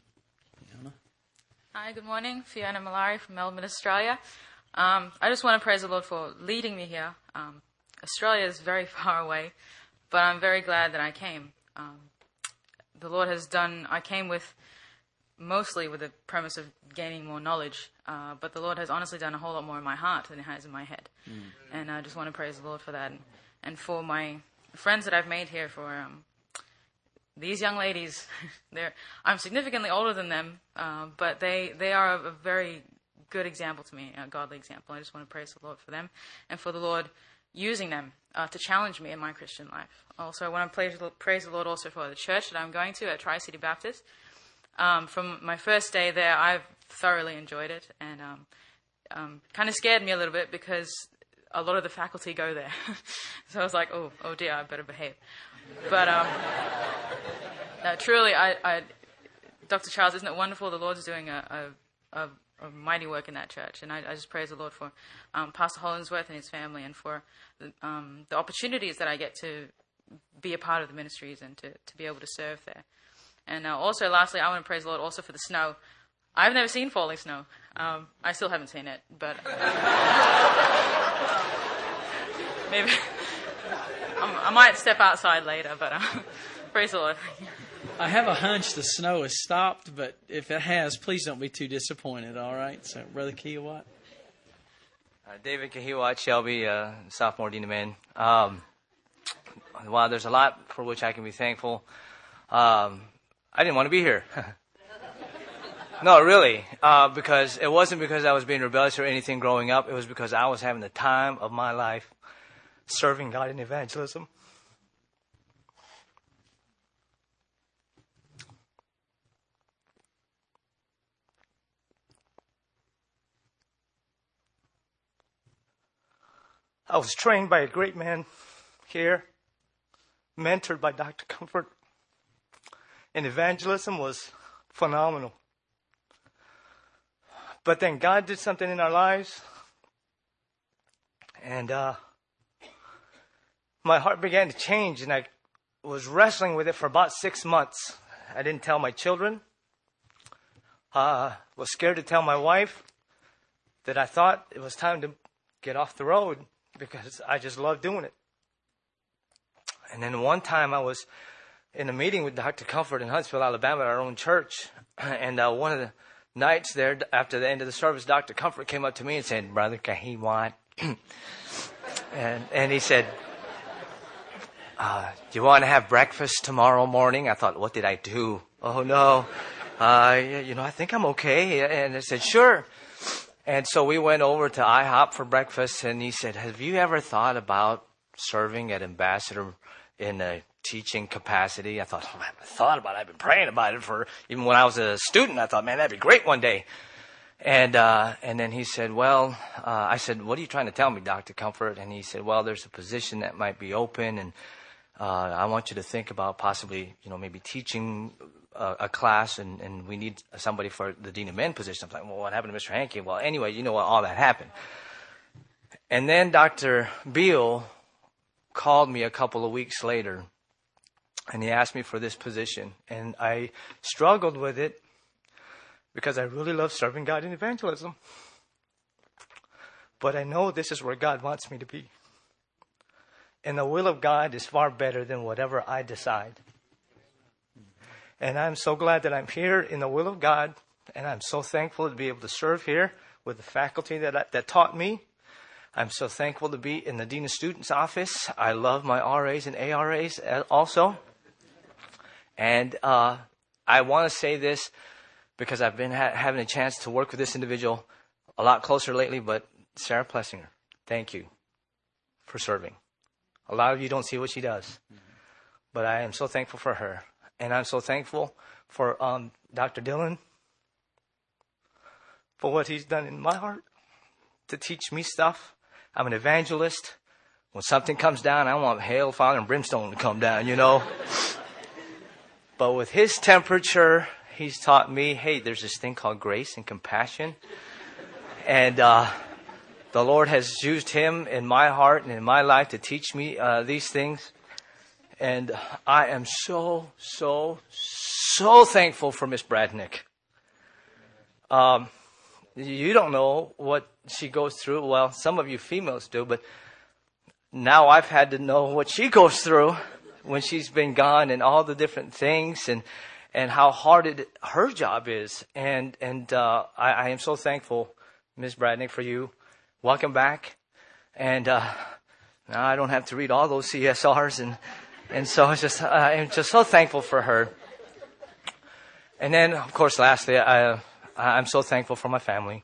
Hi, good morning. Fiona Malari from Melbourne, Australia. I just want to praise the Lord for leading me here. Australia is very far away, but I'm very glad that I came. The Lord has done, I came mostly with the premise of gaining more knowledge, but the Lord has honestly done a whole lot more in my heart than He has in my head. And I just want to praise the Lord for that. And for my friends that I've made here, for these young ladies, I'm significantly older than them, but they are a very good example to me, a godly example. I just want to praise the Lord for them and for the Lord using them to challenge me in my Christian life. Also, I want to praise the Lord also for the church that I'm going to at Tri-City Baptist. From my first day there, I've thoroughly enjoyed it, and kind of scared me a little bit because a lot of the faculty go there. So I was like, oh dear, I better behave. But no, truly, Dr. Charles, isn't it wonderful? The Lord is doing a mighty work in that church, and I just praise the Lord for Pastor Hollingsworth and his family, and for the opportunities that I get to be a part of the ministries and to be able to serve there. And also, lastly, I want to praise the Lord also for the snow. I've never seen falling snow. I still haven't seen it, but maybe I might step outside later, but praise the Lord. I have a hunch the snow has stopped, but if it has, please don't be too disappointed, all right? So, Brother Kiawat. David Kahiwat Shelby, sophomore dean of men. Wow, there's a lot for which I can be thankful. I didn't want to be here. No, really, because it wasn't because I was being rebellious or anything growing up. It was because I was having the time of my life serving God in evangelism. I was trained by a great man here, mentored by Dr. Comfort, and evangelism was phenomenal. But then God did something in our lives, and my heart began to change, and I was wrestling with it for about 6 months. I didn't tell my children. Was scared to tell my wife that I thought it was time to get off the road because I just loved doing it. And then one time I was in a meeting with Dr. Comfort in Huntsville, Alabama, at our own church, and one of the nights there, after the end of the service, Dr. Comfort came up to me and said, "Brother Kahiwat," and he said, "Do you want to have breakfast tomorrow morning?" I thought, what did I do? Oh, no. I think I'm okay. And I said, sure. And so we went over to IHOP for breakfast, and he said, "Have you ever thought about serving at Ambassador in a teaching capacity?" I thought, I haven't thought about it. I've been praying about it even when I was a student. I thought, man, that'd be great one day. And then he said, well, I said, "What are you trying to tell me, Dr. Comfort?" And he said, well, there's a position that might be open, and I want you to think about possibly, maybe teaching a class, and we need somebody for the Dean of Men position. I'm like, well, what happened to Mr. Hankey? Well, anyway, all that happened. And then Dr. Beal called me a couple of weeks later, and he asked me for this position. And I struggled with it because I really love serving God in evangelism. But I know this is where God wants me to be. And the will of God is far better than whatever I decide. And I'm so glad that I'm here in the will of God. And I'm so thankful to be able to serve here with the faculty that taught me. I'm so thankful to be in the Dean of Students office. I love my RAs and ARAs also. And I want to say this because I've been having a chance to work with this individual a lot closer lately. But Sarah Plessinger, thank you for serving. A lot of you don't see what she does. But I am so thankful for her. And I'm so thankful for Dr. Dillon for what he's done in my heart to teach me stuff. I'm an evangelist. When something comes down, I want hail, fire, and brimstone to come down, But with his temperature, he's taught me, hey, there's this thing called grace and compassion. And the Lord has used him in my heart and in my life to teach me these things. And I am so, so, so thankful for Miss Bradnick. You don't know what she goes through. Well, some of you females do, but now I've had to know what she goes through when she's been gone and all the different things and how hard her job is. And I am so thankful, Miss Bradnick, for you. Welcome back. And now I don't have to read all those CSRs and so I'm just so thankful for her. And then, of course, lastly, I'm so thankful for my family.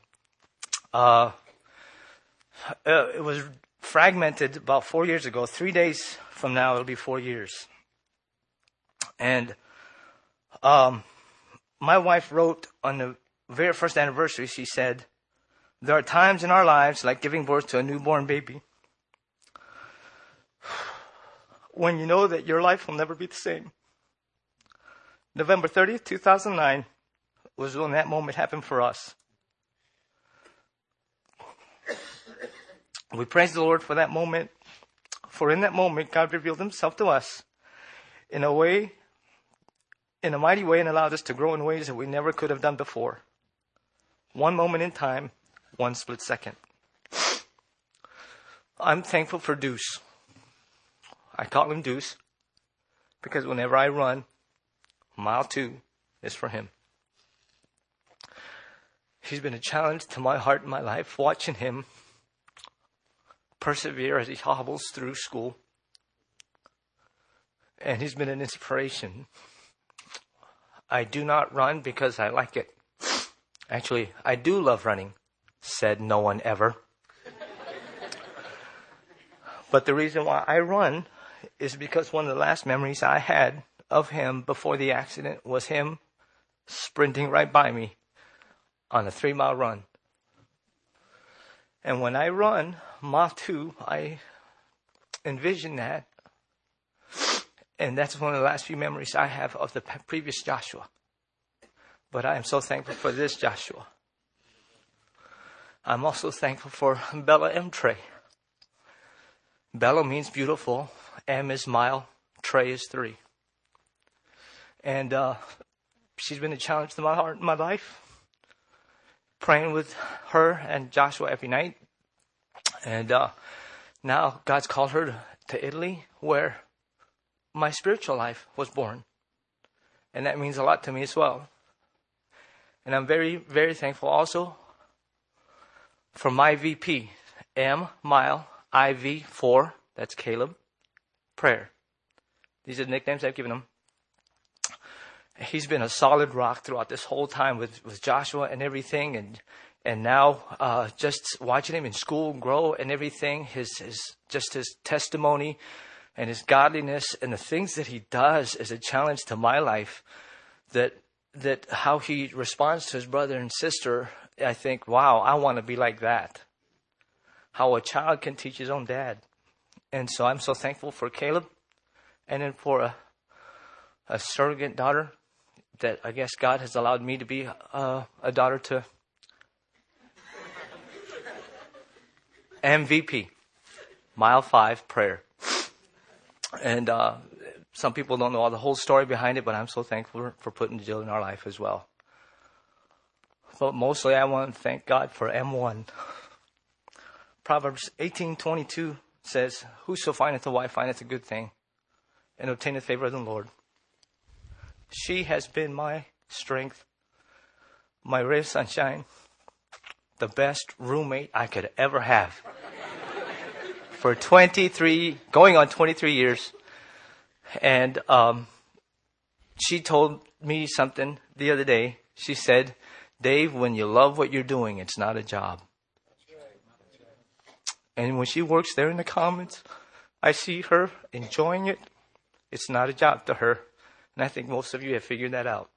It was fragmented about 4 years ago. 3 days from now, it'll be 4 years. And my wife wrote on the very first anniversary, she said, "There are times in our lives, like giving birth to a newborn baby, when you know that your life will never be the same. November 30th, 2009 was when that moment happened for us. We praise the Lord for that moment, for in that moment, God revealed himself to us in a mighty way, and allowed us to grow in ways that we never could have done before. One moment in time, one split second. I'm thankful for Deuce. I call him Deuce because whenever I run, mile 2 is for him. He's been a challenge to my heart and my life, watching him persevere as he hobbles through school. And he's been an inspiration. I do not run because I like it. Actually, I do love running, said no one ever. But the reason why I run is because one of the last memories I had of him before the accident was him sprinting right by me on a 3-mile run. And when I run mile 2, I envision that. And that's one of the last few memories I have of the previous Joshua. But I am so thankful for this Joshua. I'm also thankful for Bella M. Trey. Bella means beautiful. M is mile. Trey is 3. And she's been a challenge to my heart and my life. Praying with her and Joshua every night. And now God's called her to Italy, where my spiritual life was born. And that means a lot to me as well. And I'm very, very thankful also for my VP, M Mile IV 4, that's Caleb, Prayer. These are the nicknames I've given him. He's been a solid rock throughout this whole time with Joshua and everything. And now just watching him in school grow and everything, his testimony and his godliness and the things that he does is a challenge to my life. That how he responds to his brother and sister, I think, wow, I want to be like that. How a child can teach his own dad. And so I'm so thankful for Caleb, and then for a surrogate daughter that I guess God has allowed me to be a daughter to. MVP, mile 5, Prayer. And some people don't know all the whole story behind it, but I'm so thankful for putting Jill in our life as well. But mostly I want to thank God for M1. Proverbs 18:22 says, "Whoso findeth a wife findeth a good thing, and obtaineth favor of the Lord." She has been my strength, my ray of sunshine, the best roommate I could ever have. For going on 23 years. And she told me something the other day. She said, "Dave, when you love what you're doing, it's not a job." And when she works there in the Commons, I see her enjoying it. It's not a job to her. And I think most of you have figured that out.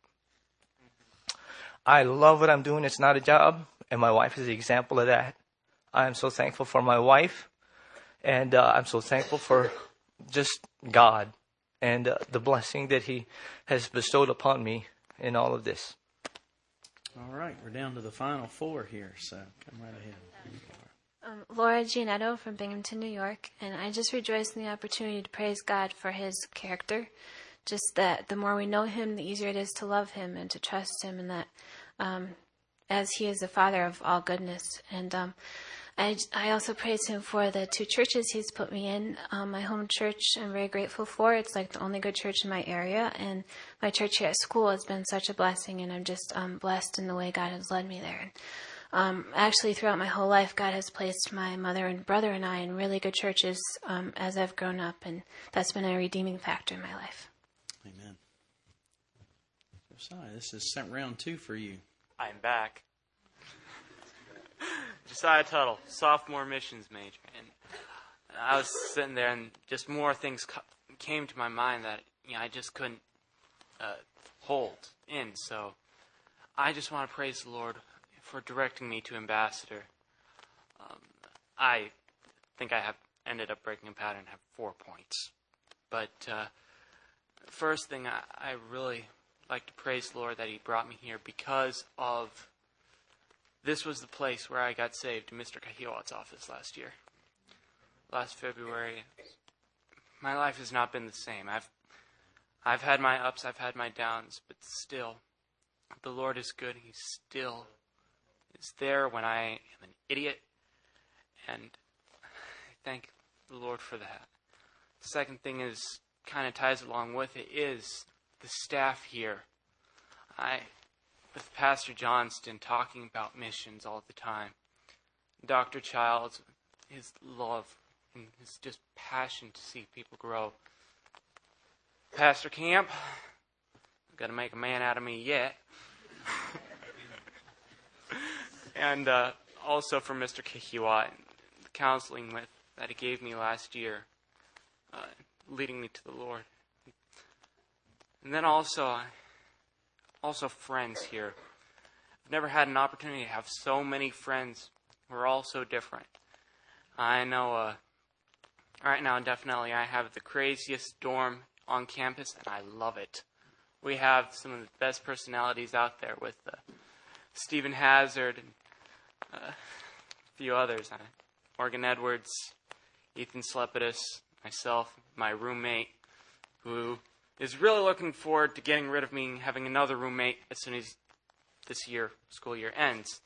I love what I'm doing. It's not a job. And my wife is the example of that. I am so thankful for my wife. And I'm so thankful for just God and the blessing that he has bestowed upon me in all of this. All right, we're down to the final 4 here, so come right ahead. Laura Gianetto from Binghamton, New York, and I just rejoice in the opportunity to praise God for his character. Just that the more we know him, the easier it is to love him and to trust him, and that as he is the Father of all goodness. And I also praise him for the 2 churches he's put me in. My home church I'm very grateful for. It's like the only good church in my area. And my church here at school has been such a blessing, and I'm just blessed in the way God has led me there. Actually, throughout my whole life, God has placed my mother and brother and I in really good churches as I've grown up, and that's been a redeeming factor in my life. Amen. Josiah, this is round 2 for you. I'm back. Josiah Tuttle, sophomore missions major. And I was sitting there, and just more things came to my mind that I just couldn't hold in. So I just want to praise the Lord for directing me to Ambassador. I think I have ended up breaking a pattern and have 4 points. But first thing, I really like to praise the Lord that He brought me here because of this was the place where I got saved in Mr. Kahiwat's office last February. My life has not been the same. I've had my ups, I've had my downs, but still, the Lord is good. He still is there when I am an idiot, and I thank the Lord for that. The second thing is, kind of ties along with it, is the staff here. With Pastor Johnston talking about missions all the time, Dr. Childs, his love and his just passion to see people grow. Pastor Camp, got to make a man out of me yet. And also for Mr. Kahiwa, the counseling that he gave me last year, leading me to the Lord. And then also friends here. I've never had an opportunity to have so many friends who are all so different. I know right now definitely I have the craziest dorm on campus, and I love it. We have some of the best personalities out there with Stephen Hazard and a few others. Morgan Edwards, Ethan Slepidus, myself, my roommate, who is really looking forward to getting rid of me and having another roommate as soon as this school year ends.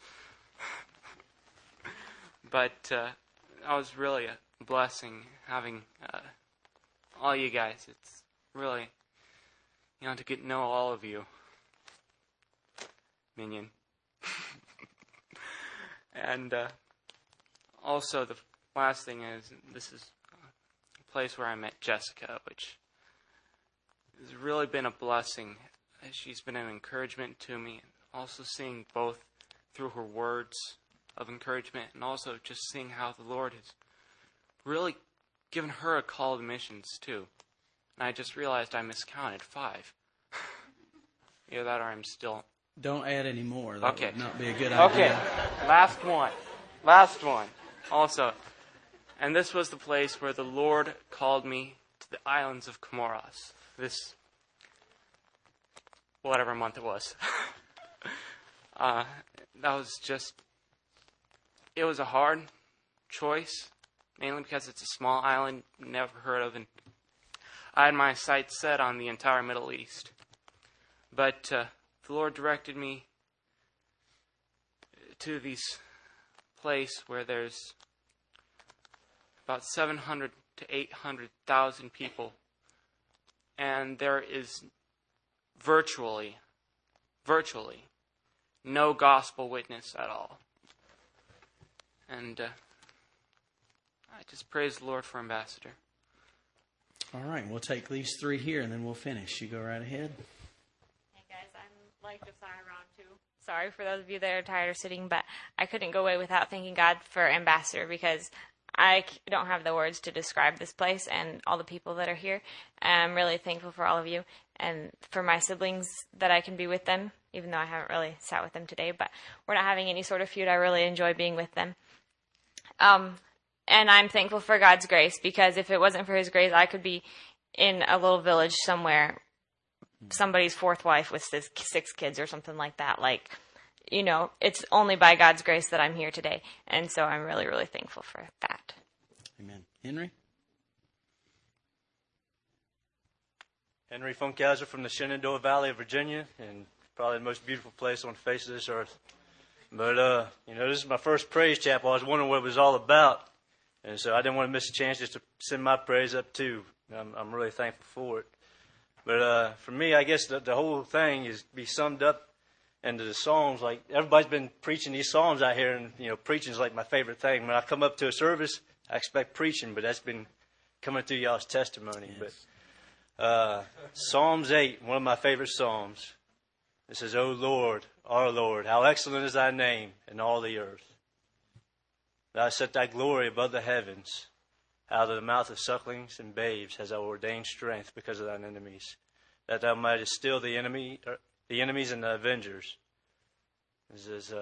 But that was really a blessing having all you guys. It's really, to get to know all of you. Minion. And also the last thing is, this is a place where I met Jessica, which has really been a blessing. She's been an encouragement to me, and also seeing both through her words of encouragement and also just seeing how the Lord has really given her a call to missions too. And I just realized I miscounted 5. Either that or I'm still... Don't add any more. That okay. would not be a good idea. Okay, last one. Also, and this was the place where the Lord called me to the islands of Comoros. This, whatever month it was. That was just, it was a hard choice, mainly because it's a small island, never heard of, and I had my sights set on the entire Middle East. But the Lord directed me to this place where there's about 700 to 800,000 people, and there is virtually no gospel witness at all. And I just praise the Lord for Ambassador. All right, we'll take these 3 here, and then we'll finish. You go right ahead. Hey, guys, I'm like Josiah round 2. Sorry for those of you that are tired of sitting, but I couldn't go away without thanking God for Ambassador, because I don't have the words to describe this place and all the people that are here. I'm really thankful for all of you and for my siblings that I can be with them, even though I haven't really sat with them today, but we're not having any sort of feud. I really enjoy being with them. And I'm thankful for God's grace, because if it wasn't for His grace, I could be in a little village somewhere, somebody's 4th wife with 6 kids or something like that. It's only by God's grace that I'm here today. And so I'm really, really thankful for that. Amen. Henry? Henry Funkhauser from the Shenandoah Valley of Virginia, and probably the most beautiful place on the face of this earth. But, this is my first praise chapel. I was wondering what it was all about. And so I didn't want to miss a chance just to send my praise up too. I'm really thankful for it. But for me, I guess the whole thing is be summed up into the Psalms. Like, everybody's been preaching these Psalms out here, and, preaching is like my favorite thing. When I come up to a service, I expect preaching, but that's been coming through y'all's testimony. Yes. But Psalms 8, one of my favorite Psalms. It says, O Lord, our Lord, how excellent is thy name in all the earth. Thou hast set thy glory above the heavens. Out of the mouth of sucklings and babes hast thou ordained strength because of thine enemies, that thou mightest still the enemies and the avengers. It says,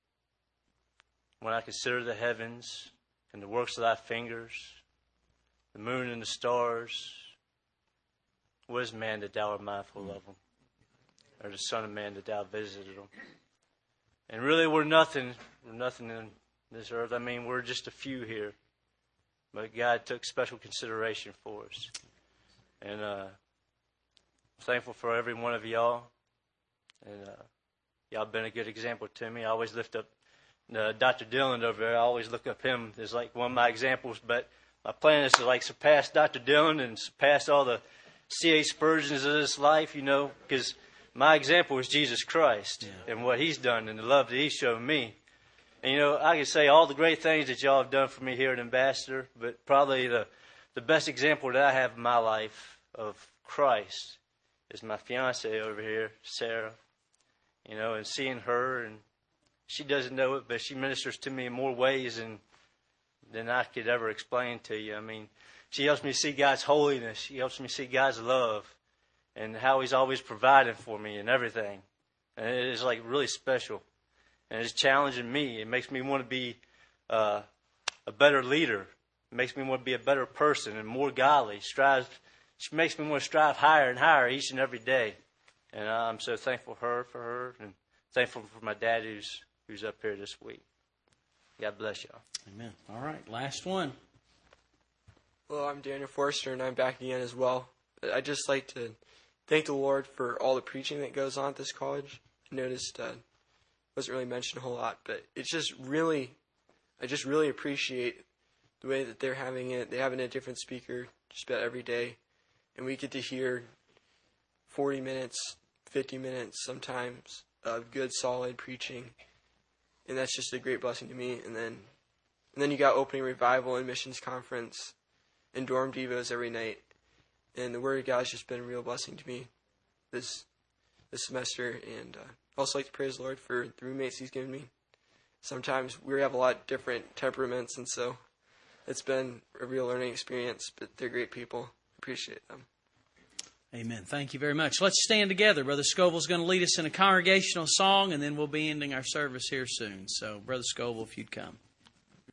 when I consider the heavens and the works of thy fingers, the moon and the stars. What is man that thou art mindful of him? Or the son of man that thou visited him? And really, we're nothing in this earth. I mean, we're just a few here. But God took special consideration for us. And I'm thankful for every one of y'all. And y'all been a good example to me. I always lift up Dr. Dillon over there. I always look up him as like one of my examples. But my plan is to like surpass Dr. Dillon and surpass all the C.A. Spurgeons of this life, you know, because my example is Jesus Christ and what he's done and the love that he showed me. And, you know, I can say all the great things that y'all have done for me here at Ambassador, but probably the best example that I have in my life of Christ is my fiancée over here, Sarah. You know, and seeing her, and she doesn't know it, but she ministers to me in more ways than I could ever explain to you. I mean, she helps me see God's holiness. She helps me see God's love and how he's always providing for me and everything. And it is like really special. And it's challenging me. It makes me want to be a better leader. It makes me want to be a better person and more godly. She makes me want to strive higher and higher each and every day. And I'm so thankful for her and thankful for my dad who's up here this week. God bless y'all. Amen. All right, last one. Hello, I'm Daniel Forster, and I'm back again as well. I'd just like to thank the Lord for all the preaching that goes on at this college. I noticed wasn't really mentioned a whole lot, but I just really appreciate the way that they're having it. They're having a different speaker just about every day, and we get to hear 40 minutes, 50 minutes sometimes of good, solid preaching, and that's just a great blessing to me. And then you got opening revival and missions conference and dorm devos every night, and the Word of God has just been a real blessing to me this semester. And I also like to praise the Lord for the roommates He's given me. Sometimes we have a lot of different temperaments, and so it's been a real learning experience. But they're great people. Appreciate them. Amen. Thank you very much. Let's stand together. Brother Scoville's going to lead us in a congregational song, and then we'll be ending our service here soon. So, Brother Scoville, if you'd come.